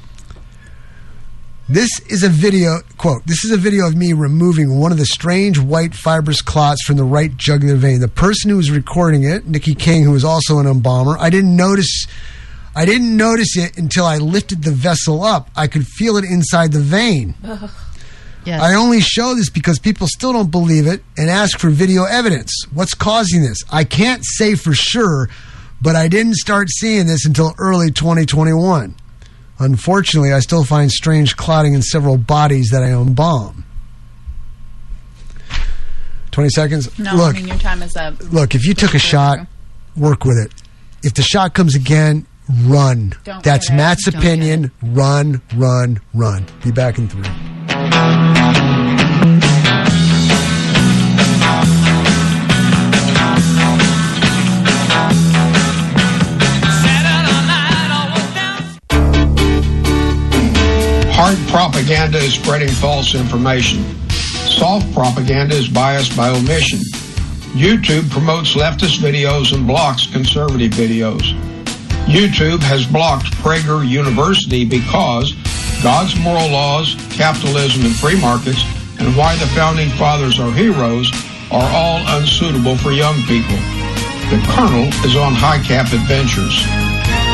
This is a video, quote, this is a video of me removing one of the strange white fibrous clots from the right jugular vein. The person who was recording it, Nikki King, who was also an embalmer, I didn't notice I didn't notice it until I lifted the vessel up. I could feel it inside the vein. Yes. I only show this because people still don't believe it and ask for video evidence. What's causing this? I can't say for sure, but I didn't start seeing this until early twenty twenty-one. Unfortunately, I still find strange clotting in several bodies that I embalm. twenty seconds. No, Look, I mean, your time is up. look, if you took a shot, work with it. If the shot comes again, run. Don't That's get it. Matt's Don't opinion. Run, run, run. Be back in three. Hard propaganda is spreading false information. Soft propaganda is biased by omission. YouTube promotes leftist videos and blocks conservative videos. YouTube has blocked Prager University because God's moral laws, capitalism, and free markets, and why the Founding Fathers are heroes, are all unsuitable for young people. The Colonel is on high cap adventures.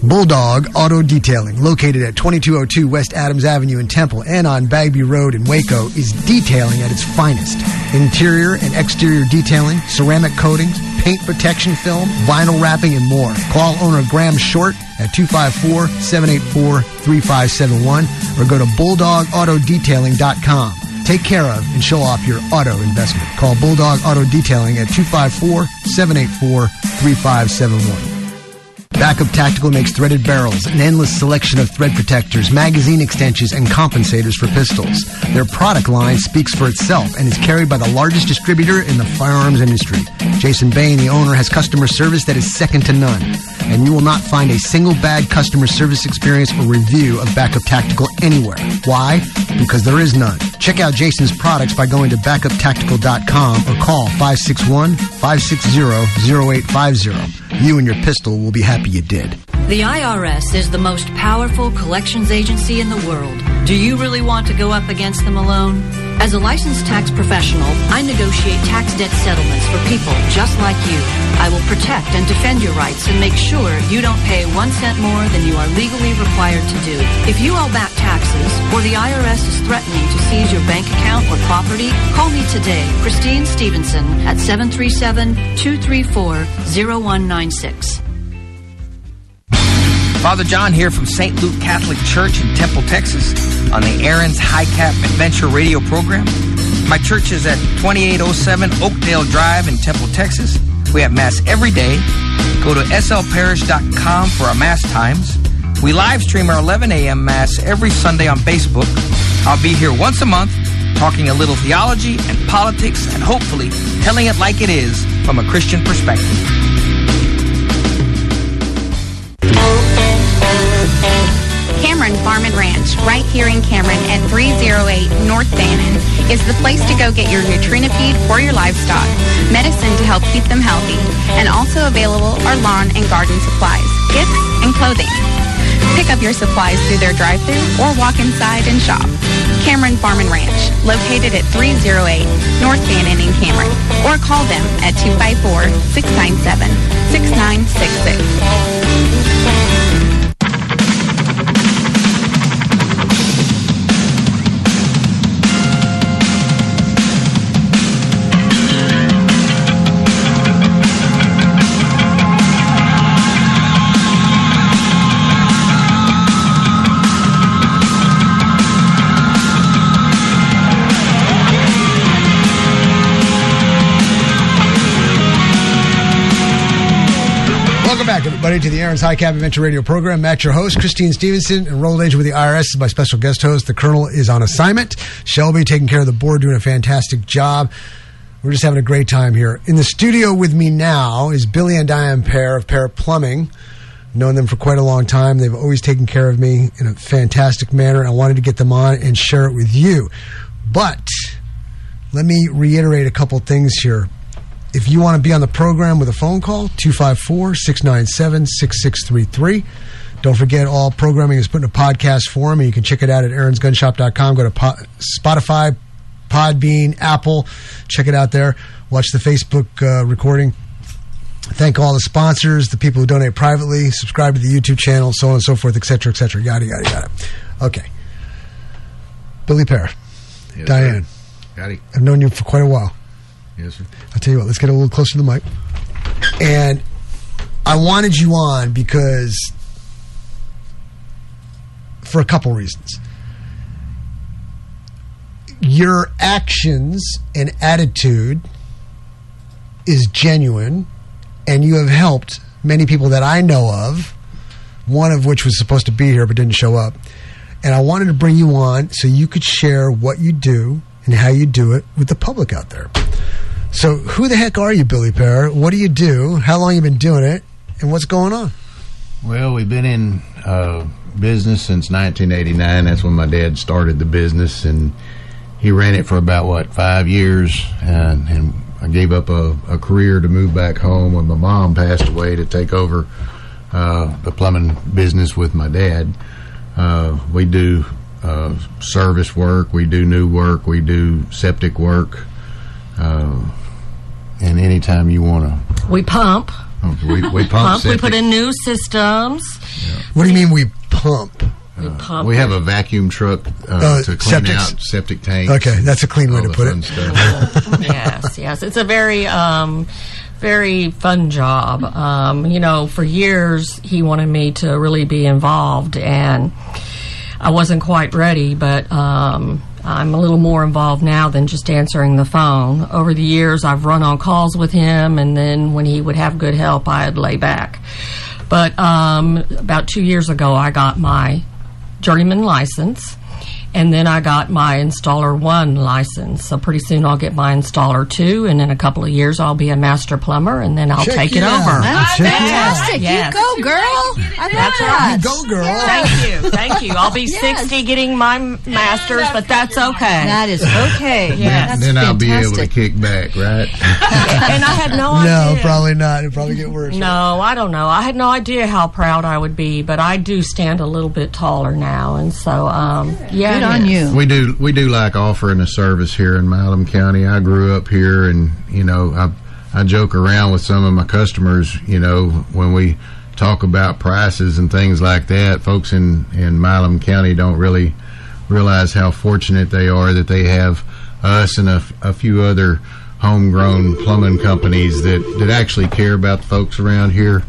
Bulldog Auto Detailing, located at twenty-two oh two West Adams Avenue in Temple and on Bagby Road in Waco, is detailing at its finest. Interior and exterior detailing, ceramic coatings, paint protection film, vinyl wrapping, and more. Call owner Graham Short at two five four, seven eight four, three five seven one or go to bulldog auto detailing dot com. Take care of and show off your auto investment. Call Bulldog Auto Detailing at two five four, seven eight four, three five seven one. Backup Tactical makes threaded barrels, an endless selection of thread protectors, magazine extensions, and compensators for pistols. Their product line speaks for itself and is carried by the largest distributor in the firearms industry. Jason Bain, the owner, has customer service that is second to none. And you will not find a single bad customer service experience or review of Backup Tactical anywhere. Why? Because there is none. Check out Jason's products by going to backup tactical dot com or call five six one, five six zero, zero eight five zero. You and your pistol will be happy you did. The I R S is the most powerful collections agency in the world. Do you really want to go up against them alone? As a licensed tax professional, I negotiate tax debt settlements for people just like you. I will protect and defend your rights and make sure you don't pay one cent more than you are legally required to do. If you owe back taxes or the I R S is threatening to seize your bank account or property, call me today, Christine Stevenson, at seven three seven, two three four, zero one nine six. Father John here from Saint Luke Catholic Church in Temple, Texas, on the Aaron's High Cap Adventure radio program. My church is at twenty-eight oh seven Oakdale Drive in Temple, Texas. We have Mass every day. Go to s l parish dot com for our Mass times. We live stream our eleven a.m. Mass every Sunday on Facebook. I'll be here once a month talking a little theology and politics and hopefully telling it like it is from a Christian perspective. Cameron Farm and Ranch, right here in Cameron at three oh eight North Bannon, is the place to go get your Nutrina feed for your livestock, medicine to help keep them healthy, and also available are lawn and garden supplies, gifts, and clothing. Pick up your supplies through their drive-thru or walk inside and shop. Cameron Farm and Ranch, located at three oh eight North Bannon in Cameron, or call them at two five four, six nine seven, six nine six six. Back, everybody, to the Aaron's High Cap Adventure Radio program. Matt, your host, Christine Stevenson, and Roland Agent with the I R S is my special guest host. The Colonel is on assignment. Shelby taking care of the board, doing a fantastic job. We're just having a great time here. In the studio with me now is Billy and Diane Pear of Pear Plumbing. Known them for quite a long time. They've always taken care of me in a fantastic manner. I wanted to get them on and share it with you. But let me reiterate a couple things here. If you want to be on the program with a phone call, two five four, six nine seven, six six three three. Don't forget, all programming is put in a podcast form, and you can check it out at aarons gun shop dot com. Go to po- Spotify, Podbean, Apple. Check it out there. Watch the Facebook uh, recording. Thank all the sponsors, the people who donate privately, subscribe to the YouTube channel, so on and so forth, et cetera, et cetera. Yada, yada, yada. Okay. Billy Pear. Yes, Diane. Howdy. I've known you for quite a while. Yes, sir. I'll tell you what, let's get a little closer to the mic. And I wanted you on because, for a couple reasons. Your actions and attitude is genuine, and you have helped many people that I know of, one of which was supposed to be here but didn't show up. And I wanted to bring you on so you could share what you do and how you do it with the public out there. So who the heck are you, Billy Pear? What do you do? How long have you been doing it? And what's going on? Well, we've been in uh, business since nineteen eighty-nine. That's when my dad started the business, and he ran it for about, what, five years. And, and I gave up a, a career to move back home when my mom passed away to take over uh, the plumbing business with my dad. Uh, we do uh, service work. We do new work. We do septic work. Uh, and anytime you want to. We pump. Okay, we, we pump. pump. We septic. put in new systems. What do you mean we pump? We Uh, pump. we have a vacuum truck uh, Uh, to clean septics. out septic tanks. Okay, that's a clean way all to the put fun it. Stuff. Yes, yes. It's a very, um, very fun job. Um, you know, for years he wanted me to really be involved, and I wasn't quite ready, but um, I'm a little more involved now than just answering the phone. Over the years, I've run on calls with him, and then when he would have good help, I'd lay back. But um, about two years ago, I got my journeyman license, and then I got my installer one license. So pretty soon I'll get my installer two, and in a couple of years I'll be a master plumber, and then I'll Check take it it out. over. That's Check it out. Fantastic. Yes. You go, girl. I love That's that. right. You go, girl. Thank you, thank you. I'll be Yes. sixty getting my m- master's, but that's okay. That is okay. Yes. That's then I'll be able to fantastic. kick back, right? And I had no No, idea. probably not. It'll probably get worse. No, I don't know. I had no idea how proud I would be, but I do stand a little bit taller now, and so um, yeah. Good it on is. you. We do we do like offering a service here in Milam County. I grew up here, and you know I I joke around with some of my customers. You know when we talk about prices and things like that, folks in in Milam County don't really realize how fortunate they are that they have us and a, a few other homegrown plumbing companies that, that actually care about the folks around here.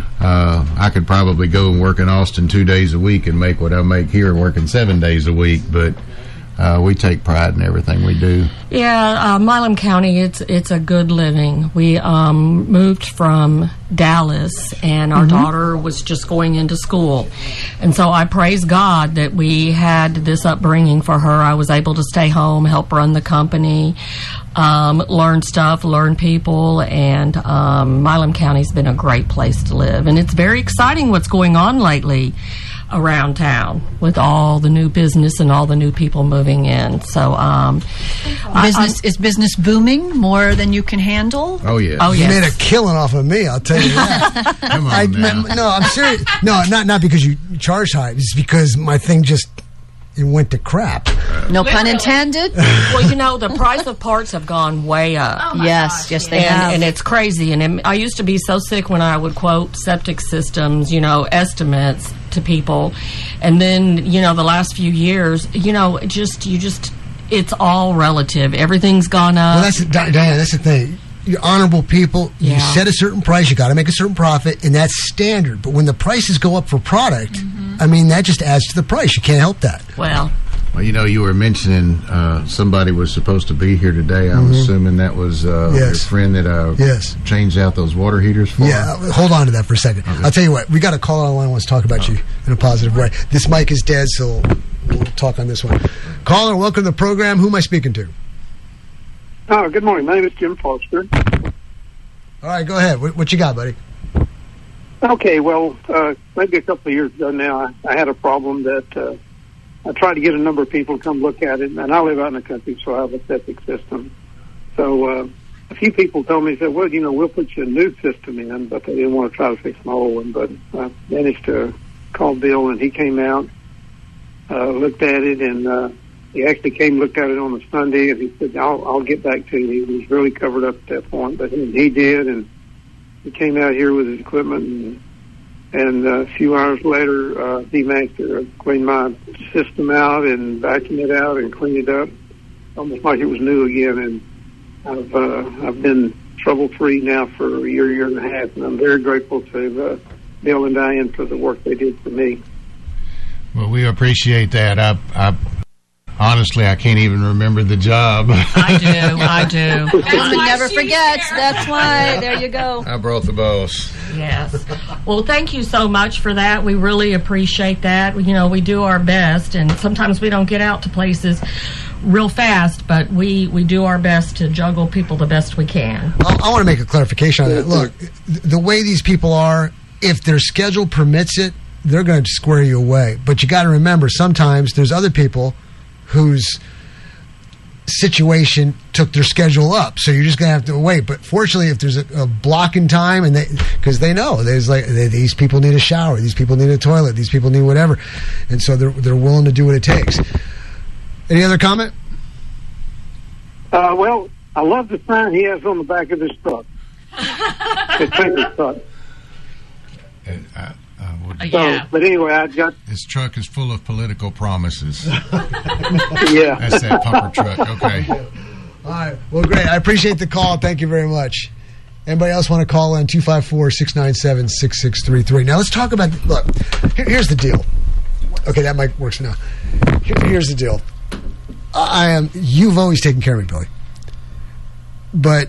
Uh, I could probably go and work in Austin two days a week and make what I make here working seven days a week, but uh, we take pride in everything we do. Yeah, uh, Milam County, it's it's a good living. We um, moved from Dallas, and our Mhm. daughter was just going into school. And so I praise God that we had this upbringing for her. I was able to stay home, help run the company, um, learn stuff, learn people, and um, Milam County's been a great place to live. And it's very exciting what's going on lately around town with all the new business and all the new people moving in. So um, I- Business is business booming more than you can handle? Oh yeah. Oh, You yes. made a killing off of me, I'll tell you that. Come on I, now. no, I'm serious. No, not not because you charge high. It's because my thing just it went to crap. No pun intended. Well, you know, the price of parts have gone way up. yes, yes, they and, have. and it's crazy. And it, I used to be so sick when I would quote septic systems, you know, estimates to people. And then, you know, the last few years, you know, it just, you just, it's all relative. Everything's gone up. Well, that's the, Di- Diana. That's the thing. You're honorable people. You Yeah. set a certain price. You got to make a certain profit, and that's standard. But when the prices go up for product, I mean, that just adds to the price. You can't help that. Well, Well, you know, you were mentioning uh, somebody was supposed to be here today. I'm Mhm. assuming that was uh, Yes. your friend that uh, Yes. changed out those water heaters for. Yeah, uh, hold on to that for a second. I'll tell you what. We got a caller on the line who wants to talk about you in a positive way. This mic is dead, so we'll talk on this one. Caller, welcome to the program. Who am I speaking to? Oh, good morning. My name is Jim Foster. All right, go ahead. What, what you got, buddy? Okay, well, uh, maybe a couple of years ago now, I, I had a problem that uh, I tried to get a number of people to come look at it, and I live out in the country, so I have a septic system. So uh, a few people told me, said, well, you know, we'll put you a new system in, but they didn't want to try to fix my old one. But I managed to call Bill, and he came out, uh, looked at it, and uh, he actually came, looked at it on a Sunday, and he said, I'll, I'll get back to you. He was really covered up at that point, but he, he did, and he came out here with his equipment, and, and uh, a few hours later, uh, he managed to clean my system out and vacuum it out and clean it up, almost like it was new again. And I've uh, I've been trouble free now for a year, year and a half, and I'm very grateful to uh, Bill and Diane for the work they did for me. Well, we appreciate that. I, I honestly, I can't even remember the job. I do, I do. Husband never forgets. That's why. There you go. I brought the boss. Yes. Well, thank you so much for that. We really appreciate that. You know, we do our best, and sometimes we don't get out to places real fast, but we, we do our best to juggle people the best we can. I, I want to make a clarification on that. Look, th- the way these people are, if their schedule permits it, they're going to square you away. But you got to remember, sometimes there's other people whose situation took their schedule up, so you're just gonna have to wait. But fortunately, if there's a, a block in time, and they, because they know there's like they, these people need a shower, these people need a toilet, these people need whatever, and so they're they're willing to do what it takes. Any other comment? Uh, well, I love the sign he has on the back of his truck. His finger truck. And, uh, uh, would- So, yeah. but anyway, I got. His truck is full of political promises. Yeah. That's that pumper truck. Okay. All right. Well, great. I appreciate the call. Thank you very much. Anybody else want to call in? two five four, six nine seven, six six three three. Now, let's talk about... Look, here, here's the deal. Okay, that mic works now. Here, here's the deal. I am... You've always taken care of me, Billy. But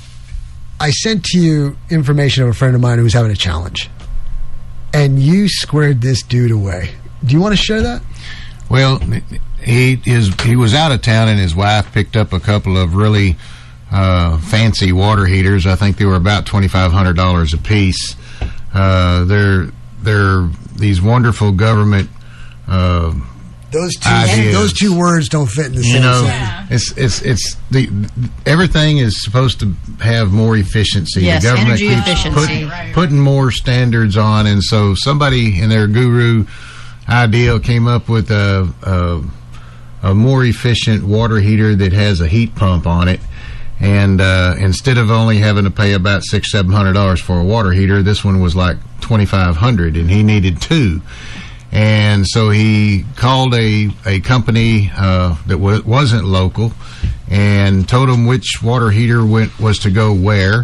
I sent to you information of a friend of mine who was having a challenge. And you squared this dude away. Do you want to share that? Well, he is he was out of town, and his wife picked up a couple of really uh, fancy water heaters. I think they were about twenty-five hundred dollars a piece. Uh, they're they're these wonderful government uh, Those two ideas. those two words don't fit in the You same know, sentence. it's it's it's the everything is supposed to have more efficiency. Yes, the government energy keeps efficiency. putting, Right. putting more standards on, and so somebody in their guru ideal came up with a, a a more efficient water heater that has a heat pump on it. And uh, instead of only having to pay about six, seven hundred dollars for a water heater, this one was like twenty five hundred, and he needed two. And so he called a a company uh, that w- wasn't local, and told them which water heater went was to go where.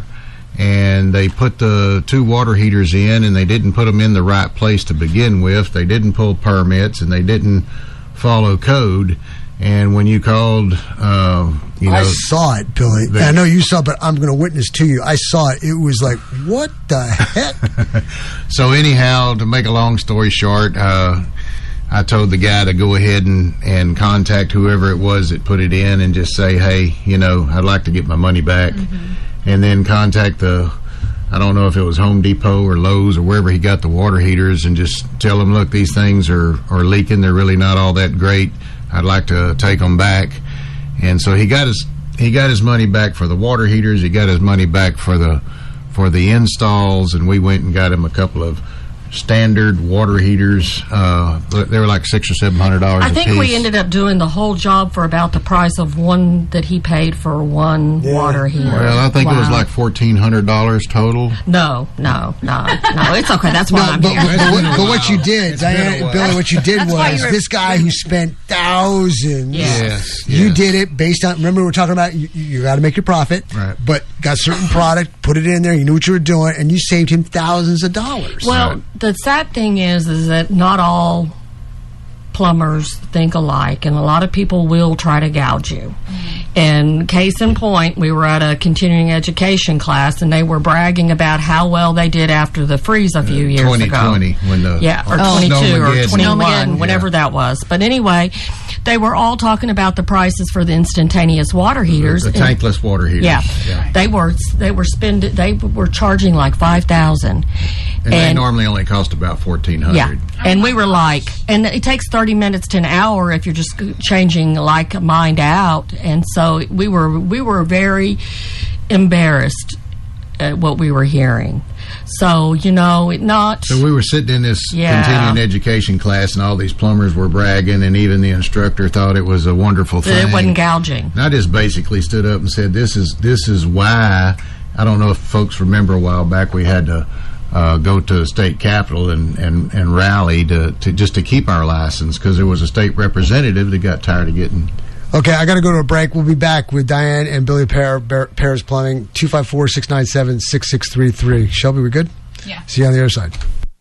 And they put the two water heaters in, and they didn't put them in the right place to begin with. They didn't pull permits, and they didn't follow code. And when you called, uh, you know, I saw it, Billy. the- I know you saw it, but I'm going to witness to you. I saw it. It was like, what the heck? So anyhow, to make a long story short, uh, I told the guy to go ahead and, and contact whoever it was that put it in and just say, hey, you know, I'd like to get my money back. And then contact the, I don't know if it was Home Depot or Lowe's or wherever he got the water heaters, and just tell them, look, these things are, are leaking. They're really not all that great. I'd like to take them back. And so he got his he got his money back for the water heaters. He got his money back for the for the installs, and we went and got him a couple of standard water heaters. Uh, they were like six or seven hundred dollars. I a think piece. we ended up doing the whole job for about the price of one that he paid for one water heater. Well, I think it was Wow. like fourteen hundred dollars total. No, no, no, no. It's okay. That's why No, I'm but, here. but, what, but what you did, Diane, Billy, what you did That's why was you were- this guy who spent thousands. Yes, You yes. did it based on. Remember, we were talking about you, you got to make your profit, Right. but got certain product, put it in there. You knew what you were doing, and you saved him thousands of dollars. Well, the sad thing is, is that not all plumbers think alike, and a lot of people will try to gouge you. And case in point, we were at a continuing education class, and they were bragging about how well they did after the freeze a few years twenty ago. twenty when the Yeah, or oh, twenty-two or Snowmageddon. twenty-one, whatever that was. But anyway, they were all talking about the prices for the instantaneous water heaters. The and- tankless water heaters. Yeah, they were they were spending they were charging like five thousand, And, they normally only cost about fourteen hundred. yeah, and we were like, and it takes thirty minutes to an hour if you're just changing like mind out, and so we were we were very embarrassed at what we were hearing. So you know, it not. So we were sitting in this Yeah. continuing education class, and all these plumbers were bragging, and even the instructor thought it was a wonderful that thing. it wasn't gouging. And I just basically stood up and said, "This is this is why." I don't know if folks remember a while back we had to uh, go to the state capitol and, and, and rally to, to just to keep our license, because there was a state representative that got tired of getting. Okay, I got to go to a break. We'll be back with Diane and Billy Pear, Bear, Pear's Plumbing, two five four, six nine seven, six six three three. Shelby, we good? Yeah. See you on the other side.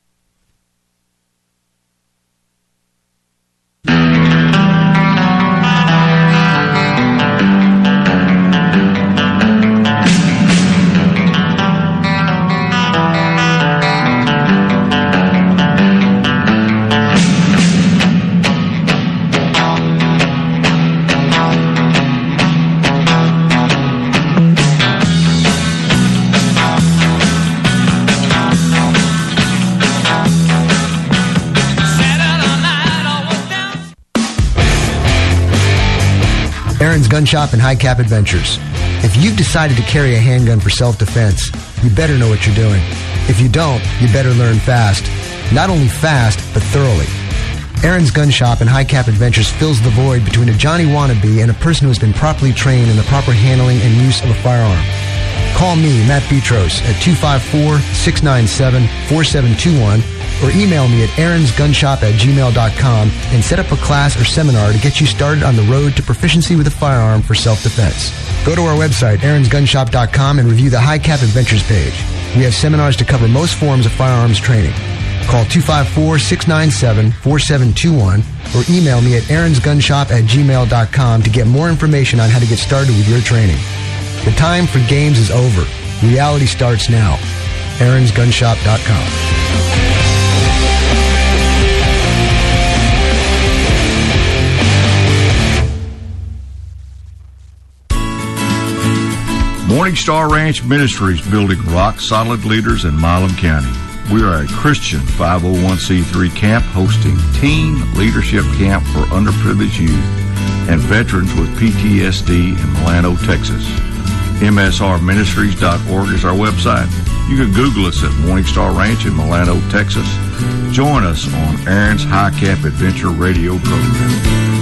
Aaron's Gun Shop and High Cap Adventures. If you've decided to carry a handgun for self-defense, you better know what you're doing. If you don't, you better learn fast. Not only fast, but thoroughly. Aaron's Gun Shop and High Cap Adventures fills the void between a Johnny wannabe and a person who has been properly trained in the proper handling and use of a firearm. Call me, Matt Petros, at two five four, six nine seven, four seven two one or email me at aaronsgunshop at gmail dot com and set up a class or seminar to get you started on the road to proficiency with a firearm for self-defense. Go to our website, aarons gun shop dot com, and review the High Cap Adventures page. We have seminars to cover most forms of firearms training. Call two five four, six nine seven, four seven two one or email me at aaronsgunshop at gmail dot com to get more information on how to get started with your training. The time for games is over. Reality starts now. aarons gun shop dot com. Morning Star Ranch Ministries, building rock-solid leaders in Milam County. We are a Christian five oh one c three camp hosting teen leadership camp for underprivileged youth and veterans with P T S D in Milano, Texas. M S R ministries dot org is our website. You can Google us at Morning Star Ranch in Milano, Texas. Join us on Aaron's High Cap Adventure radio program.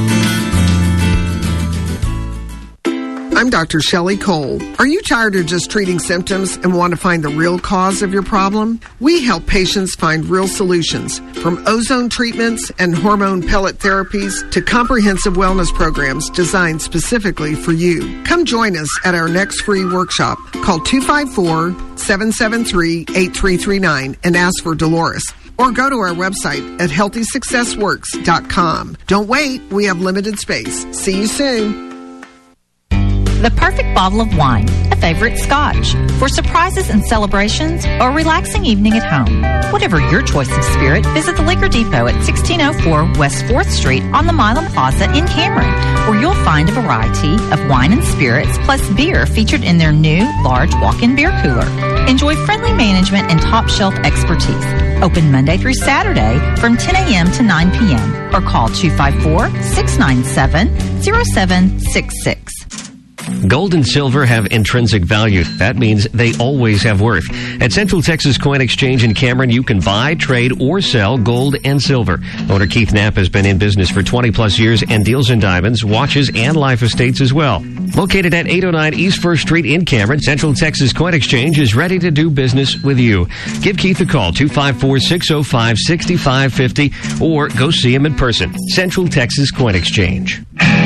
I'm Doctor Shelley Cole. Are you tired of just treating symptoms and want to find the real cause of your problem? We help patients find real solutions, from ozone treatments and hormone pellet therapies to comprehensive wellness programs designed specifically for you. Come join us at our next free workshop. Call two five four, seven seven three, eight three three nine and ask for Dolores. Or go to our website at healthy success works dot com. Don't wait, we have limited space. See you soon. The perfect bottle of wine, a favorite scotch, for surprises and celebrations or a relaxing evening at home. Whatever your choice of spirit, visit the Liquor Depot at sixteen oh four West fourth Street on the Milam Plaza in Cameron, where you'll find a variety of wine and spirits plus beer featured in their new large walk-in beer cooler. Enjoy friendly management and top-shelf expertise. Open Monday through Saturday from ten a.m. to nine p.m. or call two five four, six nine seven, oh seven six six. Gold and silver have intrinsic value. That means they always have worth. At Central Texas Coin Exchange in Cameron, you can buy, trade, or sell gold and silver. Owner Keith Knapp has been in business for twenty plus years and deals in diamonds, watches, and life estates as well. Located at eight oh nine East First Street in Cameron, Central Texas Coin Exchange is ready to do business with you. Give Keith a call, two five four, six oh five, six five five oh, or go see him in person. Central Texas Coin Exchange.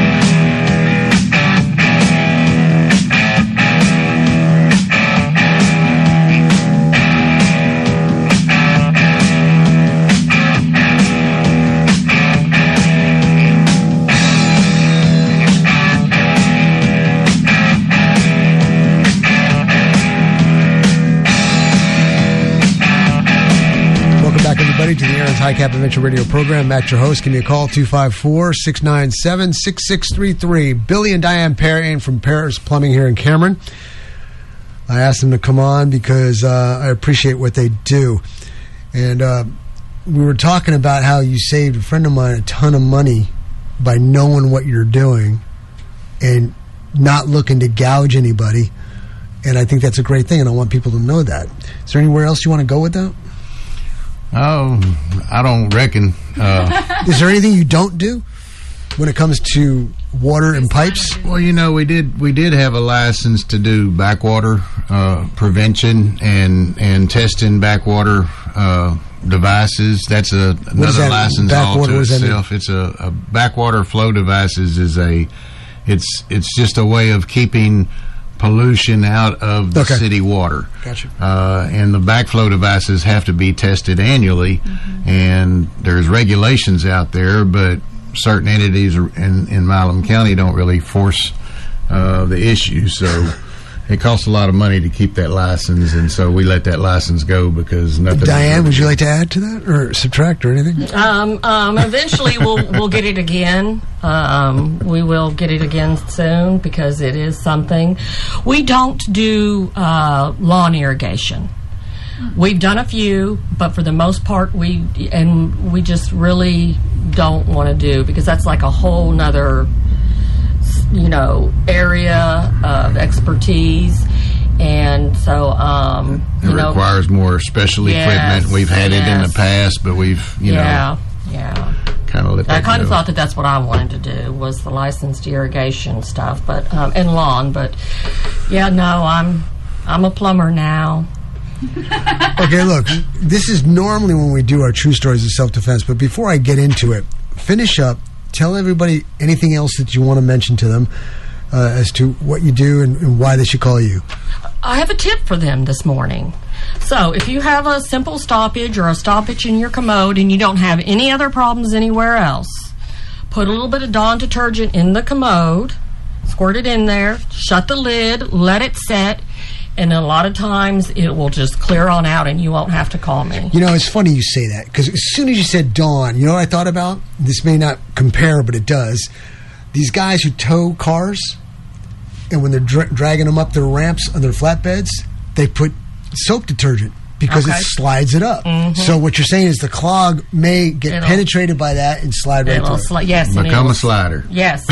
To the Aaron's High Cap Adventure Radio program. Matt, your host. Give me a call, two five four, six nine seven, six six three three. Billy and Diane Perrin from Paris Plumbing here in Cameron. I asked them to come on because uh, I appreciate what they do. And uh, we were talking about how you saved a friend of mine a ton of money by knowing what you're doing and not looking to gouge anybody. And I think that's a great thing, and I want people to know that. Is there anywhere else you want to go with that? Oh, I don't reckon. Uh, Is there anything you don't do when it comes to water and pipes? Well, you know, we did we did have a license to do backwater uh, prevention and and testing backwater uh, devices. That's a another that? license Backwater, all to what does that itself. It's a, a backwater flow devices is a it's it's just a way of keeping pollution out of the okay. city water. Gotcha. Uh, and the backflow devices have to be tested annually, mm-hmm. and there's regulations out there, but certain entities in, in Milam County don't really force uh, the issue, so it costs a lot of money to keep that license, and so we let that license go because nothing. Diane, would you like to add to that or subtract or anything? Um, um, eventually, we'll we'll get it again. Um, we will get it again soon because it is something. We don't do uh, lawn irrigation. We've done a few, but for the most part, we and we just really don't want to do because that's like a whole nother, you know, area of expertise. And so, um, it you know, requires more special yes, equipment. We've had yes. it in the past, but we've, you yeah, know. Yeah, kind of let I that kind of go. thought that that's what I wanted to do was the licensed irrigation stuff, but um, and lawn. But yeah, no, I'm I'm a plumber now. Okay, look, this is normally when we do our true stories of self-defense, but before I get into it, finish up. Tell everybody anything else that you want to mention to them uh, as to what you do and, and why they should call you. I have a tip for them this morning. So if you have a simple stoppage or a stoppage in your commode and you don't have any other problems anywhere else, put a little bit of Dawn detergent in the commode, squirt it in there, shut the lid, let it set, and a lot of times it will just clear on out and you won't have to call me. You know, it's funny you say that, because as soon as you said Dawn, you know what I thought about? This may not compare, but it does. These guys who tow cars, and when they're dra- dragging them up their ramps on their flatbeds, they put soap detergent because Okay. it slides it up. Mhm. So what you're saying is the clog may get It'll- penetrated by that and slide right It'll through. sli- yes, and Become it'll- a slider. Yes.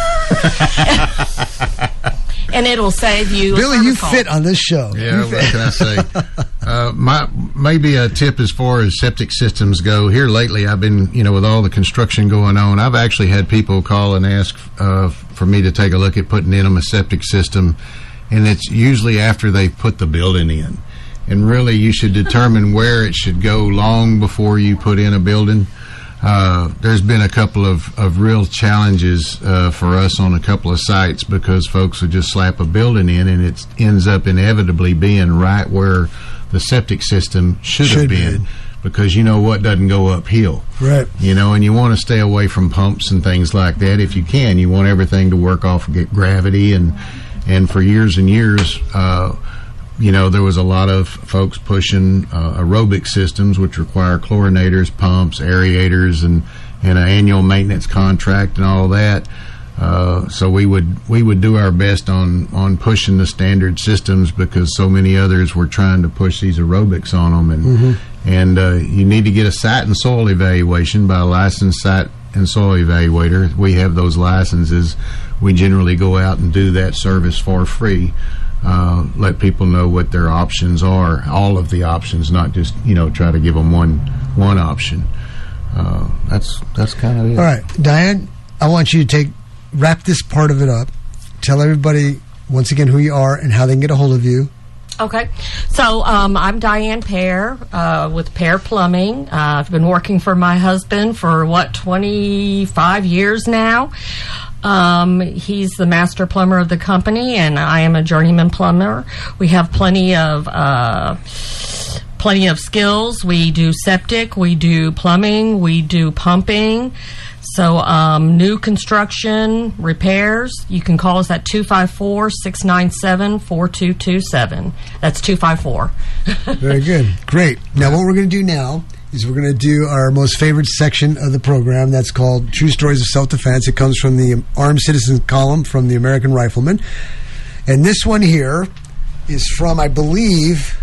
And it'll save you. a Billy, you service call. fit on this show. Yeah, You what fit. can I say? Uh, my maybe a tip as far as septic systems go. Here lately, I've been, you know, with all the construction going on, I've actually had people call and ask uh, for me to take a look at putting in them a septic system, and it's usually after they've put the building in. And really, you should determine where it should go long before you put in a building. Uh, there's been a couple of, of real challenges uh, for us on a couple of sites because folks would just slap a building in and it ends up inevitably being right where the septic system should, Should have be. been, because you know what doesn't go uphill. Right. You know, and you want to stay away from pumps and things like that if you can. You want everything to work off get gravity, and and for years and years, uh, you know, there was a lot of folks pushing uh, aerobic systems, which require chlorinators, pumps, aerators, and, and an annual maintenance contract and all that. Uh, so we would we would do our best on, on pushing the standard systems because so many others were trying to push these aerobics on them. And Mhm. and uh, you need to get a site and soil evaluation by a licensed site and soil evaluator. We have those licenses. We generally go out and do that service for free. Uh, let people know what their options are, all of the options, not just, you know, try to give them one one option. Uh, that's that's kind of it. All right, Diane, I want you to take wrap this part of it up. Tell everybody once again who you are and how they can get a hold of you. Okay. So um, I'm Diane Pear uh, with Pear Plumbing. Uh, I've been working for my husband for, what, twenty-five years now. Um, he's the master plumber of the company, and I am a journeyman plumber. We have plenty of uh, plenty of skills. We do septic, we do plumbing, we do pumping. So um, new construction, repairs, you can call us at two five four, six nine seven, four two two seven. That's two five four. Very good. Great. Now, what we're going to do now is we're going to do our most favorite section of the program. That's called True Stories of Self-Defense. It comes from the Armed Citizens column from the American Rifleman. And this one here is from, I believe,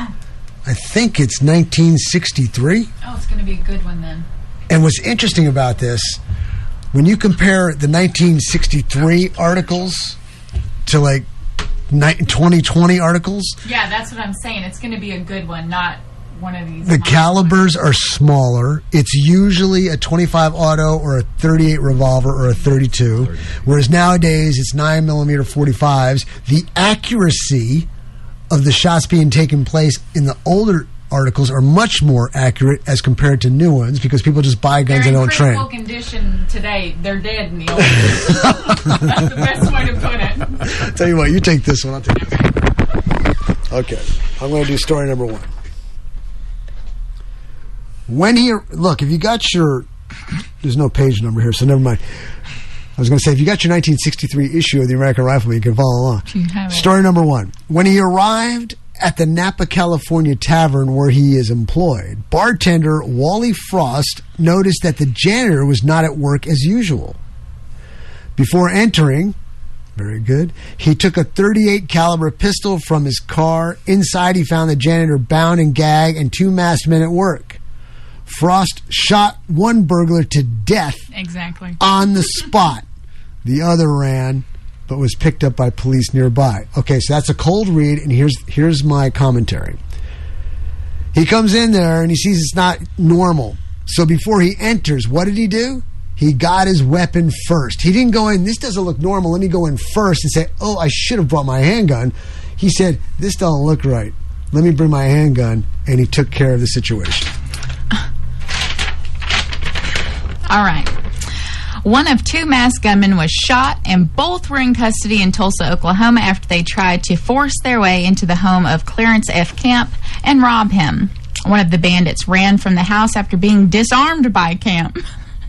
I think it's nineteen sixty-three. Oh, it's going to be a good one then. And what's interesting about this, when you compare the nineteen sixty-three articles to like twenty twenty articles, Yeah, that's what I'm saying. It's going to be a good one, not one of these. the calibers are smaller. It's usually a twenty-five auto or a thirty-eight revolver or a thirty-two, whereas nowadays it's nine millimeter forty-fives. The accuracy of the shots being taken place in the older articles are much more accurate as compared to new ones because people just buy guns They're and in don't train. critical condition today. They're dead in the old days. That's the best way to put it. Tell you what, you take this one. I'll take this one. Okay, I'm going to do story number one. When he look, if you got your, there's no page number here, so never mind. I was going to say, if you got your nineteen sixty-three issue of the American Rifleman, you can follow along. You have it. Story number one. When he arrived at the Napa, California tavern where he is employed, bartender Wally Frost noticed that the janitor was not at work as usual. Before entering, very good, he took a thirty-eight caliber pistol from his car. Inside, he found the janitor bound and gagged and two masked men at work. Frost shot one burglar to death Exactly. on the spot. The other ran, but was picked up by police nearby. Okay, so that's a cold read, and here's here's my commentary. He comes in there, and he sees it's not normal. So before he enters, what did he do? He got his weapon first. He didn't go in, this doesn't look normal, let me go in first and say, oh, I should have brought my handgun. He said, this doesn't look right. Let me bring my handgun, and he took care of the situation. All right. One of two masked gunmen was shot, and both were in custody in Tulsa, Oklahoma, after they tried to force their way into the home of Clarence F. Camp and rob him. One of the bandits ran from the house after being disarmed by Camp.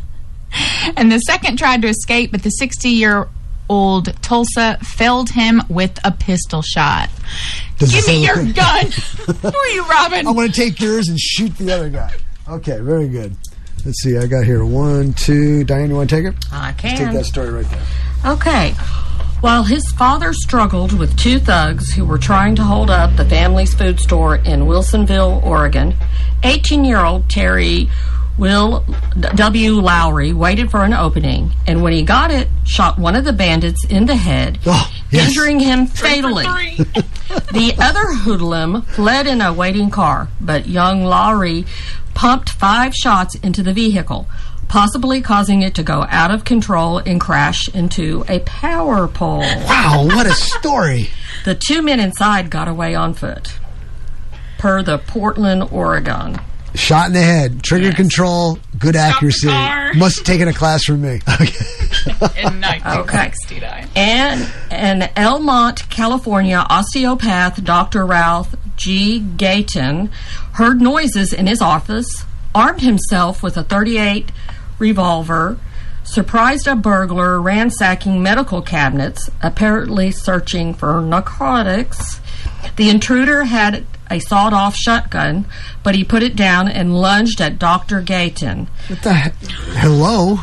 And the second tried to escape, but the sixty-year-old Tulsa felled him with a pistol shot. Does Give it me say- your gun! Who are you robbing? I'm going to take yours and shoot the other guy. Okay, very good. Let's see, I got here one, two. Diane, you want to take it? I Let's can. take that story right there. Okay. While his father struggled with two thugs who were trying to hold up the family's food store in Wilsonville, Oregon, eighteen-year-old Terry Will W. Lowry waited for an opening, and when he got it, shot one of the bandits in the head, oh, yes. injuring him fatally. The other hoodlum fled in a waiting car, but young Lowry pumped five shots into the vehicle, possibly causing it to go out of control and crash into a power pole. Wow, what a story. The two men inside got away on foot, per the Portland, Oregon. Shot in the head, trigger yes. control, good Stop accuracy. Must have taken a class from me. Okay. In nineteen sixty-nine. Okay. And an Elmont, California osteopath, Doctor Ralph G. Gayton, heard noises in his office, armed himself with a thirty-eight revolver, surprised a burglar ransacking medical cabinets, apparently searching for narcotics. The intruder had a sawed-off shotgun, but he put it down and lunged at Doctor Gayton. What the heck? Hello?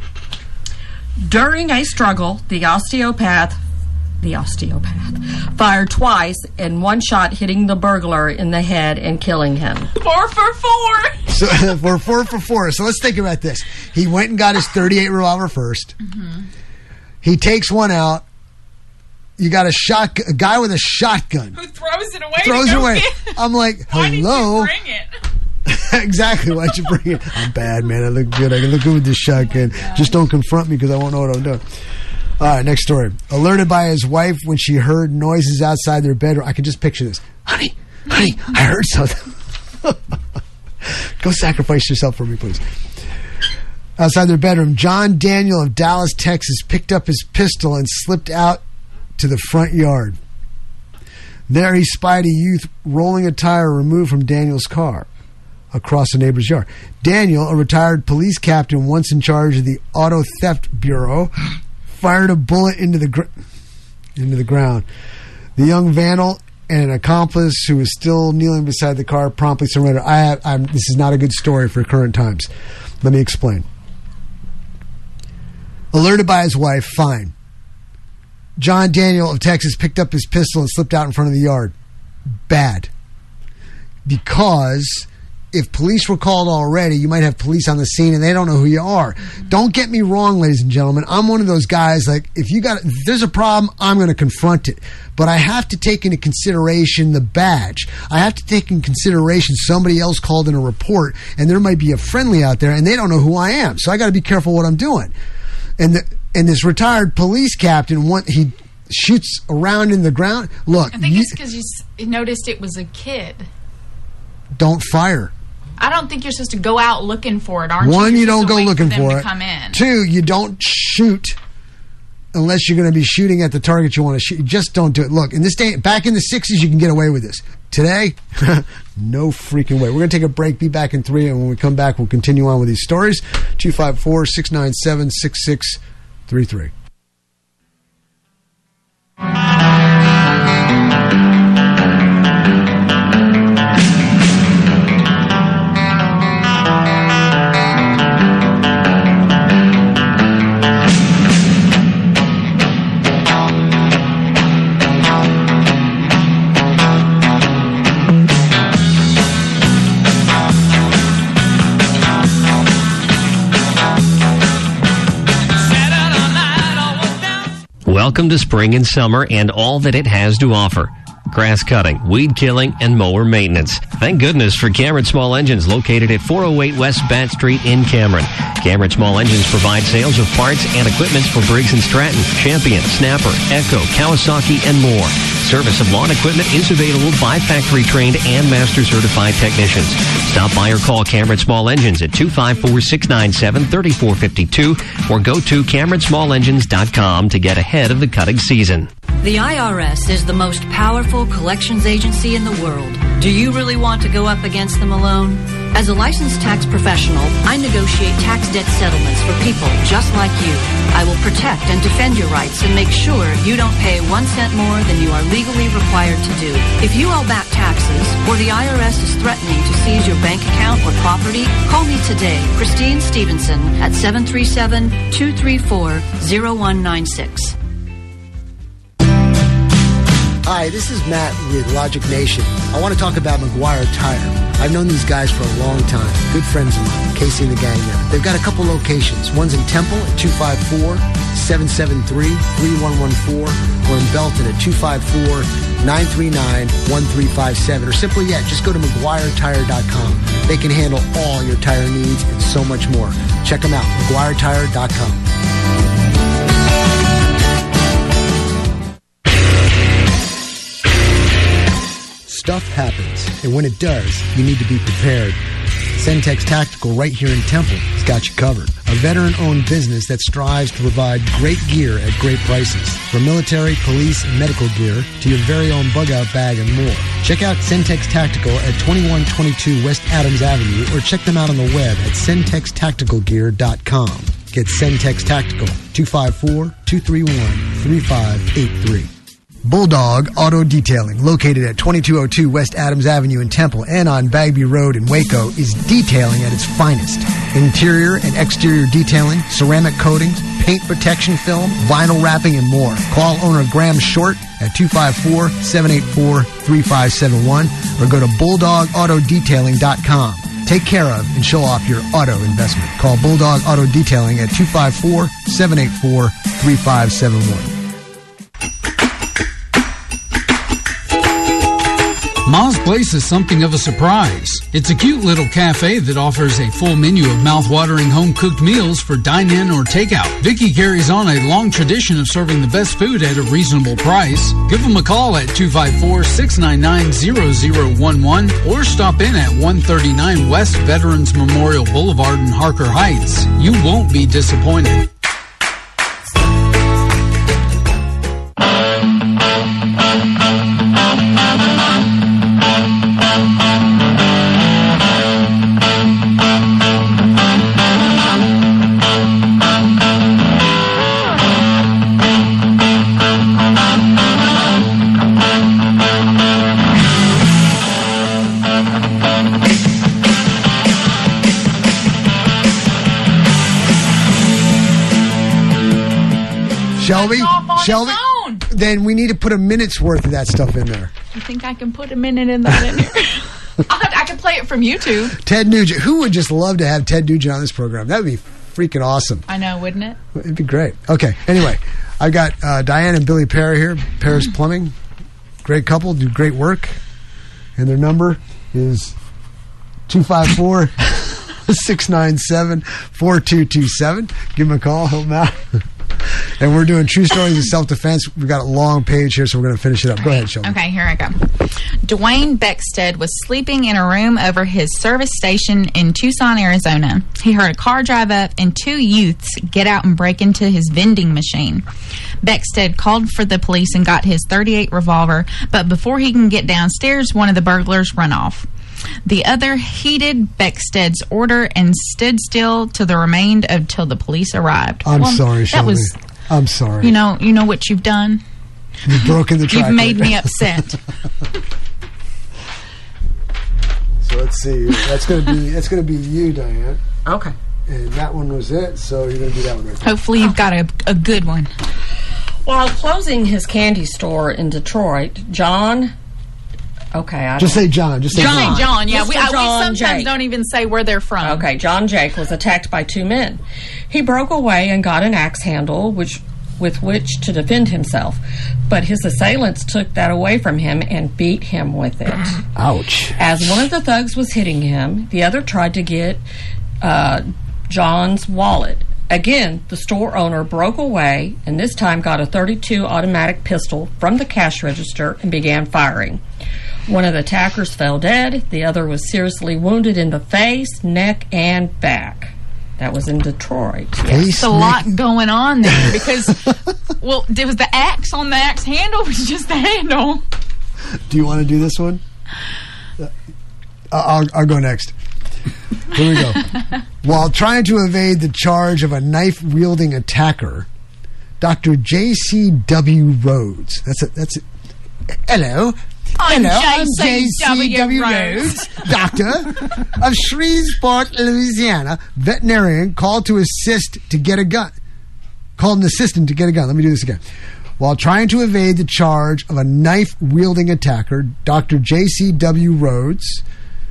During a struggle, the osteopath, the osteopath, fired twice, and one shot hitting the burglar in the head and killing him. Four for four. So we're four for four. So let's think about this. He went and got his thirty-eight revolver first. Mm-hmm. He takes one out. You got a shot, a guy with a shotgun who throws it away. Throws to it go away. Get. I'm like, hello. Why did you bring it? Exactly. Why'd you bring it? I'm bad, man. I look good. I look good with this shotgun. Oh, just don't confront me because I won't know what I'm doing. All right, next story. Alerted by his wife when she heard noises outside their bedroom. I can just picture this. Honey, honey, I heard something. Go sacrifice yourself for me, please. Outside their bedroom, John Daniel of Dallas, Texas, picked up his pistol and slipped out to the front yard. There he spied a youth rolling a tire removed from Daniel's car across a neighbor's yard. Daniel, a retired police captain once in charge of the Auto Theft Bureau, fired a bullet into the gr- into the ground. The young vandal and an accomplice who was still kneeling beside the car promptly surrendered. I have, I'm, this is not a good story for current times. Let me explain. Alerted by his wife, fine. John Daniel of Texas picked up his pistol and slipped out in front of the yard. Bad. Because if police were called already, you might have police on the scene and they don't know who you are. Don't get me wrong, ladies and gentlemen. I'm one of those guys, like, if you got, if there's a problem, I'm going to confront it. But I have to take into consideration the badge. I have to take into consideration somebody else called in a report, and there might be a friendly out there and they don't know who I am. So I got to be careful what I'm doing. And the, and this retired police captain, one, he shoots around in the ground. Look, I think you, it's because you s- noticed it was a kid. Don't fire. I don't think you're supposed to go out looking for it, aren't you? One, You're you don't supposed to go wait looking for, them for to it. Come in. Two, you don't shoot unless you're going to be shooting at the target you want to shoot. You just don't do it. Look, in this day, back in the sixties, you can get away with this. Today, no freaking way. We're going to take a break, be back in three, and when we come back, we'll continue on with these stories. two five four, six nine seven, six six three three. Welcome to spring and summer and all that it has to offer. grass cutting, weed killing, and mower maintenance. Thank goodness for Cameron Small Engines, located at four oh eight West Bat Street in Cameron. Cameron Small Engines provide sales of parts and equipment for Briggs and Stratton, Champion, Snapper, Echo, Kawasaki, and more. Service of lawn equipment is available by factory-trained and master-certified technicians. Stop by or call Cameron Small Engines at two five four, six nine seven, three four five two or go to Cameron Small Engines dot com to get ahead of the cutting season. The I R S is the most powerful collections agency in the world. Do you really want to go up against them alone? As a licensed tax professional, I negotiate tax debt settlements for people just like you. I will protect and defend your rights and make sure you don't pay one cent more than you are legally required to do. If you owe back taxes or the I R S is threatening to seize your bank account or property, call me today, Christine Stevenson, at seven three seven, two three four, zero one nine six. Hi, this is Matt with Logic Nation. I want to talk about McGuire Tire. I've known these guys for a long time. Good friends of mine, Casey and the gang there. They've got a couple locations. One's in Temple at two five four, seven seven three, three one one four or in Belton at two five four, nine three nine, one three five seven. Or simply yet, just go to McGuire Tire dot com. They can handle all your tire needs and so much more. Check them out, McGuire Tire dot com. Stuff happens, and when it does, you need to be prepared. Centex Tactical right here in Temple has got you covered. A veteran-owned business that strives to provide great gear at great prices. From military, police, and medical gear to your very own bug-out bag and more. Check out Centex Tactical at twenty-one twenty-two West Adams Avenue or check them out on the web at centex tactical gear dot com. Get Centex Tactical, two five four, two three one, three five eight three. Bulldog Auto Detailing, located at twenty-two oh two West Adams Avenue in Temple and on Bagby Road in Waco, is detailing at its finest. Interior and exterior detailing, ceramic coatings, paint protection film, vinyl wrapping, and more. Call owner Graham Short at two five four, seven eight four, three five seven one or go to bulldog auto detailing dot com. Take care of and show off your auto investment. Call Bulldog Auto Detailing at two five four, seven eight four, three five seven one. Ma's Place is something of a surprise. It's a cute little cafe that offers a full menu of mouth-watering home-cooked meals for dine-in or takeout. Vicky carries on a long tradition of serving the best food at a reasonable price. Give them a call at two five four, six nine nine, zero zero one one or stop in at one thirty-nine West Veterans Memorial Boulevard in Harker Heights. You won't be disappointed. Shelby, Shelby, then we need to put a minute's worth of that stuff in there. You think I can put a minute in that in here? I, I can play it from YouTube. Ted Nugent. Who would just love to have Ted Nugent on this program? That would be freaking awesome. I know, wouldn't it? It'd be great. Okay, anyway, I've got uh, Diane and Billy Perry here, Paris Plumbing. Great couple, do great work. And their number is two five four, six nine seven, four two two seven. Give them a call, help them out. And we're doing true stories of self-defense. We've got a long page here, so we're going to finish it up. Go ahead, Shelby. Okay, here I go. Dwayne Beckstead was sleeping in a room over his service station in Tucson, Arizona. He heard a car drive up and two youths get out and break into his vending machine. Beckstead called for the police and got his thirty-eight revolver, but before he can get downstairs, one of the burglars run off. The other heeded Beckstead's order and stood still to the remained until the police arrived. I'm well, sorry, Shelby. That was, I'm sorry. You know, you know what you've done? You've broken the track. You've made right? me upset. So let's see. That's going to be that's going to be you, Diane. Okay. And that one was it. So you're going to do that one right there. Hopefully, you've got a, a good one. While closing his candy store in Detroit, John. Okay, I just say John. Just say John. John. John. Yeah, we, I, we John sometimes Jake. don't even say where they're from. Okay, John Jake was attacked by two men. He broke away and got an axe handle, which with which to defend himself, but his assailants took that away from him and beat him with it. Ouch. As one of the thugs was hitting him, the other tried to get uh, John's wallet. Again, the store owner broke away and this time got a thirty-two automatic pistol from the cash register and began firing. One of the attackers fell dead. The other was seriously wounded in the face, neck, and back. That was in Detroit. There's a lot going on there because, well, there was the axe on the axe handle. It was just the handle. Do you want to do this one? Uh, I'll, I'll go next. Here we go. While trying to evade the charge of a knife-wielding attacker, Doctor J C W Rhodes. That's a, that's a, hello. I'm Hello, I'm J C W J C W Rhodes. Doctor of Shreveport, Louisiana, veterinarian called to assist to get a gun. Called an assistant to get a gun. Let me do this again. While trying to evade the charge of a knife-wielding attacker, Doctor J C W Rhodes,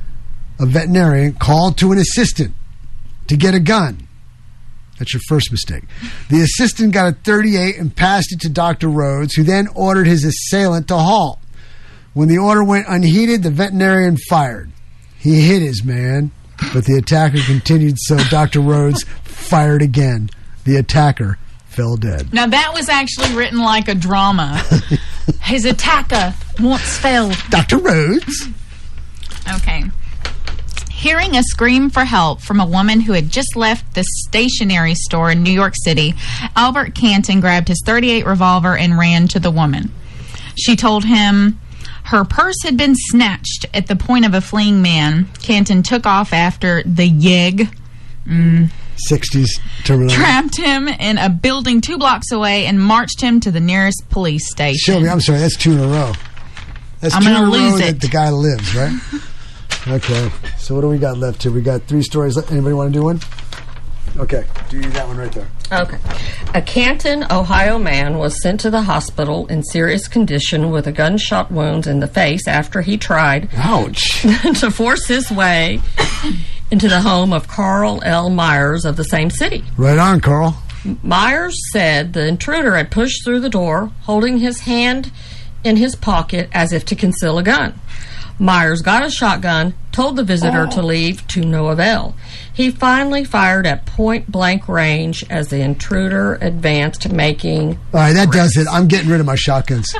a veterinarian, called to an assistant to get a gun. That's your first mistake. The assistant got a thirty-eight and passed it to Doctor Rhodes, who then ordered his assailant to halt. When the order went unheeded, the veterinarian fired. He hit his man, but the attacker continued, so Doctor Rhodes fired again. The attacker fell dead. Now, that was actually written like a drama. His attacker once fell. Doctor Rhodes. Okay. Hearing a scream for help from a woman who had just left the stationery store in New York City, Albert Canton grabbed his thirty-eight revolver and ran to the woman. She told him her purse had been snatched at the point of a fleeing man. Canton took off after the yegg. Mm. sixties Terminator. Trapped him in a building two blocks away and marched him to the nearest police station. Shelby, I'm sorry, that's two in a row. That's I'm two in gonna a row lose that it. the guy lives, right? Okay, so what do we got left here? We got three stories left. Anybody want to do one? Okay, do that one right there. Okay. A Canton, Ohio man was sent to the hospital in serious condition with a gunshot wound in the face after he tried Ouch. to force his way into the home of Carl L. Myers of the same city. Right on, Carl. Myers said the intruder had pushed through the door, holding his hand in his pocket as if to conceal a gun. Myers got a shotgun, told the visitor Oh. to leave, to no avail. He finally fired at point-blank range as the intruder advanced, making... All right, that does it. I'm getting rid of my shotguns.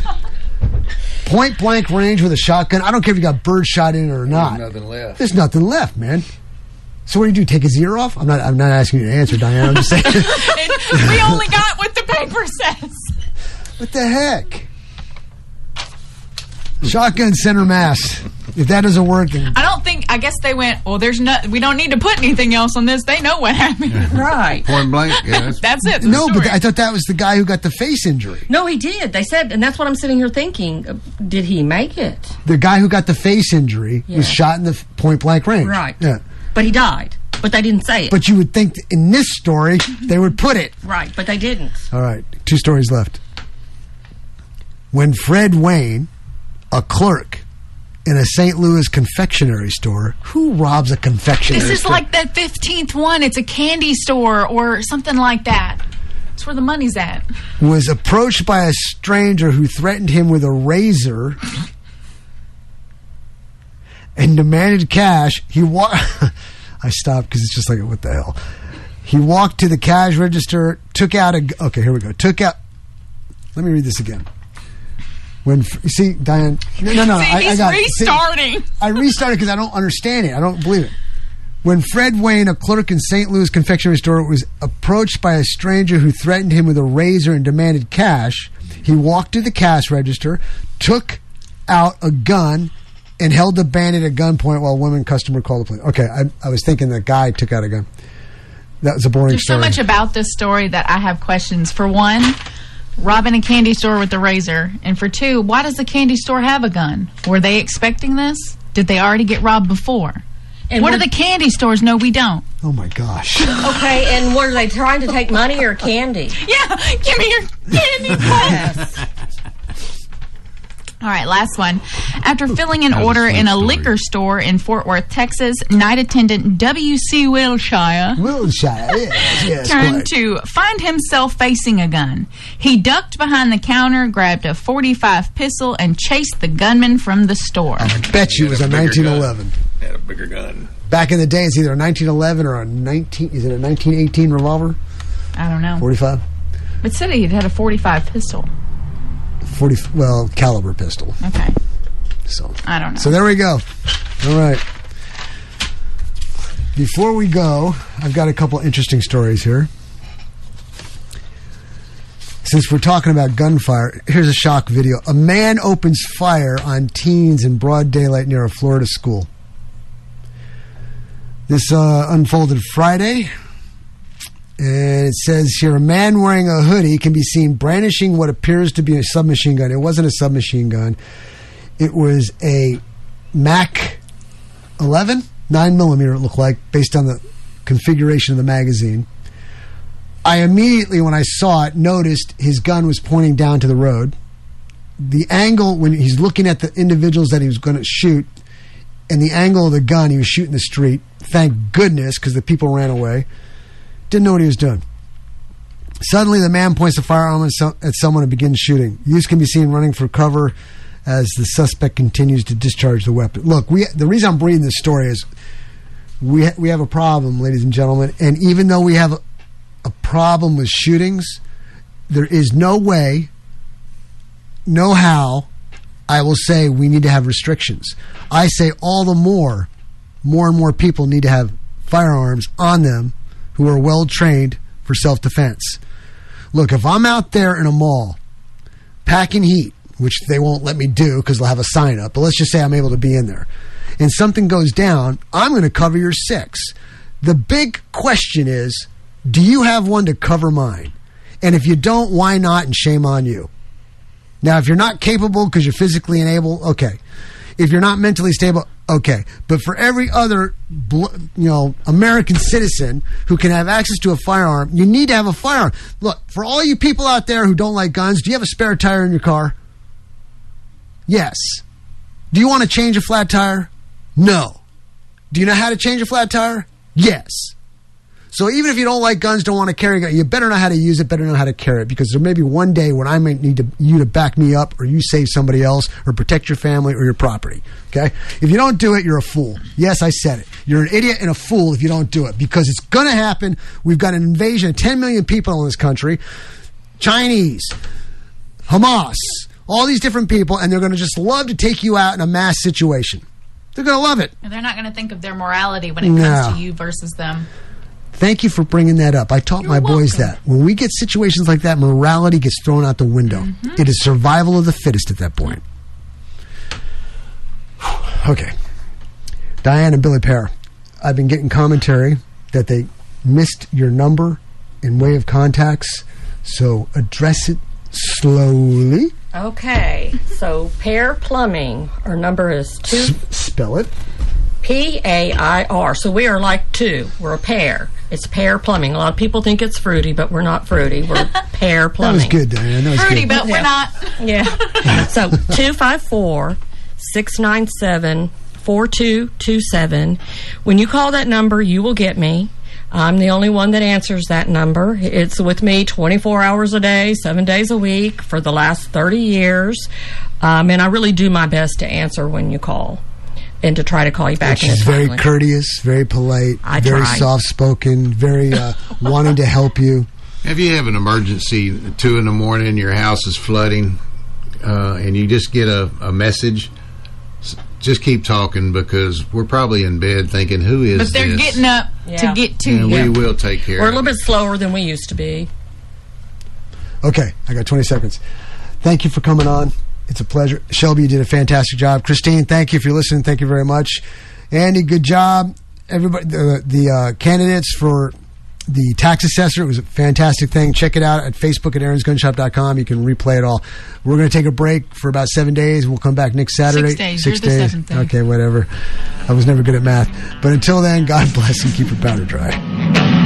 Point blank range with a shotgun. I don't care if you got bird shot in it or not. There's nothing left. There's nothing left, man. So what do you do? Take his ear off? I'm not. I'm not asking you to answer, Diane. I'm just saying. We only got what the paper says. What the heck? Shotgun center mass. If that doesn't work, then I don't think, I guess they went, well, there's no, we don't need to put anything else on this. They know what happened. Right. Point blank. Yeah, that's, That's it. no. But I thought that was the guy who got the face injury. No, he did. They said, and that's what I'm sitting here thinking. uh, Did he make it? The guy who got the face injury Yeah. was shot in the f- point blank range. Right. Yeah. But he died. But they didn't say it. But you would think that in this story they would put it. Right, but they didn't. All right, two stories left. When Fred Wayne, a clerk in a Saint Louis confectionery store, who robs a confectionery This is store? like that fifteenth one. It's a candy store or something like that. That's where the money's at. was approached by a stranger who threatened him with a razor and demanded cash. He wa- I stopped because it's just like, what the hell? He walked to the cash register, took out a... Okay, here we go. Took out... Let me read this again. When you see, Diane... No, no, no. See, I, I he's got it. restarting. See, I restarted because I don't understand it. I don't believe it. When Fred Wayne, a clerk in Saint Louis confectionery store, was approached by a stranger who threatened him with a razor and demanded cash, he walked to the cash register, took out a gun, and held the bandit at gunpoint while a woman customer called the police. Okay, I, I was thinking that guy took out a gun. That was a boring There's so story. much about this story that I have questions. For one, robbing a candy store with a razor. And for two, why does the candy store have a gun? Were they expecting this? Did they already get robbed before? And what do were- the candy stores know we don't? Oh, my gosh. Okay, and were they trying to take money or candy? Yeah, give me your candy, please. All right, last one. After filling an That was a order fun in a story. liquor store in Fort Worth, Texas, night attendant W C Wilshire, Wilshire yes, yes, turned quite. to find himself facing a gun. He ducked behind the counter, grabbed a forty-five pistol, and chased the gunman from the store. I bet you it was a nineteen eleven. Had a bigger gun. Back in the day, it's either a nineteen eleven or a nineteen. Is it a nineteen eighteen revolver? I don't know. forty-five. It said he had a forty-five pistol. forty. Well, caliber pistol. Okay. So I don't know. So there we go. All right. Before we go, I've got a couple interesting stories here. Since we're talking about gunfire, here's a shock video. A man opens fire on teens in broad daylight near a Florida school. This uh, unfolded Friday. And it says here, a man wearing a hoodie can be seen brandishing what appears to be a submachine gun. It wasn't a submachine gun. It was a Mac eleven, nine millimeter it looked like, based on the configuration of the magazine. I immediately, when I saw it, noticed his gun was pointing down to the road. The angle, when he's looking at the individuals that he was going to shoot, and the angle of the gun, he was shooting the street. Thank goodness, because the people ran away. Didn't know what he was doing. Suddenly, the man points the firearm at someone and begins shooting. Youth can be seen running for cover as the suspect continues to discharge the weapon. Look, we the reason I'm bringing this story is we ha- we have a problem, ladies and gentlemen, and even though we have a, a problem with shootings, there is no way, no how, I will say we need to have restrictions. I say all the more, more and more people need to have firearms on them who are well trained for self-defense. Look, if I'm out there in a mall packing heat, which they won't let me do because they'll have a sign up, but let's just say I'm able to be in there, and something goes down, I'm going to cover your six. The big question is, do you have one to cover mine? And if you don't, why not? And shame on you. Now, if you're not capable because you're physically unable, okay. If you're not mentally stable, okay. But for every other, you know, American citizen who can have access to a firearm, you need to have a firearm. Look, for all you people out there who don't like guns, do you have a spare tire in your car? Yes. Do you want to change a flat tire? No. Do you know how to change a flat tire? Yes. So even if you don't like guns, don't want to carry a gun, you better know how to use it, better know how to carry it, because there may be one day when I might need to, you to back me up, or you save somebody else, or protect your family or your property. Okay? If you don't do it, you're a fool. Yes, I said it. You're an idiot and a fool if you don't do it, because it's going to happen. We've got an invasion of ten million people in this country. Chinese, Hamas, all these different people, and they're going to just love to take you out in a mass situation. They're going to love it. And they're not going to think of their morality when it No. comes to you versus them. Thank you for bringing that up. I taught my boys that. When we get situations like that, morality gets thrown out the window. Mm-hmm. It is survival of the fittest at that point. Okay. Diane and Billy Pear, I've been getting commentary that they missed your number and way of contacts, so address it slowly. Okay, so Pair Plumbing, our number is two. S- spell it. P A I R. So we are like two. We're a pair. It's Pair Plumbing. A lot of people think it's fruity, but we're not fruity. We're Pair That Plumbing. was good, Diane. That was Fruity, good. but we're not. Yeah. So two five four, six nine seven, four two two seven. When you call that number, you will get me. I'm the only one that answers that number. It's with me twenty-four hours a day, seven days a week for the last thirty years. Um, and I really do my best to answer when you call and to try to call you back. And she's in a very timely- courteous, very polite, I very try. soft-spoken, very uh, wanting to help you. If you have an emergency, two in the morning, your house is flooding, uh, and you just get a, a message, s- just keep talking, because we're probably in bed thinking, who is But they're this? getting up Yeah. to get to And you. we will take care We're a of little it. bit slower than we used to be. Okay, I got twenty seconds. Thank you for coming on. It's a pleasure. Shelby, you did a fantastic job. Christine, thank you if you're listening. Thank you very much. Andy, good job. Everybody, the, the uh, candidates for the tax assessor, it was a fantastic thing. Check it out at Facebook at aarons gun shop dot com. You can replay it all. We're going to take a break for about seven days. We'll come back next Saturday. Six days. Six You're the days. seventh day. Okay, whatever. I was never good at math. But until then, God bless and keep your powder dry.